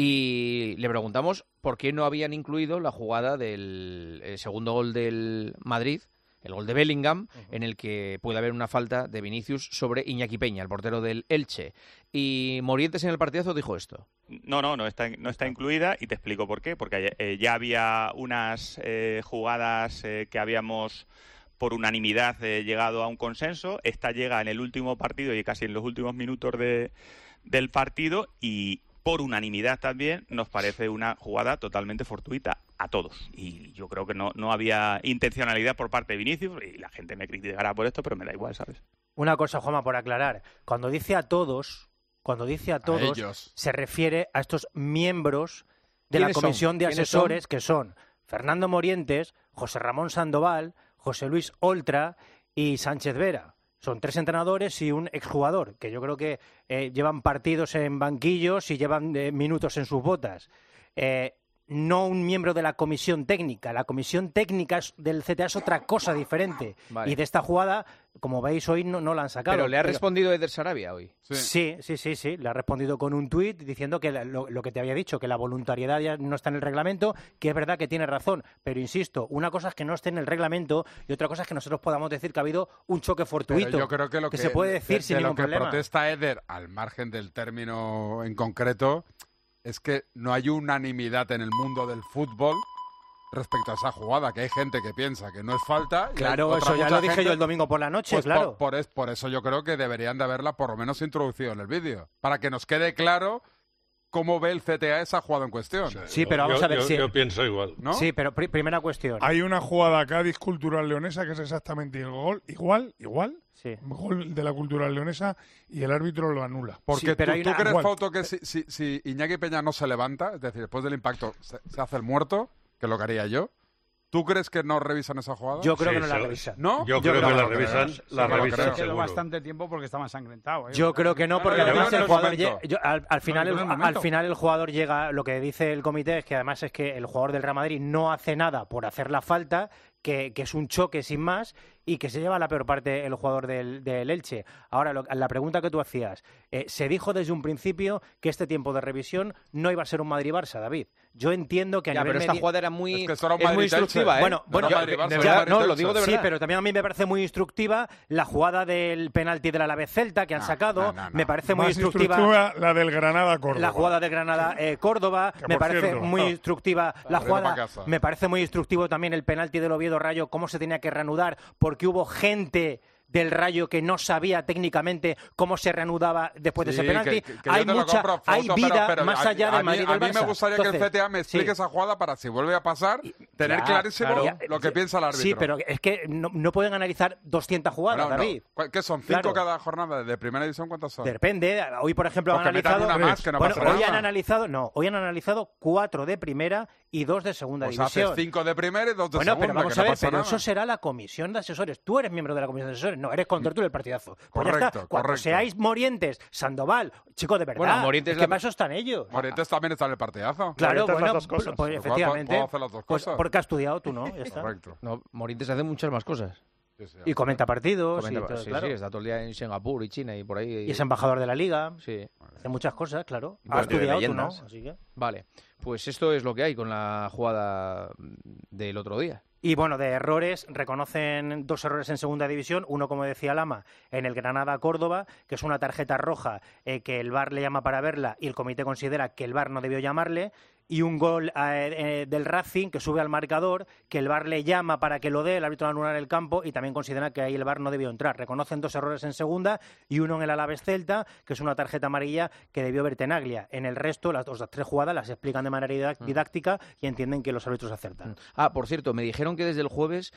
Y le preguntamos por qué no habían incluido la jugada del eh, segundo gol del Madrid, el gol de Bellingham, uh-huh. en el que puede haber una falta de Vinicius sobre Iñaki Peña, el portero del Elche. Y Morientes en el partidazo dijo esto. No, no, no está, no está incluida y te explico por qué. Porque eh, ya había unas eh, jugadas eh, que habíamos por unanimidad eh, llegado a un consenso. Esta llega en el último partido y casi en los últimos minutos de, del partido y por unanimidad también nos parece una jugada totalmente fortuita a todos. Y yo creo que no, no había intencionalidad por parte de Vinicius y la gente me criticará por esto, pero me da igual, ¿sabes? Una cosa, Juanma, por aclarar. Cuando dice a todos, cuando dice a todos, a se refiere a estos miembros de la comisión de asesores, son? que son Fernando Morientes, José Ramón Sandoval, José Luis Oltra y Sánchez Vera. Son tres entrenadores y un exjugador, que yo creo que eh, llevan partidos en banquillos y llevan eh, minutos en sus botas. Eh, no un miembro de la comisión técnica. La comisión técnica del C T A es otra cosa diferente. Vale. Y de esta jugada, como veis hoy, no, no la han sacado. Pero le ha pero... respondido Eder Sarabia hoy. Sí. sí, sí, sí, sí. Le ha respondido con un tuit diciendo que lo, lo que te había dicho, que la voluntariedad ya no está en el reglamento, que es verdad que tiene razón. Pero insisto, una cosa es que no esté en el reglamento y otra cosa es que nosotros podamos decir que ha habido un choque fortuito. Pero yo creo que lo que, que se puede decir de, sin de ningún lo que problema. protesta Eder, al margen del término en concreto, es que no hay unanimidad en el mundo del fútbol respecto a esa jugada, que hay gente que piensa que no es falta. Y claro, eso ya lo dije gente, yo el domingo por la noche, pues claro. Por, por, es, por eso yo creo que deberían de haberla por lo menos introducido en el vídeo, para que nos quede claro cómo ve el C T A esa jugada en cuestión. Sí, sí pero vamos yo, a ver yo, si... Yo pienso igual. ¿No? Sí, pero pr primera cuestión. Hay una jugada Cádiz Cultural Leonesa que es exactamente el gol, igual, igual, sí. gol de la Cultural Leonesa y el árbitro lo anula. Porque sí, pero tú, hay tú una... crees, igual. Fauto, que si, si, si Iñaki Peña no se levanta, es decir, después del impacto se, se hace el muerto, que es lo que haría yo, ¿tú crees que no revisan esa jugada? Yo creo sí, que no la so, revisan. ¿No? Yo, yo creo, creo que la revisan. Sí, la sí, revisan creo. seguro. bastante tiempo porque estaba ensangrentado. ¿eh? Yo creo que no, porque no, además no, el no, jugador no, llega, yo, al, al, final no, el, no, al final el jugador llega, lo que dice el comité es que además es que el jugador del Real Madrid no hace nada por hacer la falta, que, que es un choque sin más y que se lleva la peor parte el jugador del, del Elche. Ahora, lo, la pregunta que tú hacías, eh, se dijo desde un principio que este tiempo de revisión no iba a ser un Madrid-Barça, David. Yo entiendo que a ya, nivel pero esta media... jugada era muy, es que era un es muy instructiva, ¿eh? Bueno, bueno, no, yo, Madrid, Barça, de verdad, no, lo digo de verdad. Sí, pero también a mí me parece muy instructiva la jugada del penalti del Alavés Celta que han no, sacado. No, no, no. Me parece muy Más instructiva, instructiva la del Granada-Córdoba. la jugada del Granada-Córdoba. Que, me por parece cierto, muy no. instructiva la Arriba jugada. pa' casa. Me parece muy instructivo también el penalti del Oviedo-Rayo, cómo se tenía que reanudar, porque hubo gente del Rayo que no sabía técnicamente cómo se reanudaba después Sí, de ese penalti. que- que yo hay te lo mucha, compro, hay Fausto, vida pero- pero más a- allá a del mí- Madrid y del A mí me Barça. gustaría que el Entonces, C T A me explique sí. esa jugada para si vuelve a pasar, tener Ya, clarísimo claro. lo que piensa el árbitro. Sí, pero es que no, no pueden analizar doscientas jugadas, Bueno, no. David. ¿Cuál- ¿Qué son? ¿Cinco Claro. cada jornada? ¿De primera división cuántas son? Depende. Hoy, por ejemplo, han Pues que metan analizado... una más, que no bueno, pasa hoy nada. han analizado... No, hoy han analizado cuatro de primera y dos de segunda Pues división. haces cinco de primera y dos de Bueno, segunda, pero vamos que a no ver, pasa pero nada. eso será la comisión de asesores. Tú eres miembro de la comisión de asesores. No, eres contertulio del partidazo. Pues Correcto, ya está. Cuando correcto. seáis Morientes, Sandoval, chico, de verdad, Bueno, Morientes ¿qué la- paso están ellos? Morientes también está en el partidazo. Claro, Morientes bueno, las dos cosas. pues, Pues efectivamente. puedo hacer las dos Pues cosas. porque ha estudiado, tú no, ya está. Correcto. No, Morientes hace muchas más cosas. Sí, sí, Y comenta partidos. Comenta- y todo, sí, claro. sí, está todo el día en Singapur y China y por ahí. Y es embajador de la Liga. Sí. Hace muchas cosas, claro. Y Ha parte de estudiado, tú no. leyendas. Así que... Vale, pues esto es lo que hay con la jugada del otro día. Y bueno, de errores, reconocen dos errores en segunda división. Uno, como decía Lama, en el Granada-Córdoba, que es una tarjeta roja eh, que el V A R le llama para verla y el comité considera que el V A R no debió llamarle. Y un gol eh, eh, del Racing que sube al marcador, que el V A R le llama para que lo dé, el árbitro anular el campo y también considera que ahí el V A R no debió entrar. Reconocen dos errores en segunda y uno en el Alavés Celta, que es una tarjeta amarilla que debió ver Tenaglia. En el resto, las, las tres jugadas las explican de manera didac- didáctica y entienden que los árbitros acertan. Ah, por cierto, me dijeron que desde el jueves,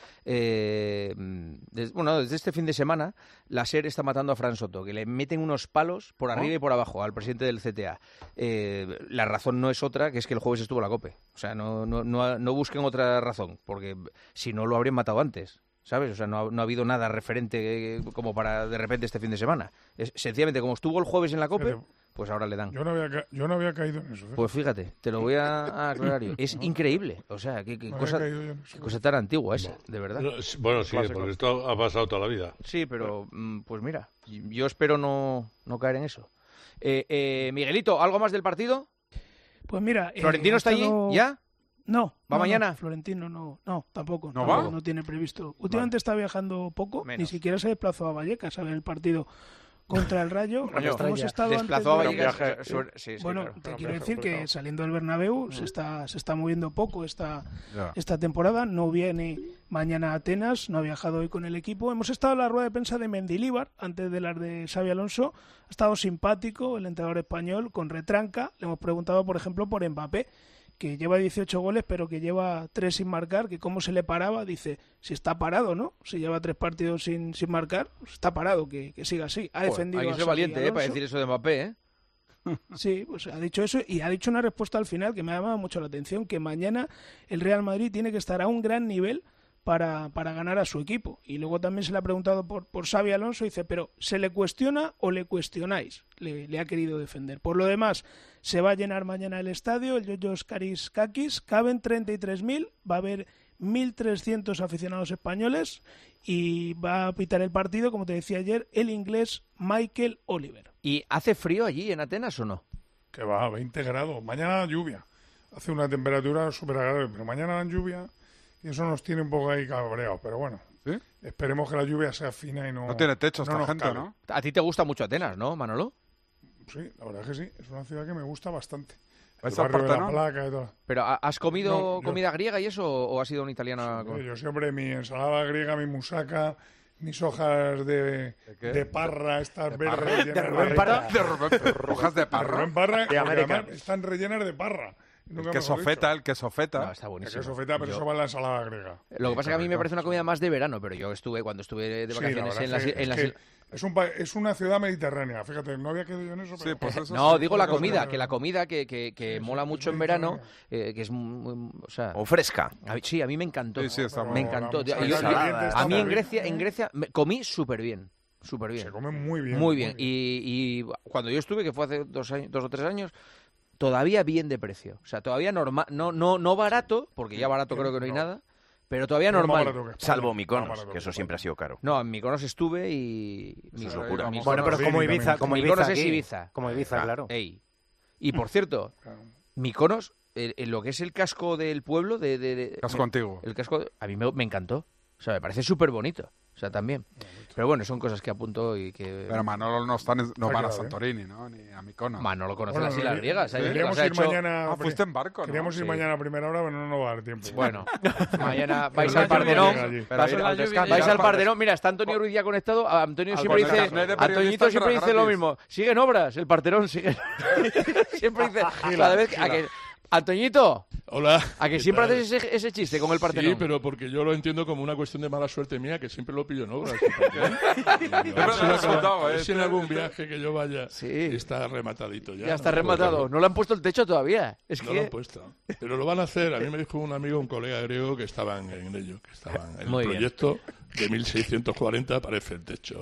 eh, des- bueno, desde este fin de semana, la SER está matando a Fran Soto, que le meten unos palos por arriba y por abajo al presidente del C T A. Eh, la razón no es otra, que es que el jueves estuvo la COPE. O sea, no, no, no, no busquen otra razón, porque si no lo habrían matado antes. ¿sabes? O sea, no ha, no ha habido nada referente eh, como para de repente este fin de semana. Es, sencillamente, como estuvo el jueves en la COPE, pues ahora le dan. Yo no había, ca yo no había caído en eso. ¿eh? Pues fíjate, te lo voy a aclarar yo. Es increíble. O sea, qué, qué, no cosa, qué cosa tan antigua esa, de verdad. No, bueno, sí, Clásico. Porque esto ha pasado toda la vida. Sí, pero pues mira, yo espero no, no caer en eso. Eh, eh, Miguelito, ¿algo más del partido? Pues mira... ¿Florentino eh, está estado... allí ya? No. ¿Va no, mañana? No, Florentino no, no, tampoco. ¿No tampoco, va? No tiene previsto. Últimamente vale. está viajando poco, Menos. ni siquiera se desplazó a Vallecas a ver el partido contra el Rayo. Hemos estado desplazó antes a Vallecas. de... Viaje... Sí, sí, bueno, claro. te quiero decir que saliendo del Bernabéu mm. se está se está moviendo poco esta, yeah. esta temporada. No viene mañana a Atenas, no ha viajado hoy con el equipo. Hemos estado en la rueda de prensa de Mendilibar, antes de las de Xabi Alonso. Ha estado simpático el entrenador español, con retranca. Le hemos preguntado, por ejemplo, por Mbappé, que lleva dieciocho goles, pero que lleva tres sin marcar, que cómo se le paraba. Dice, si está parado, ¿no? Si lleva tres partidos sin, sin marcar, está parado, que, que siga así. Ha defendido Hay que ser valiente, eh, para decir eso de Mbappé, ¿eh? Sí, pues ha dicho eso y ha dicho una respuesta al final que me ha llamado mucho la atención, que mañana el Real Madrid tiene que estar a un gran nivel para, para ganar a su equipo. Y luego también se le ha preguntado por, por Xabi Alonso y dice, pero ¿se le cuestiona o le cuestionáis? Le, le ha querido defender. Por lo demás, se va a llenar mañana el estadio, el Yoyos Kariskakis, caben treinta y tres mil, va a haber mil trescientos aficionados españoles y va a pitar el partido, como te decía ayer, el inglés Michael Oliver. ¿Y hace frío allí en Atenas o no? Que va, veinte grados. Mañana lluvia. Hace una temperatura súper agradable, pero mañana dan lluvia y eso nos tiene un poco ahí cabreados. Pero bueno, ¿sí? Esperemos que la lluvia sea fina y no... No tiene techo esta no gente, cale. ¿no? A ti te gusta mucho Atenas, ¿no, Manolo? Sí, la verdad es que sí. Es una ciudad que me gusta bastante. El ¿Esa barrio parte, de la no? Placa y todo. ¿Pero has comido No, yo- comida griega y eso o has sido una italiana? Sí, con- yo siempre mi ensalada griega, mi musaca, mis hojas de, qué? de parra, estas ¿De verdes parra? rellenas ¿De Rubén Parra? ¿De Rubén- hojas de parra? Rubén Parra, De porque América. además están rellenas de parra. El queso feta, el queso feta. No, está buenísimo. El queso feta, pero Yo- eso va en la ensalada griega. Lo que pasa es que a mí me parece una comida más de verano, pero yo estuve cuando estuve de Sí, la vacaciones verdad en las... es que- en las- es que es, un pa- es una ciudad mediterránea, fíjate, no había quedado yo en eso. Pero... pues No, digo la comida, que la comida que, que, que mola mucho en verano, eh, que es muy, muy- o sea, O fresca. a mí- sí, a mí me encantó. Sí, sí, está me muy- encantó. la Yo- muchacha yo- caliente está a mí muy en bien. Grecia, en Grecia me- comí súper bien, súper bien. Se come muy bien. Muy bien. Y, y cuando yo estuve, que fue hace dos, años, dos o tres años, todavía bien de precio. O sea, todavía normal, no, no, no barato, porque ya barato creo que no hay nada, pero todavía Pero más normal. barato que España. Salvo Más Mykonos, barato que que eso siempre ha sido caro. No, en Mykonos estuve y... Eso es Mykonos- locura. Mykonos- Bueno, pero como Ibiza, como Ibiza Mykonos es aquí. Ibiza. Como Ibiza, Ah, claro. ey. Y por cierto, Mykonos, en, en lo que es el casco del pueblo, de, de- de- Casco me- antiguo. El casco, a mí me, me encantó. O sea, me parece súper bonito. O sea, también. Pero bueno, son cosas que apunto y que... Pero Manolo no, está, en- no Ha van a quedado Santorini, ¿no? Ni a Mykonos. Manolo conoce Bueno, las islas debería- griegas. ¿eh? Deberíamos Las ha ir hecho- mañana. Ah, fuiste en barco, ¿no? Queríamos ir Sí. mañana a primera hora, pero no nos va a dar tiempo. Bueno, mañana vais Pero al no hay lluvia Partenón. allí. Pero Vais ir al al descanso. vais al Partenón. Mira, está Antonio Ruiz ya conectado. A Antonio Al siempre dice... carnet de periodista Antoñito que siempre era dice lo gratis. mismo. Siguen obras, el Partenón sigue... siempre dice... Cada vez que... a que- Antoñito, Hola. a que ¿qué siempre tal? haces ese, ese chiste con el Partenón. Sí, pero porque yo lo entiendo como una cuestión de mala suerte mía, que siempre lo pillo en obras. A ver si me lo he preguntado, a ver eh, si en este- algún este- viaje que yo vaya Sí. está rematadito ya. Ya está ¿no? rematado. No le han puesto el techo todavía. Es No que... lo han puesto. Pero lo van a hacer. A mí me dijo un amigo, un colega griego, que estaban en ello, que estaban en el Muy bien. proyecto de mil seiscientos cuarenta, aparece el techo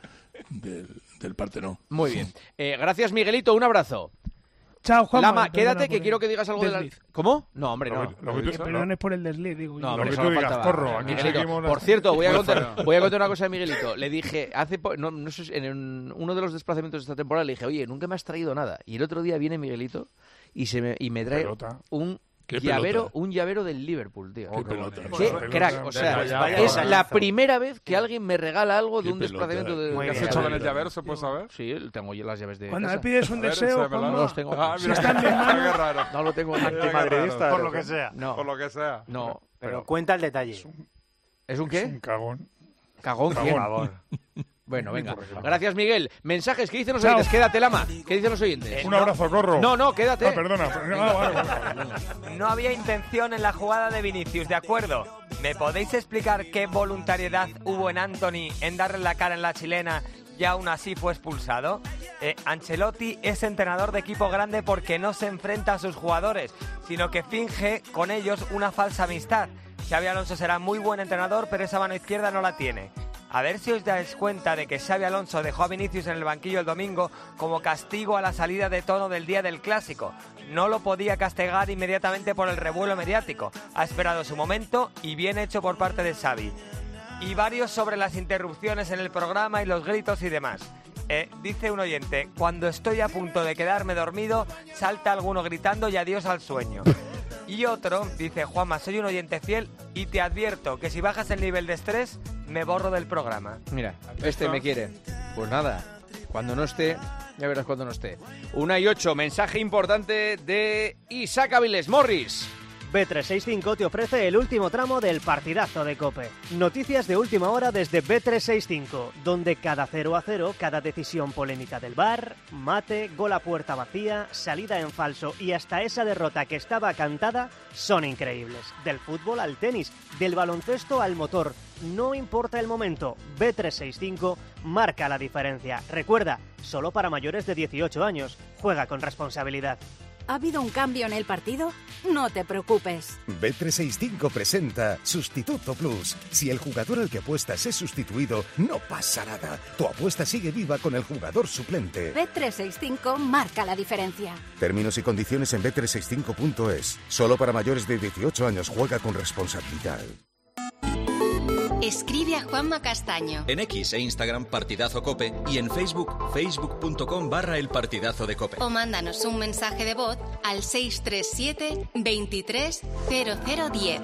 del, del Partenón. Muy bien. Eh, gracias, Miguelito. Un abrazo. Chao, Juan. Lama, quédate que quiero que digas algo de la... desliz. ¿Cómo? No, hombre, no. Lo que- lo que tú- Que perdones por el desliz, digo No, yo. hombre, que eso tú no digas, faltaba. corro, aquí Miguelito, seguimos por las- cierto, voy a, Muy contar, feo. voy a contar una cosa de Miguelito. Le dije, hace po- no, no sé, si en un- uno de los desplazamientos de esta temporada, le dije, oye, nunca me has traído nada. Y el otro día viene Miguelito y, se me, y me trae Pelota. un ¿Qué llavero, pelota? un llavero del Liverpool, tío. Qué pelota. Qué Pelota. crack. O sea, Vaya, es vaya. la primera vez que alguien me regala algo de Qué un pelota. desplazamiento de... Muy ¿Qué has bien. hecho con el llavero? ¿Se puede saber? Sí, tengo yo las llaves de Cuando casa. le pides un A ver, deseo, enséñamela. Juanma, No los tengo. Ah, si mira, está en mis manos, qué raro. No lo tengo. Antimadridista. Por lo que sea. No, Por lo que sea. no. Pero Pero, cuenta el detalle. ¿es un Es un qué? cagón. Cagón, Por ¿quién? favor. Bueno, venga. Gracias, Miguel. Mensajes, ¿qué dicen los Chao. oyentes? Quédate, Lama. ¿Qué dicen los oyentes? Un abrazo, corro. No, no, quédate. Ah, perdona. Ah, vale, vale. No había intención en la jugada de Vinicius, ¿de acuerdo? ¿Me podéis explicar qué voluntariedad hubo en Anthony en darle la cara en la chilena y aún así fue expulsado? Eh, Ancelotti es entrenador de equipo grande porque no se enfrenta a sus jugadores, sino que finge con ellos una falsa amistad. Xabi Alonso será muy buen entrenador, pero esa mano izquierda no la tiene. A ver si os dais cuenta de que Xabi Alonso dejó a Vinicius en el banquillo el domingo como castigo a la salida de tono del día del Clásico. No lo podía castigar inmediatamente por el revuelo mediático. Ha esperado su momento y bien hecho por parte de Xavi. Y varios sobre las interrupciones en el programa y los gritos y demás. Eh, dice un oyente, cuando estoy a punto de quedarme dormido, salta alguno gritando y adiós al sueño. Y otro, dice Juanma, soy un oyente fiel y te advierto que si bajas el nivel de estrés, me borro del programa. Mira, este me quiere. Pues nada, cuando no esté, ya verás cuando no esté. Una y ocho, mensaje importante de Isaac Avilés. Morris. B trescientos sesenta y cinco te ofrece el último tramo del partidazo de COPE. Noticias de última hora desde B trescientos sesenta y cinco, donde cada cero a cero, cada decisión polémica del V A R, mate, gol a puerta vacía, salida en falso y hasta esa derrota que estaba cantada son increíbles. Del fútbol al tenis, del baloncesto al motor, no importa el momento, B trescientos sesenta y cinco marca la diferencia. Recuerda, solo para mayores de dieciocho años. Juega con responsabilidad. ¿Ha habido un cambio en el partido? No te preocupes. B trescientos sesenta y cinco presenta Sustituto Plus. Si el jugador al que apuestas es sustituido, no pasa nada. Tu apuesta sigue viva con el jugador suplente. B trescientos sesenta y cinco marca la diferencia. Términos y condiciones en B trescientos sesenta y cinco punto es. Solo para mayores de dieciocho años. Juega con responsabilidad. Escribe a Juanma Castaño. En X e Instagram Partidazo Cope y en Facebook facebook.com barra el Partidazo de Cope. O mándanos un mensaje de voz al seis tres siete, veintitrés, cero cero diez.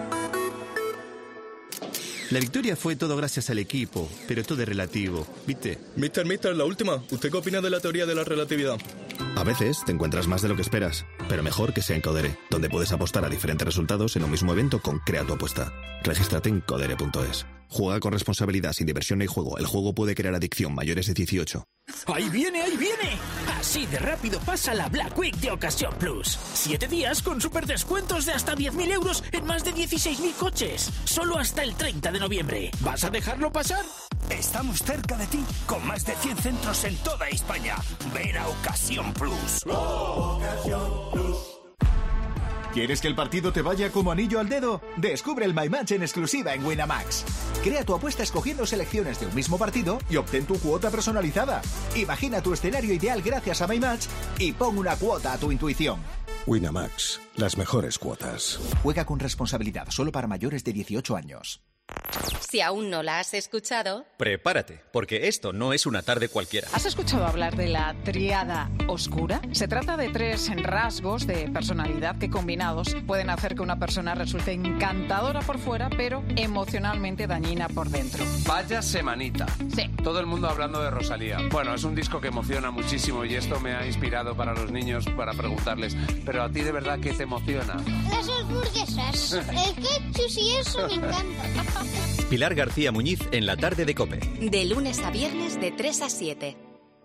La victoria fue todo gracias al equipo, pero todo es relativo, ¿viste? Mister, Mister, la última. ¿Usted qué opina de la teoría de la relatividad? A veces te encuentras más de lo que esperas, pero mejor que sea en Codere, donde puedes apostar a diferentes resultados en un mismo evento con Crea tu apuesta. Regístrate en codere punto es. Juega con responsabilidad, sin diversión ni juego. El juego puede crear adicción. Mayores de dieciocho. ¡Ahí viene, ahí viene! Así de rápido pasa la Black Week de Ocasión Plus. Siete días con super descuentos de hasta diez mil euros en más de dieciséis mil coches. Solo hasta el treinta de noviembre. ¿Vas a dejarlo pasar? Estamos cerca de ti, con más de cien centros en toda España. Ven a Ocasión Plus. Ocasión Plus. ¿Quieres que el partido te vaya como anillo al dedo? Descubre el My Match en exclusiva en Winamax. Crea tu apuesta escogiendo selecciones de un mismo partido y obtén tu cuota personalizada. Imagina tu escenario ideal gracias a My Match y pon una cuota a tu intuición. Winamax, las mejores cuotas. Juega con responsabilidad, solo para mayores de dieciocho años. Si aún no la has escuchado, prepárate, porque esto no es una tarde cualquiera. ¿Has escuchado hablar de la tríada oscura? Se trata de tres rasgos de personalidad que combinados pueden hacer que una persona resulte encantadora por fuera, pero emocionalmente dañina por dentro. Vaya semanita. Sí. Todo el mundo hablando de Rosalía. Bueno, es un disco que emociona muchísimo y esto me ha inspirado para los niños para preguntarles, pero a ti de verdad, ¿qué te emociona? Las hamburguesas, el ketchup y eso me encanta. Pilar García Muñiz en la tarde de COPE. De lunes a viernes de tres a siete.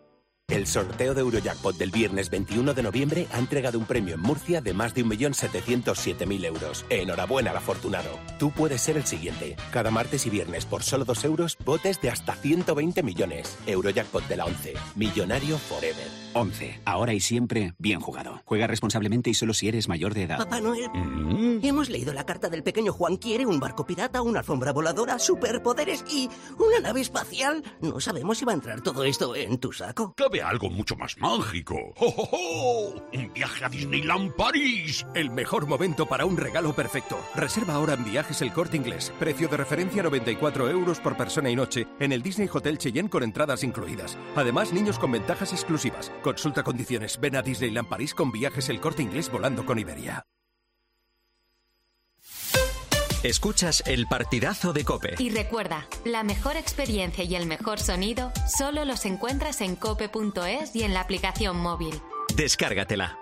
El sorteo de Eurojackpot del viernes veintiuno de noviembre ha entregado un premio en Murcia de más de un millón setecientos siete mil euros. Enhorabuena al afortunado. Tú puedes ser el siguiente. Cada martes y viernes por solo dos euros, botes de hasta ciento veinte millones. Eurojackpot de la once. Millonario forever. once. Ahora y siempre, bien jugado. Juega responsablemente y solo si eres mayor de edad. Papá Noel, mm. hemos leído la carta del pequeño Juan. Quiere un barco pirata, una alfombra voladora, superpoderes y una nave espacial. No sabemos si va a entrar todo esto en tu saco. Cabe algo mucho más mágico. ¡Oh, oh, oh! ¡Un viaje a Disneyland París! El mejor momento para un regalo perfecto. Reserva ahora en Viajes El Corte Inglés. Precio de referencia noventa y cuatro euros por persona y noche en el Disney Hotel Cheyenne con entradas incluidas. Además, niños con ventajas exclusivas. Consulta condiciones. Ven a Disneyland París con Viajes El Corte Inglés volando con Iberia. Escuchas el Partidazo de COPE. Y recuerda, la mejor experiencia y el mejor sonido solo los encuentras en cope punto es y en la aplicación móvil. Descárgatela.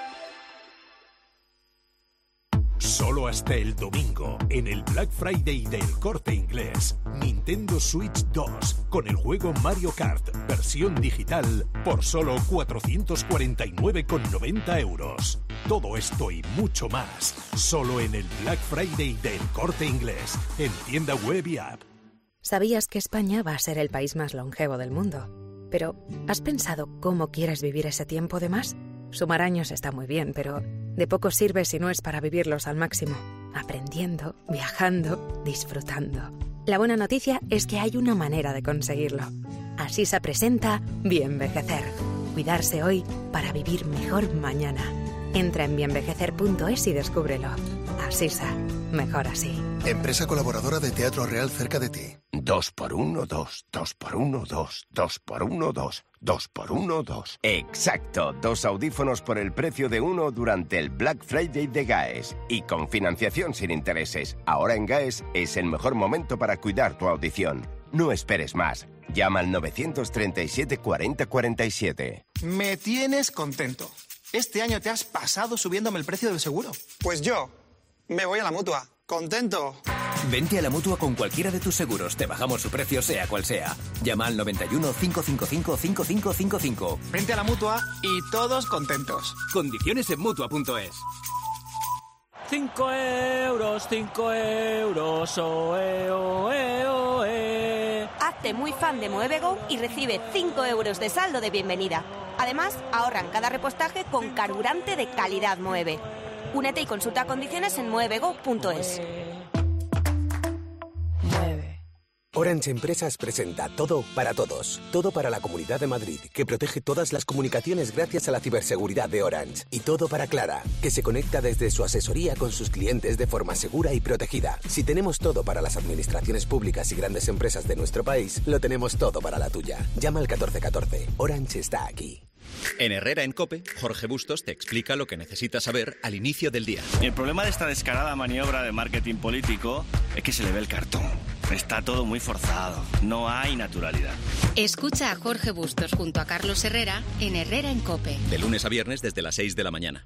Solo hasta el domingo, en el Black Friday del Corte Inglés, Nintendo Switch dos, con el juego Mario Kart, versión digital, por solo cuatrocientos cuarenta y nueve con noventa euros. Todo esto y mucho más, solo en el Black Friday del Corte Inglés, en tienda web y app. ¿Sabías que España va a ser el país más longevo del mundo? Pero, ¿has pensado cómo quieres vivir ese tiempo de más? Sumar años está muy bien, pero de poco sirve si no es para vivirlos al máximo. aprendiendo, viajando, disfrutando. La buena noticia es que hay una manera de conseguirlo. Asisa presenta Bienvejecer. Cuidarse hoy para vivir mejor mañana. Entra en bienvejecer punto es y descúbrelo. Asisa, mejor así. Empresa colaboradora de Teatro Real cerca de ti. Dos por uno, dos, dos por uno, dos, dos por uno, dos, dos por uno, dos. Exacto, dos audífonos por el precio de uno durante el Black Friday de GAES y con financiación sin intereses. Ahora en GAES es el mejor momento para cuidar tu audición. No esperes más. Llama al novecientos treinta y siete cuarenta cuarenta y siete. Me tienes contento. Este año te has pasado subiéndome el precio del seguro. Pues yo me voy a la Mutua. ¡Contento! Vente a la Mutua con cualquiera de tus seguros. Te bajamos su precio sea cual sea. Llama al noventa y uno, cinco cinco cinco, cinco cinco cinco cinco. Vente a la Mutua y todos contentos. Condiciones en Mutua punto es. Cinco euros, cinco euros, oe, oe, oe. Hazte muy fan de Moevego y recibe cinco euros de saldo de bienvenida. Además, ahorran cada repostaje con carburante de calidad Moeve. Únete y consulta condiciones en moevego punto es. Orange Empresas presenta Todo para Todos. Todo para la Comunidad de Madrid, que protege todas las comunicaciones gracias a la ciberseguridad de Orange. Y todo para Clara, que se conecta desde su asesoría con sus clientes de forma segura y protegida. Si tenemos todo para las administraciones públicas y grandes empresas de nuestro país, lo tenemos todo para la tuya. Llama al catorce catorce. Orange está aquí. En Herrera en COPE, Jorge Bustos te explica lo que necesitas saber al inicio del día. El problema de esta descarada maniobra de marketing político es que se le ve el cartón. Está todo muy forzado, no hay naturalidad. Escucha a Jorge Bustos junto a Carlos Herrera en Herrera en COPE. De lunes a viernes desde las seis de la mañana.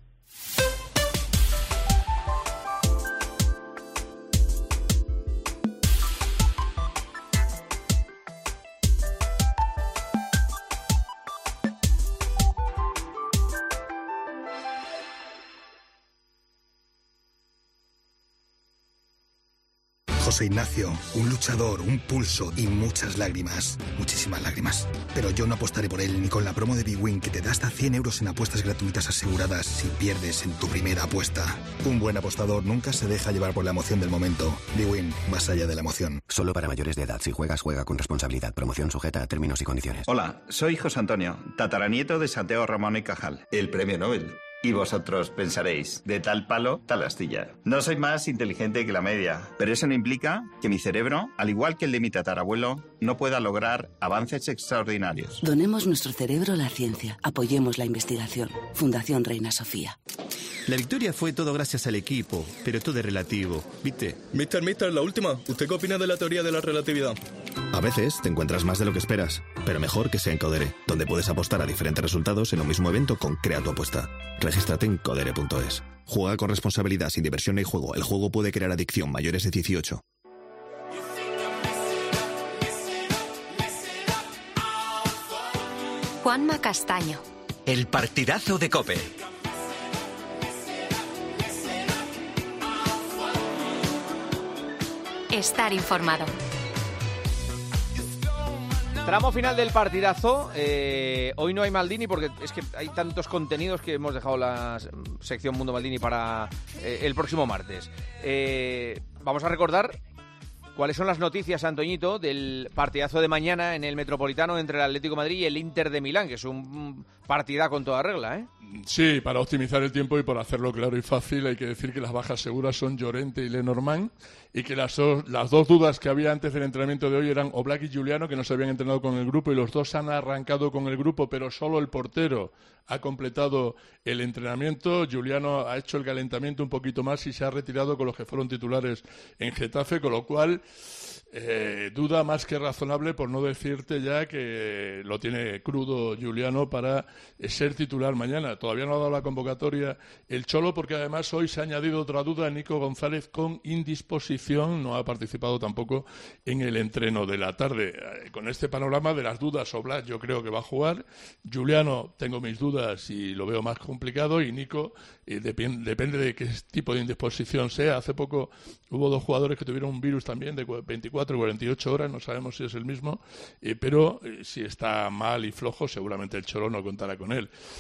José Ignacio, un luchador, un pulso y muchas lágrimas. Muchísimas lágrimas. Pero yo no apostaré por él ni con la promo de bwin que te da hasta cien euros en apuestas gratuitas aseguradas si pierdes en tu primera apuesta. Un buen apostador nunca se deja llevar por la emoción del momento. bwin, más allá de la emoción. Solo para mayores de edad. Si juegas, juega con responsabilidad. Promoción sujeta a términos y condiciones. Hola, soy José Antonio, tataranieto de Santiago Ramón y Cajal, el premio Nobel. Y vosotros pensaréis, de tal palo, tal astilla. No soy más inteligente que la media, pero eso no implica que mi cerebro, al igual que el de mi tatarabuelo, no pueda lograr avances extraordinarios. Donemos nuestro cerebro a la ciencia. Apoyemos la investigación. Fundación Reina Sofía. La victoria fue todo gracias al equipo, pero todo es relativo, ¿viste? Mister, mister, la última. ¿Usted qué opina de la teoría de la relatividad? A veces te encuentras más de lo que esperas, pero mejor que sea en Codere, donde puedes apostar a diferentes resultados en un mismo evento con Crea tu apuesta. Regístrate en codere punto es. Juega con responsabilidad, sin diversión ni juego. El juego puede crear adicción. Mayores de dieciocho. Juanma Castaño. El partidazo de COPE. Estar informado. Tramo final del partidazo. Eh, hoy no hay Maldini porque es que hay tantos contenidos que hemos dejado la sección Mundo Maldini para eh, el próximo martes. Eh, vamos a recordar cuáles son las noticias, Antoñito, del partidazo de mañana en el Metropolitano entre el Atlético de Madrid y el Inter de Milán, que es un partidazo con toda regla, ¿eh? Sí, para optimizar el tiempo y por hacerlo claro y fácil, hay que decir que las bajas seguras son Llorente y Lenormand y que las, dos, las dos dudas que había antes del entrenamiento de hoy eran Oblak y Giuliano, que no se habían entrenado con el grupo, y los dos han arrancado con el grupo, pero solo el portero ha completado el entrenamiento. Giuliano ha hecho el calentamiento un poquito más y se ha retirado con los que fueron titulares en Getafe, con lo cual eh, duda más que razonable, por no decirte ya que lo tiene crudo Giuliano para eh, ser titular mañana. Todavía no ha dado la convocatoria el Cholo, porque además hoy se ha añadido otra duda, Nico González con indisposición, no ha participado tampoco en el entreno de la tarde. Eh, con este panorama de las dudas, Oblak yo creo que va a jugar, Giuliano tengo mis dudas y lo veo más complicado, y Nico eh, depend, depende de qué tipo de indisposición sea. Hace poco hubo dos jugadores que tuvieron un virus también de veinticuatro y cuarenta y ocho horas, no sabemos si es el mismo, eh, pero eh, si está mal y flojo seguramente el Cholo no contará con él.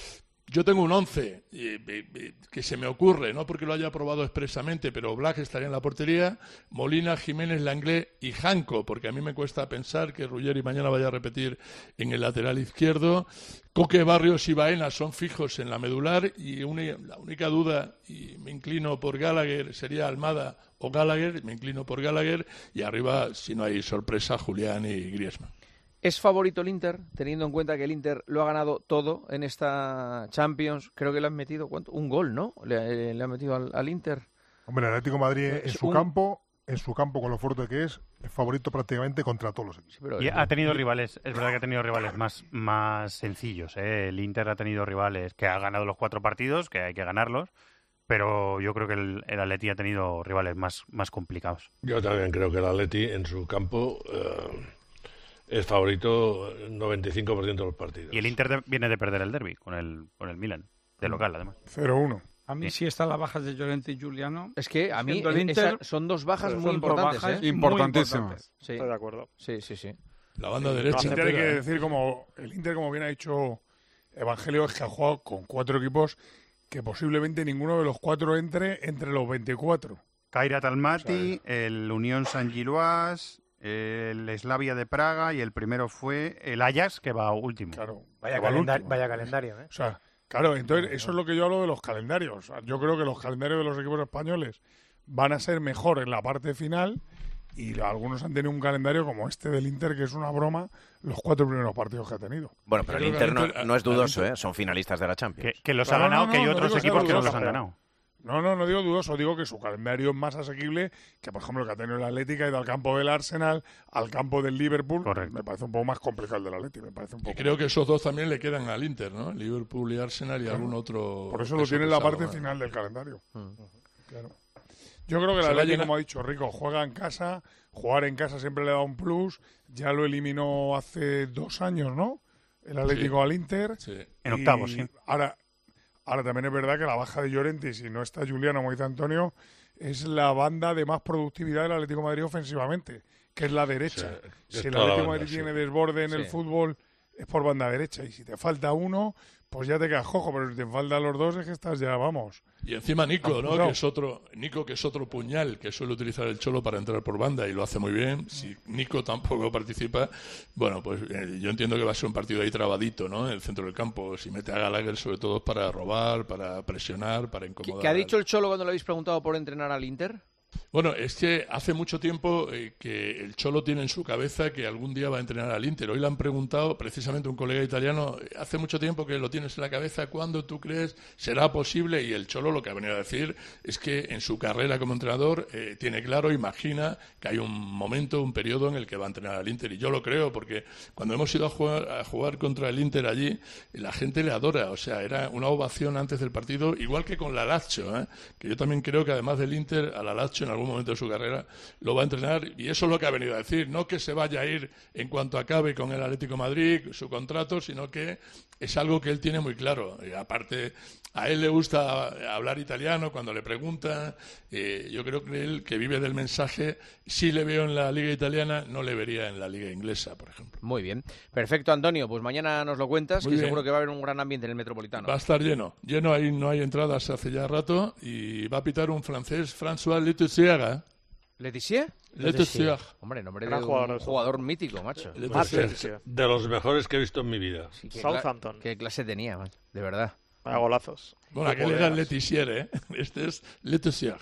Yo tengo un once eh, eh, que se me ocurre, no porque lo haya probado expresamente, pero Black estaría en la portería, Molina, Jiménez, Langlais y Janko, porque a mí me cuesta pensar que Ruggeri mañana vaya a repetir en el lateral izquierdo. Coque, Barrios y Baena son fijos en la medular y una, la única duda, y me inclino por Gallagher, sería Almada o Gallagher, me inclino por Gallagher, y arriba, si no hay sorpresa, Julián y Griezmann. ¿Es favorito el Inter, teniendo en cuenta que el Inter lo ha ganado todo en esta Champions? Creo que le han metido, ¿cuánto? Un gol, ¿no? Le, le han metido al, al Inter. Hombre, el Atlético de Madrid en su un... campo, en su campo con lo fuerte que es, es favorito prácticamente contra todos los equipos. Sí, pero y ha tenido rivales, es verdad que ha tenido rivales más, más sencillos, ¿eh? El Inter ha tenido rivales que ha ganado los cuatro partidos, que hay que ganarlos, pero yo creo que el, el Atleti ha tenido rivales más, más complicados. Yo también creo que el Atleti en su campo... Uh... es favorito noventa y cinco por ciento de los partidos. Y el Inter de, viene de perder el derbi con el con el Milan, de local además. cero uno. A mí sí están las bajas de Llorente y Giuliano. Es que a mí el Inter, esa, son dos bajas muy son importantes. Bajas ¿eh? Importantísimas. Sí. Estoy de acuerdo. Sí, sí, sí. La banda derecha. El Inter, hay que decir, como el Inter, como bien ha dicho Evangelio, es que ha jugado con cuatro equipos que posiblemente ninguno de los cuatro entre entre los veinticuatro. Kairat Almaty, o sea, el Unión Saint-Gilloise, el Slavia de Praga y el primero fue el Ajax, que va último. Claro, vaya, va calendar, último. vaya calendario, ¿eh? O sea, claro, entonces eso es lo que yo hablo de los calendarios. O sea, yo creo que los calendarios de los equipos españoles van a ser mejor en la parte final y algunos han tenido un calendario como este del Inter, que es una broma, los cuatro primeros partidos que ha tenido. Bueno, pero el Inter no, no es dudoso, ¿eh? Son finalistas de la Champions. Que, que los claro, ha ganado, no, no, que hay no, otros no equipos que no dudoso, los han ganado. No, no, no digo dudoso, digo que su calendario es más asequible que, por ejemplo, el que ha tenido el Atlético, ha ido al campo del Arsenal, al campo del Liverpool. Correcto. Me parece un poco más complicado el del Atlético, me parece un poco. Y creo que esos dos también le quedan al Inter, ¿no? Liverpool y Arsenal y claro. algún otro. Por eso lo tiene en la parte pesado, final ¿eh? del calendario. Mm. Claro. Yo creo que el Se Atlético, llena... como ha dicho Rico, juega en casa, jugar en casa siempre le da un plus. Ya lo eliminó hace dos años, ¿no? El Atlético sí. al Inter. Sí. En octavos, sí. Ahora. Ahora, también es verdad que la baja de Llorente, y si no está Giuliano, como dice Antonio, es la banda de más productividad del Atlético de Madrid ofensivamente, que es la derecha. Sí, si el Atlético de Madrid sí. tiene desborde en Sí. el fútbol, es por banda derecha. Y si te falta uno, pues ya te quedas cojo. Pero si te faltan los dos, es que estás ya, vamos. Y encima Nico, ¿no? Apurado. Que es otro, Nico, que es otro puñal que suele utilizar el Cholo para entrar por banda y lo hace muy bien. Si Nico tampoco participa, bueno, pues eh, yo entiendo que va a ser un partido ahí trabadito, ¿no? En el centro del campo. Si mete a Gallagher, sobre todo para robar, para presionar, para incomodar. ¿Qué ha dicho el Cholo cuando le habéis preguntado por entrenar al Inter? Bueno, es que hace mucho tiempo eh, que el Cholo tiene en su cabeza que algún día va a entrenar al Inter. Hoy le han preguntado, precisamente un colega italiano, hace mucho tiempo que lo tienes en la cabeza, ¿cuándo tú crees será posible? Y el Cholo lo que ha venido a decir es que en su carrera como entrenador eh, tiene claro, imagina que hay un momento, un periodo en el que va a entrenar al Inter. Y yo lo creo, porque cuando hemos ido a jugar, a jugar contra el Inter allí, la gente le adora. O sea, era una ovación antes del partido, igual que con la Lazio, ¿eh? Que yo también creo que además del Inter, a la Lazio en algún momento de su carrera lo va a entrenar, y eso es lo que ha venido a decir, no que se vaya a ir en cuanto acabe con el Atlético de Madrid su contrato, sino que es algo que él tiene muy claro. Y aparte, a él le gusta hablar italiano cuando le preguntan. Eh, yo creo que él, que vive del mensaje, si le veo en la liga italiana, no le vería en la liga inglesa, por ejemplo. Muy bien. Perfecto, Antonio. Pues mañana nos lo cuentas, Muy que bien. seguro que va a haber un gran ambiente en el Metropolitano. Va a estar lleno. Lleno, ahí no hay entradas hace ya rato, y va a pitar un francés, François Letizier. ¿Letizier? Letizier. Hombre, nombre de Gran un jugador, jugador mítico, macho. Letizier. De los mejores que he visto en mi vida. Sí, qué Southampton. cla- Qué clase tenía, man, de verdad. Vaya golazos. Bueno, aquel era Letizier, ¿eh? Este es Letizier.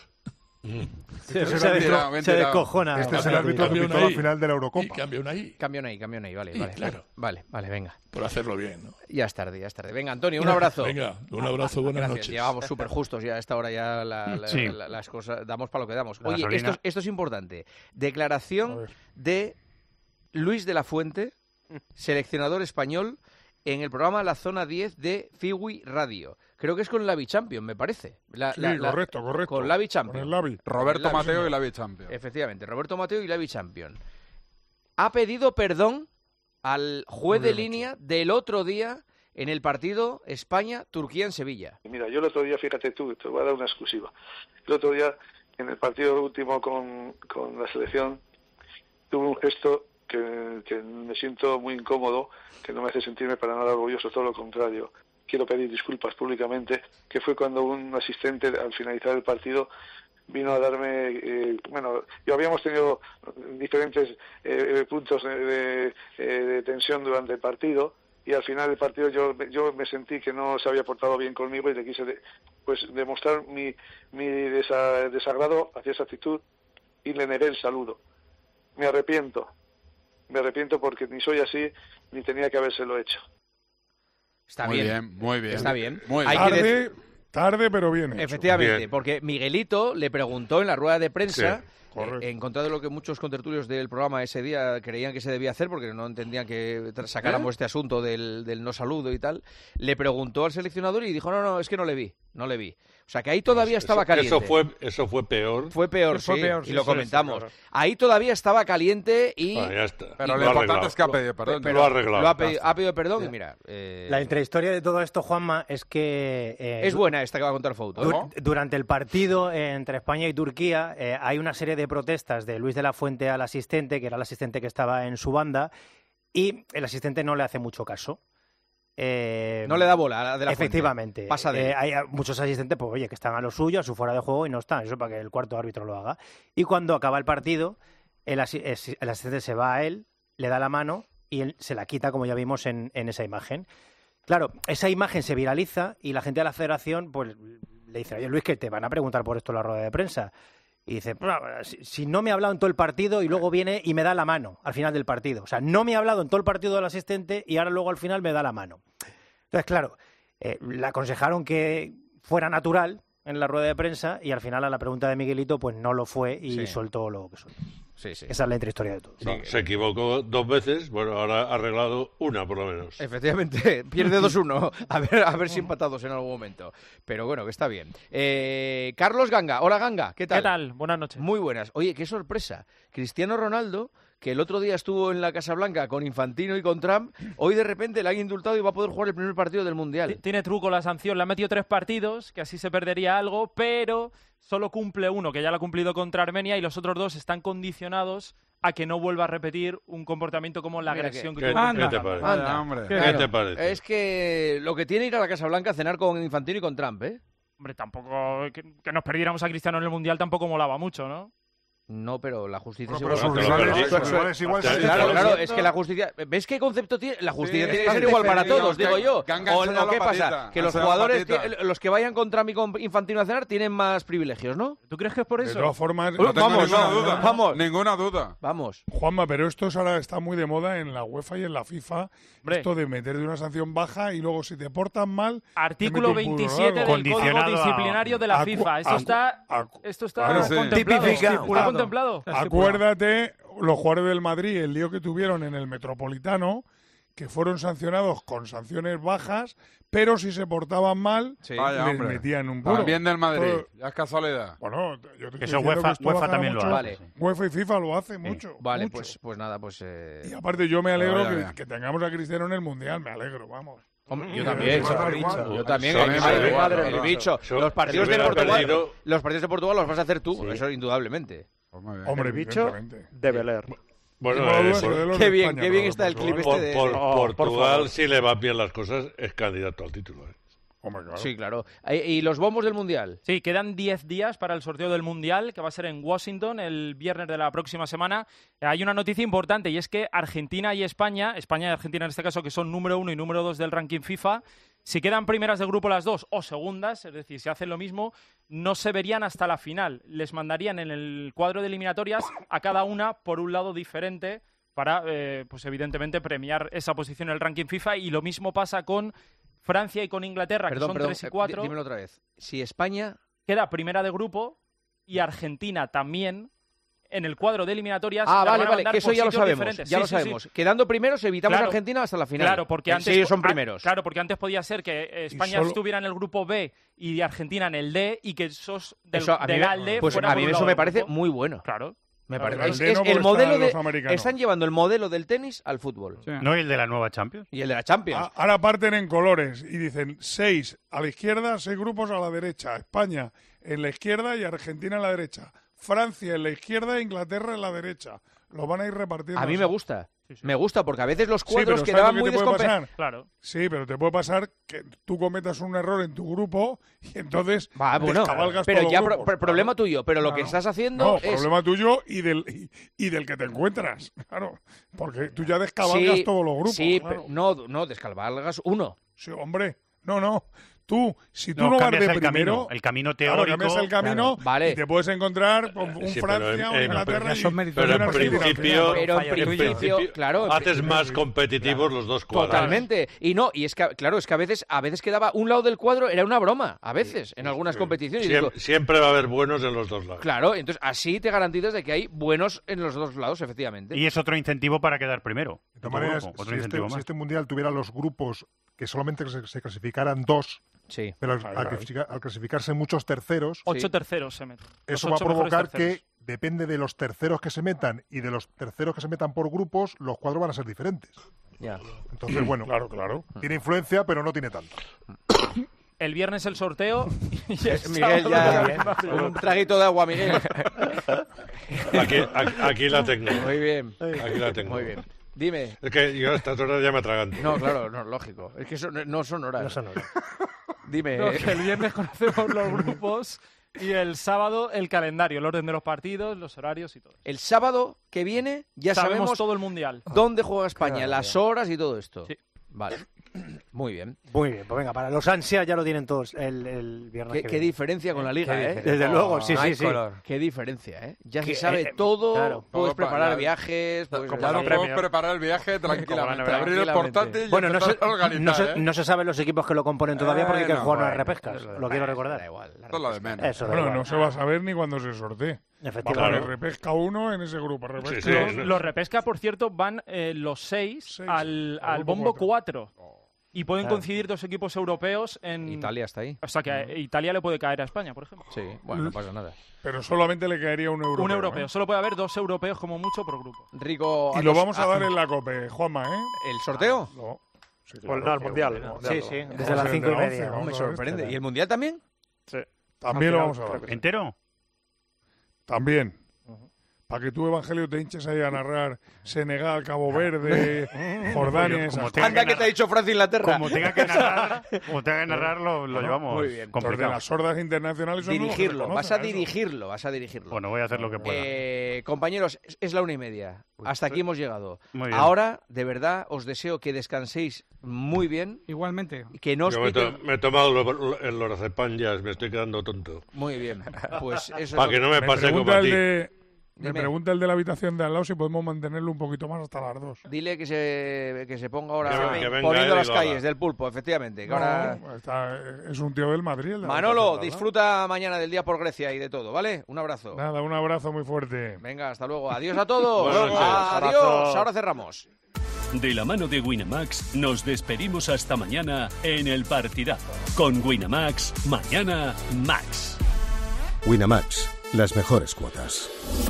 Se, Este es se, el desco- árbitro- se descojona. Este es el árbitro que pitó la final de la Y Eurocopa. cambia una I. Campeón ahí, campeón ahí, vale, Sí, vale, claro. vale, vale, venga. Por hacerlo bien, ¿no? Ya es tarde, ya es tarde. Venga, Antonio, un abrazo. Venga, un abrazo, buenas Gracias. noches. Llevamos súper justos ya a esta hora, ya la- la- Sí. la- las cosas, damos para lo que damos. La Oye, gasolina. esto, esto es importante. Declaración de Luis de la Fuente, seleccionador español, en el programa La Zona diez de Fiwi Radio. Creo que es con Lavi Champion, me parece. La, Sí, la- la- correcto, correcto. Con Lavi Champion. Con el Lavi. Roberto Lavi Mateo Champion. y Lavi Champion. Efectivamente, Roberto Mateo y Lavi Champion. Ha pedido perdón al juez de línea del otro día en el partido España-Turquía en Sevilla. Mira, yo el otro día, fíjate tú, te voy a dar una exclusiva. El otro día, en el partido último con, con la selección, tuve un gesto que, que me siento muy incómodo, que no me hace sentirme para nada orgulloso, todo lo contrario. quiero pedir disculpas públicamente, que fue cuando un asistente al finalizar el partido vino a darme, eh, bueno, yo habíamos tenido diferentes eh, puntos de, de, de tensión durante el partido, y al final del partido yo, yo me sentí que no se había portado bien conmigo y le quise de, pues demostrar mi, mi desa, desagrado hacia esa actitud y le negué el saludo. Me arrepiento, me arrepiento porque ni soy así ni tenía que habérselo hecho. Está muy bien. bien, muy bien. Está bien. Muy Hay bien. que Tarde, tarde, pero bien hecho. Efectivamente, Bien. porque Miguelito le preguntó en la rueda de prensa, Sí, eh, correcto. en contra de lo que muchos contertulios del programa ese día creían que se debía hacer, porque no entendían que tra- sacáramos ¿Eh? este asunto del, del no saludo y tal, le preguntó al seleccionador y dijo, no, no, es que no le vi, no le vi. O sea, que ahí todavía Eso- estaba caliente. Eso fue, eso fue peor. Fue peor, Fue sí, peor, y sí, lo sí, comentamos. sí, claro. Ahí todavía estaba caliente y... Ah, ya está. Pero Y lo ha importante arreglado. es que ha pedido perdón. Pero- Lo ha arreglado. lo ha pedido, ha pedido perdón y mira... eh, La intrahistoria de todo esto, Juanma, es que... eh, es du- buena esta que va a contar Fouto. ¿eh? dur- durante el partido entre España y Turquía eh, hay una serie de protestas de Luis de la Fuente al asistente, que era el asistente que estaba en su banda, y el asistente no le hace mucho caso. Eh, No le da bola a la de la Efectivamente. Fuente. Pasa de Eh, él. hay a- muchos asistentes, pues oye, que están a lo suyo, a su fuera de juego y no están. Eso para que el cuarto árbitro lo haga. Y cuando acaba el partido, el, asi- es- el asistente se va a él, le da la mano y él se la quita, como ya vimos en, en esa imagen. Claro, esa imagen se viraliza y la gente de la federación pues le dice, oye Luis, que te van a preguntar por esto en la rueda de prensa. Y dice, "Bueno, si, si no me ha hablado en todo el partido y luego viene y me da la mano al final del partido. O sea, no me ha hablado en todo el partido del asistente y ahora luego al final me da la mano. Entonces, claro, eh, le aconsejaron que fuera natural en la rueda de prensa y al final a la pregunta de Miguelito pues no lo fue y Sí. soltó lo que soltó. Sí, sí. Esa es la intrahistoria de todo. No, se equivocó dos veces, bueno, ahora ha arreglado una por lo menos. Efectivamente, pierde dos uno. A ver, a ver si empatados en algún momento. Pero bueno, que está bien. Eh, Carlos Ganga. Hola, Ganga. ¿Qué tal? ¿Qué tal? Buenas noches. Muy buenas. Oye, qué sorpresa. Cristiano Ronaldo, que el otro día estuvo en la Casa Blanca con Infantino y con Trump, hoy de repente le han indultado y va a poder jugar el primer partido del Mundial. Tiene truco la sanción. Le ha metido tres partidos, que así se perdería algo, pero solo cumple uno, que ya lo ha cumplido contra Armenia, y los otros dos están condicionados a que no vuelva a repetir un comportamiento como la Mira agresión que- que, ¿Qué- tuvo. qué contra te Trump. parece? Anda, hombre. ¿Qué claro. te parece? Es que lo que tiene ir a la Casa Blanca a cenar con Infantino y con Trump, ¿eh? Hombre, tampoco que, que nos perdiéramos a Cristiano en el Mundial tampoco molaba mucho, ¿no? No, pero la justicia... Pero seguro- sus Te lo rivales- perdí. sus rivales igual Te- se- Claro, te- claro, es que la justicia... ¿Ves qué concepto tiene? La justicia Sí, tiene que ser estás igual para defendido, todos, que- digo yo. que han O, enganchado o qué la pasa, patita, que han los enganchado la jugadores, patita. que- los que vayan contra mi con Infantino a cenar tienen más privilegios, ¿no? ¿Tú crees que es por De eso? todas formas, No tengo Vamos, ninguna no, duda. vamos. Ninguna duda. Vamos. Juanma, pero esto es ahora está muy de moda en la UEFA y en la FIFA. Hombre. Esto de meter de una sanción baja y luego si te portan mal... te Artículo mete un puro veintisiete largo. del Código Condicionado a- Disciplinario de la Acu- FIFA. Esto acu- está, acu- esto está Claro, sí. contemplado. Tipificado. ¿Está contemplado? Acuérdate, los jugadores del Madrid, el lío que tuvieron en el Metropolitano, que fueron sancionados con sanciones bajas, pero si se portaban mal, Sí. Vaya, les hombre. metían un puro. También del Madrid. Todo- Ya es casualidad. Bueno, yo te estoy Eso diciendo UEFA- que esto UEFA bajará también lo mucho. hace. Vale. UEFA y FIFA lo hace mucho. Vale, mucho. pues, pues nada, pues... eh, Y aparte yo me alegro Vaya, que, vaya. que tengamos a Cristiano en el Mundial, me alegro, vamos. Hombre, yo Mm, también, igual, yo, igual. yo también, Yo el, me el- da igual, el claro. bicho. Yo- Los partidos si de hubiera Portugal, perdido- los partidos de Portugal los vas a hacer tú, eso indudablemente. Pues muy bien. Hombre, El bicho evidentemente. de Beler. Bueno, Tengo eh, dudas por- de los Qué de bien, España, qué bien pero está el clip Portugal- este de... por, de- por- Oh, por Portugal, favor. si le van bien las cosas, es candidato al título. ¿eh? Hombre, claro. Sí, claro. ¿Y y los bombos del Mundial? Sí, quedan diez días para el sorteo del Mundial, que va a ser en Washington el viernes de la próxima semana. Hay una noticia importante, y es que Argentina y España, España y Argentina en este caso, que son número uno y número dos del ranking FIFA, si quedan primeras de grupo las dos o segundas, es decir, si hacen lo mismo, no se verían hasta la final. Les mandarían en el cuadro de eliminatorias a cada una por un lado diferente para, eh, pues evidentemente, premiar esa posición en el ranking FIFA. Y lo mismo pasa con Francia y con Inglaterra, Perdón, que son perdón, tres y eh, cuatro. dímelo otra vez. Si España... Queda primera de grupo y Argentina también en el cuadro de eliminatorias. Ah, la vale, van a vale, mandar que eso por ya lo sitios sabemos, diferentes. ya Sí, lo sí, sí. sabemos. Quedando primeros evitamos Claro, a Argentina hasta la final. Claro, porque Eh, antes si ellos son ah, primeros. Claro, porque antes podía ser que eh, España solo- estuviera en el grupo B y Argentina en el D y que esos del, Eso a mí del me- A al D pues fuera a mí por un eso lado me del parece grupo. muy bueno. Claro. Me Claro, parece. el Es, D es no, el porque modelo están de, los americanos. están llevando el modelo del tenis al fútbol. No, y el de la nueva Champions. Y el de la Champions. A- Ahora parten en colores y dicen seis a la izquierda, seis grupos a la derecha. España en la izquierda y Argentina en la derecha. Francia en la izquierda e Inglaterra en la derecha. Lo van a ir repartiendo. A mí así. me gusta. Sí, sí. Me gusta, porque a veces los Sí, cuadros pero quedaban ¿sabes lo muy que te puede descompensados. pasar? Claro. Sí, pero te puede pasar que tú cometas un error en tu grupo y entonces Va, bueno, descabalgas pero todos ya los pro- grupos, pro- problema tuyo, pero lo que Claro. estás haciendo No, es... problema tuyo y del, y, y del que te encuentras, claro. Porque tú ya descabalgas Sí, todos los grupos. Sí, claro. pero no, no, descabalgas uno. Sí, hombre. No, no. Tú, si tú No, no, vas cambias de el primero... camino, el camino Claro, teórico. cambias el camino Claro, vale. y te puedes encontrar con un Sí, pero Francia, en- un en- Inglaterra y, Esos méritos Pero y en una Argentina al principio, final. Pero en en principio, principio claro, en haces pri- más competitivos los dos cuadros. Totalmente. Y no, y es que, claro, es que a veces, a veces quedaba un lado del cuadro, era una broma, a veces, en algunas competiciones. Y digo, Siem- siempre va a haber buenos en los dos lados. claro, entonces así te garantizas de que hay buenos en los dos lados, efectivamente. Y es otro incentivo para quedar primero. De todas Otro maneras, grupo, otro si, este, incentivo si más. este mundial tuviera los grupos que solamente se, se clasificaran dos, Sí. pero al, Claro, al claro. clasifica- al clasificarse muchos terceros, Ocho Sí. terceros se meten. Los eso va a ocho mejores provocar terceros. que, depende de los terceros que se metan y de los terceros que se metan por grupos, los cuadros van a ser diferentes. Ya. Entonces, bueno, Claro, claro. tiene influencia, pero no tiene tanto. El viernes el sorteo. Y el Miguel, sábado ya, la final. un traguito de agua, Miguel. Aquí, aquí, aquí la tengo. Muy bien. Aquí la tengo. Muy bien. Dime. Es que yo a estas horas ya me atraganto. No, claro, no, lógico. Es que eso no, no son horas. No son horas. Dime. No, que el viernes conocemos los grupos y el sábado el calendario, el orden de los partidos, los horarios y todo. El sábado que viene ya sabemos, sabemos todo el mundial. dónde juega España, Claro, las tío. horas y todo esto. Sí. Vale. Muy bien. Muy bien, pues venga, para los ansias ya lo tienen todos el, el viernes Qué, que qué viene. diferencia con la liga, Qué ¿eh? diferencia. Desde luego, sí, no sí, hay sí. color. Qué diferencia, ¿eh? Ya Que, se sabe eh, todo, claro. puedes Todo para- preparar la- viajes, puedes Ya Como no la puedo Premier. preparar el viaje tranquilamente. Como la Abrir el tranquilamente. portátil y Bueno, no se, empezar a organizar, no, se, ¿eh? no se saben los equipos que lo componen todavía porque hay que Bueno, jugar una bueno, repescas. eso Lo quiero Da recordar. igual. la Esto es lo de menos. Eso da Bueno, igual. no se va a saber ni cuando se sortee. Va a Efectivamente. haber repesca uno en ese grupo. Repesca Sí, sí, dos. no. Los repesca, por cierto, van eh, los seis, Seis, al, al al grupo bombo cuatro. cuatro. Y pueden Claro. coincidir dos equipos europeos en... Italia está ahí. O sea que eh, Italia le puede caer a España, por ejemplo. Sí, bueno, no pasa nada. Pero solamente le caería un europeo. Un europeo. ¿eh? Solo puede haber dos europeos como mucho por grupo. Rico. Y lo vamos a dar en la COPE, Juanma, ¿eh? ¿El sorteo? No. Sí, Pues no, el mundial. el Sí, mundial, sí, no. desde las el cinco de y la media. once, No, vamos me a ver. sorprende. ¿Y el mundial también? Sí. También Al lo final, vamos a creo dar. que sí. ¿Entero? También. Para que tú, Evangelio, te hinches ahí a narrar Senegal, Cabo Verde, Jordania, esas Como cosas. tenga Anda que que te ha dicho Francia e Inglaterra. Como tenga que narrar, como tenga que narrar lo, lo llevamos muy bien. Los de complicado. las sordas internacionales son los que Dirigirlo, reconocen vas a eso. dirigirlo, vas a dirigirlo. Bueno, voy a hacer lo que pueda. Eh, compañeros, es- es la una y media. Hasta aquí hemos llegado. Muy bien. Ahora, de verdad, os deseo que descanséis muy bien. Igualmente. Que no os Yo me, to- quiten... me he tomado lo- lo- el lorazepam ya, me estoy quedando tonto. Muy bien. Pues eso Para es que lo no me Me pase como pregunta, a el ti. de, me Dime. pregunta el de la habitación de al lado si podemos mantenerlo un poquito más hasta las dos. Dile que se, que se ponga ahora Que venga- que venga poniendo él y las lo calles haga. del pulpo, efectivamente. que No, ahora... está- es un tío del Madrid. el de la Manolo, habitación de al lado. disfruta mañana del día por Grecia y de todo, ¿vale? Un abrazo. Nada, un abrazo muy fuerte. Venga, hasta luego. Adiós a todos. Buenas noches. Adiós. Abrazo. Ahora cerramos. De la mano de Winamax nos despedimos hasta mañana en el partidazo. Con Winamax, mañana Max. Winamax, las mejores cuotas.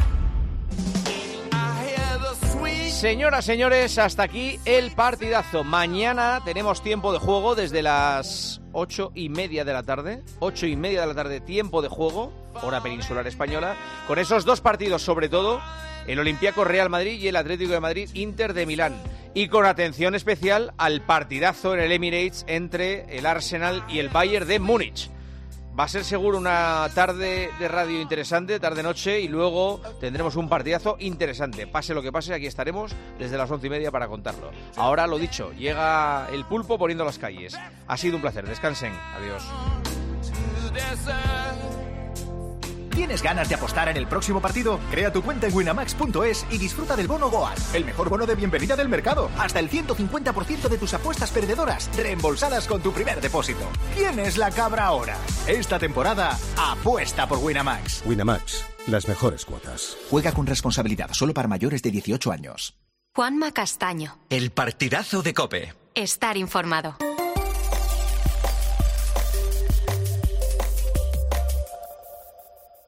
Señoras, señores, hasta aquí el partidazo. Mañana tenemos tiempo de juego desde las ocho y media de la tarde. Ocho y media de la tarde, tiempo de juego, hora peninsular española, con esos dos partidos sobre todo, el Olympiacos Real Madrid y el Atlético de Madrid Inter de Milán. Y con atención especial al partidazo en el Emirates entre el Arsenal y el Bayern de Múnich. Va a ser seguro una tarde de radio interesante, tarde-noche, y luego tendremos un partidazo interesante. Pase lo que pase, aquí estaremos desde las once y media para contarlo. Ahora, lo dicho, llega el pulpo poniendo las calles. Ha sido un placer, descansen. Adiós. ¿Tienes ganas de apostar en el próximo partido? Crea tu cuenta en winamax punto es y disfruta del bono Goal, el mejor bono de bienvenida del mercado. Hasta el ciento cincuenta por ciento de tus apuestas perdedoras reembolsadas con tu primer depósito. ¿Quién es la cabra ahora? Esta temporada, apuesta por Winamax. Winamax, las mejores cuotas. Juega con responsabilidad, solo para mayores de dieciocho años. Juanma Castaño. El partidazo de COPE. Estar informado.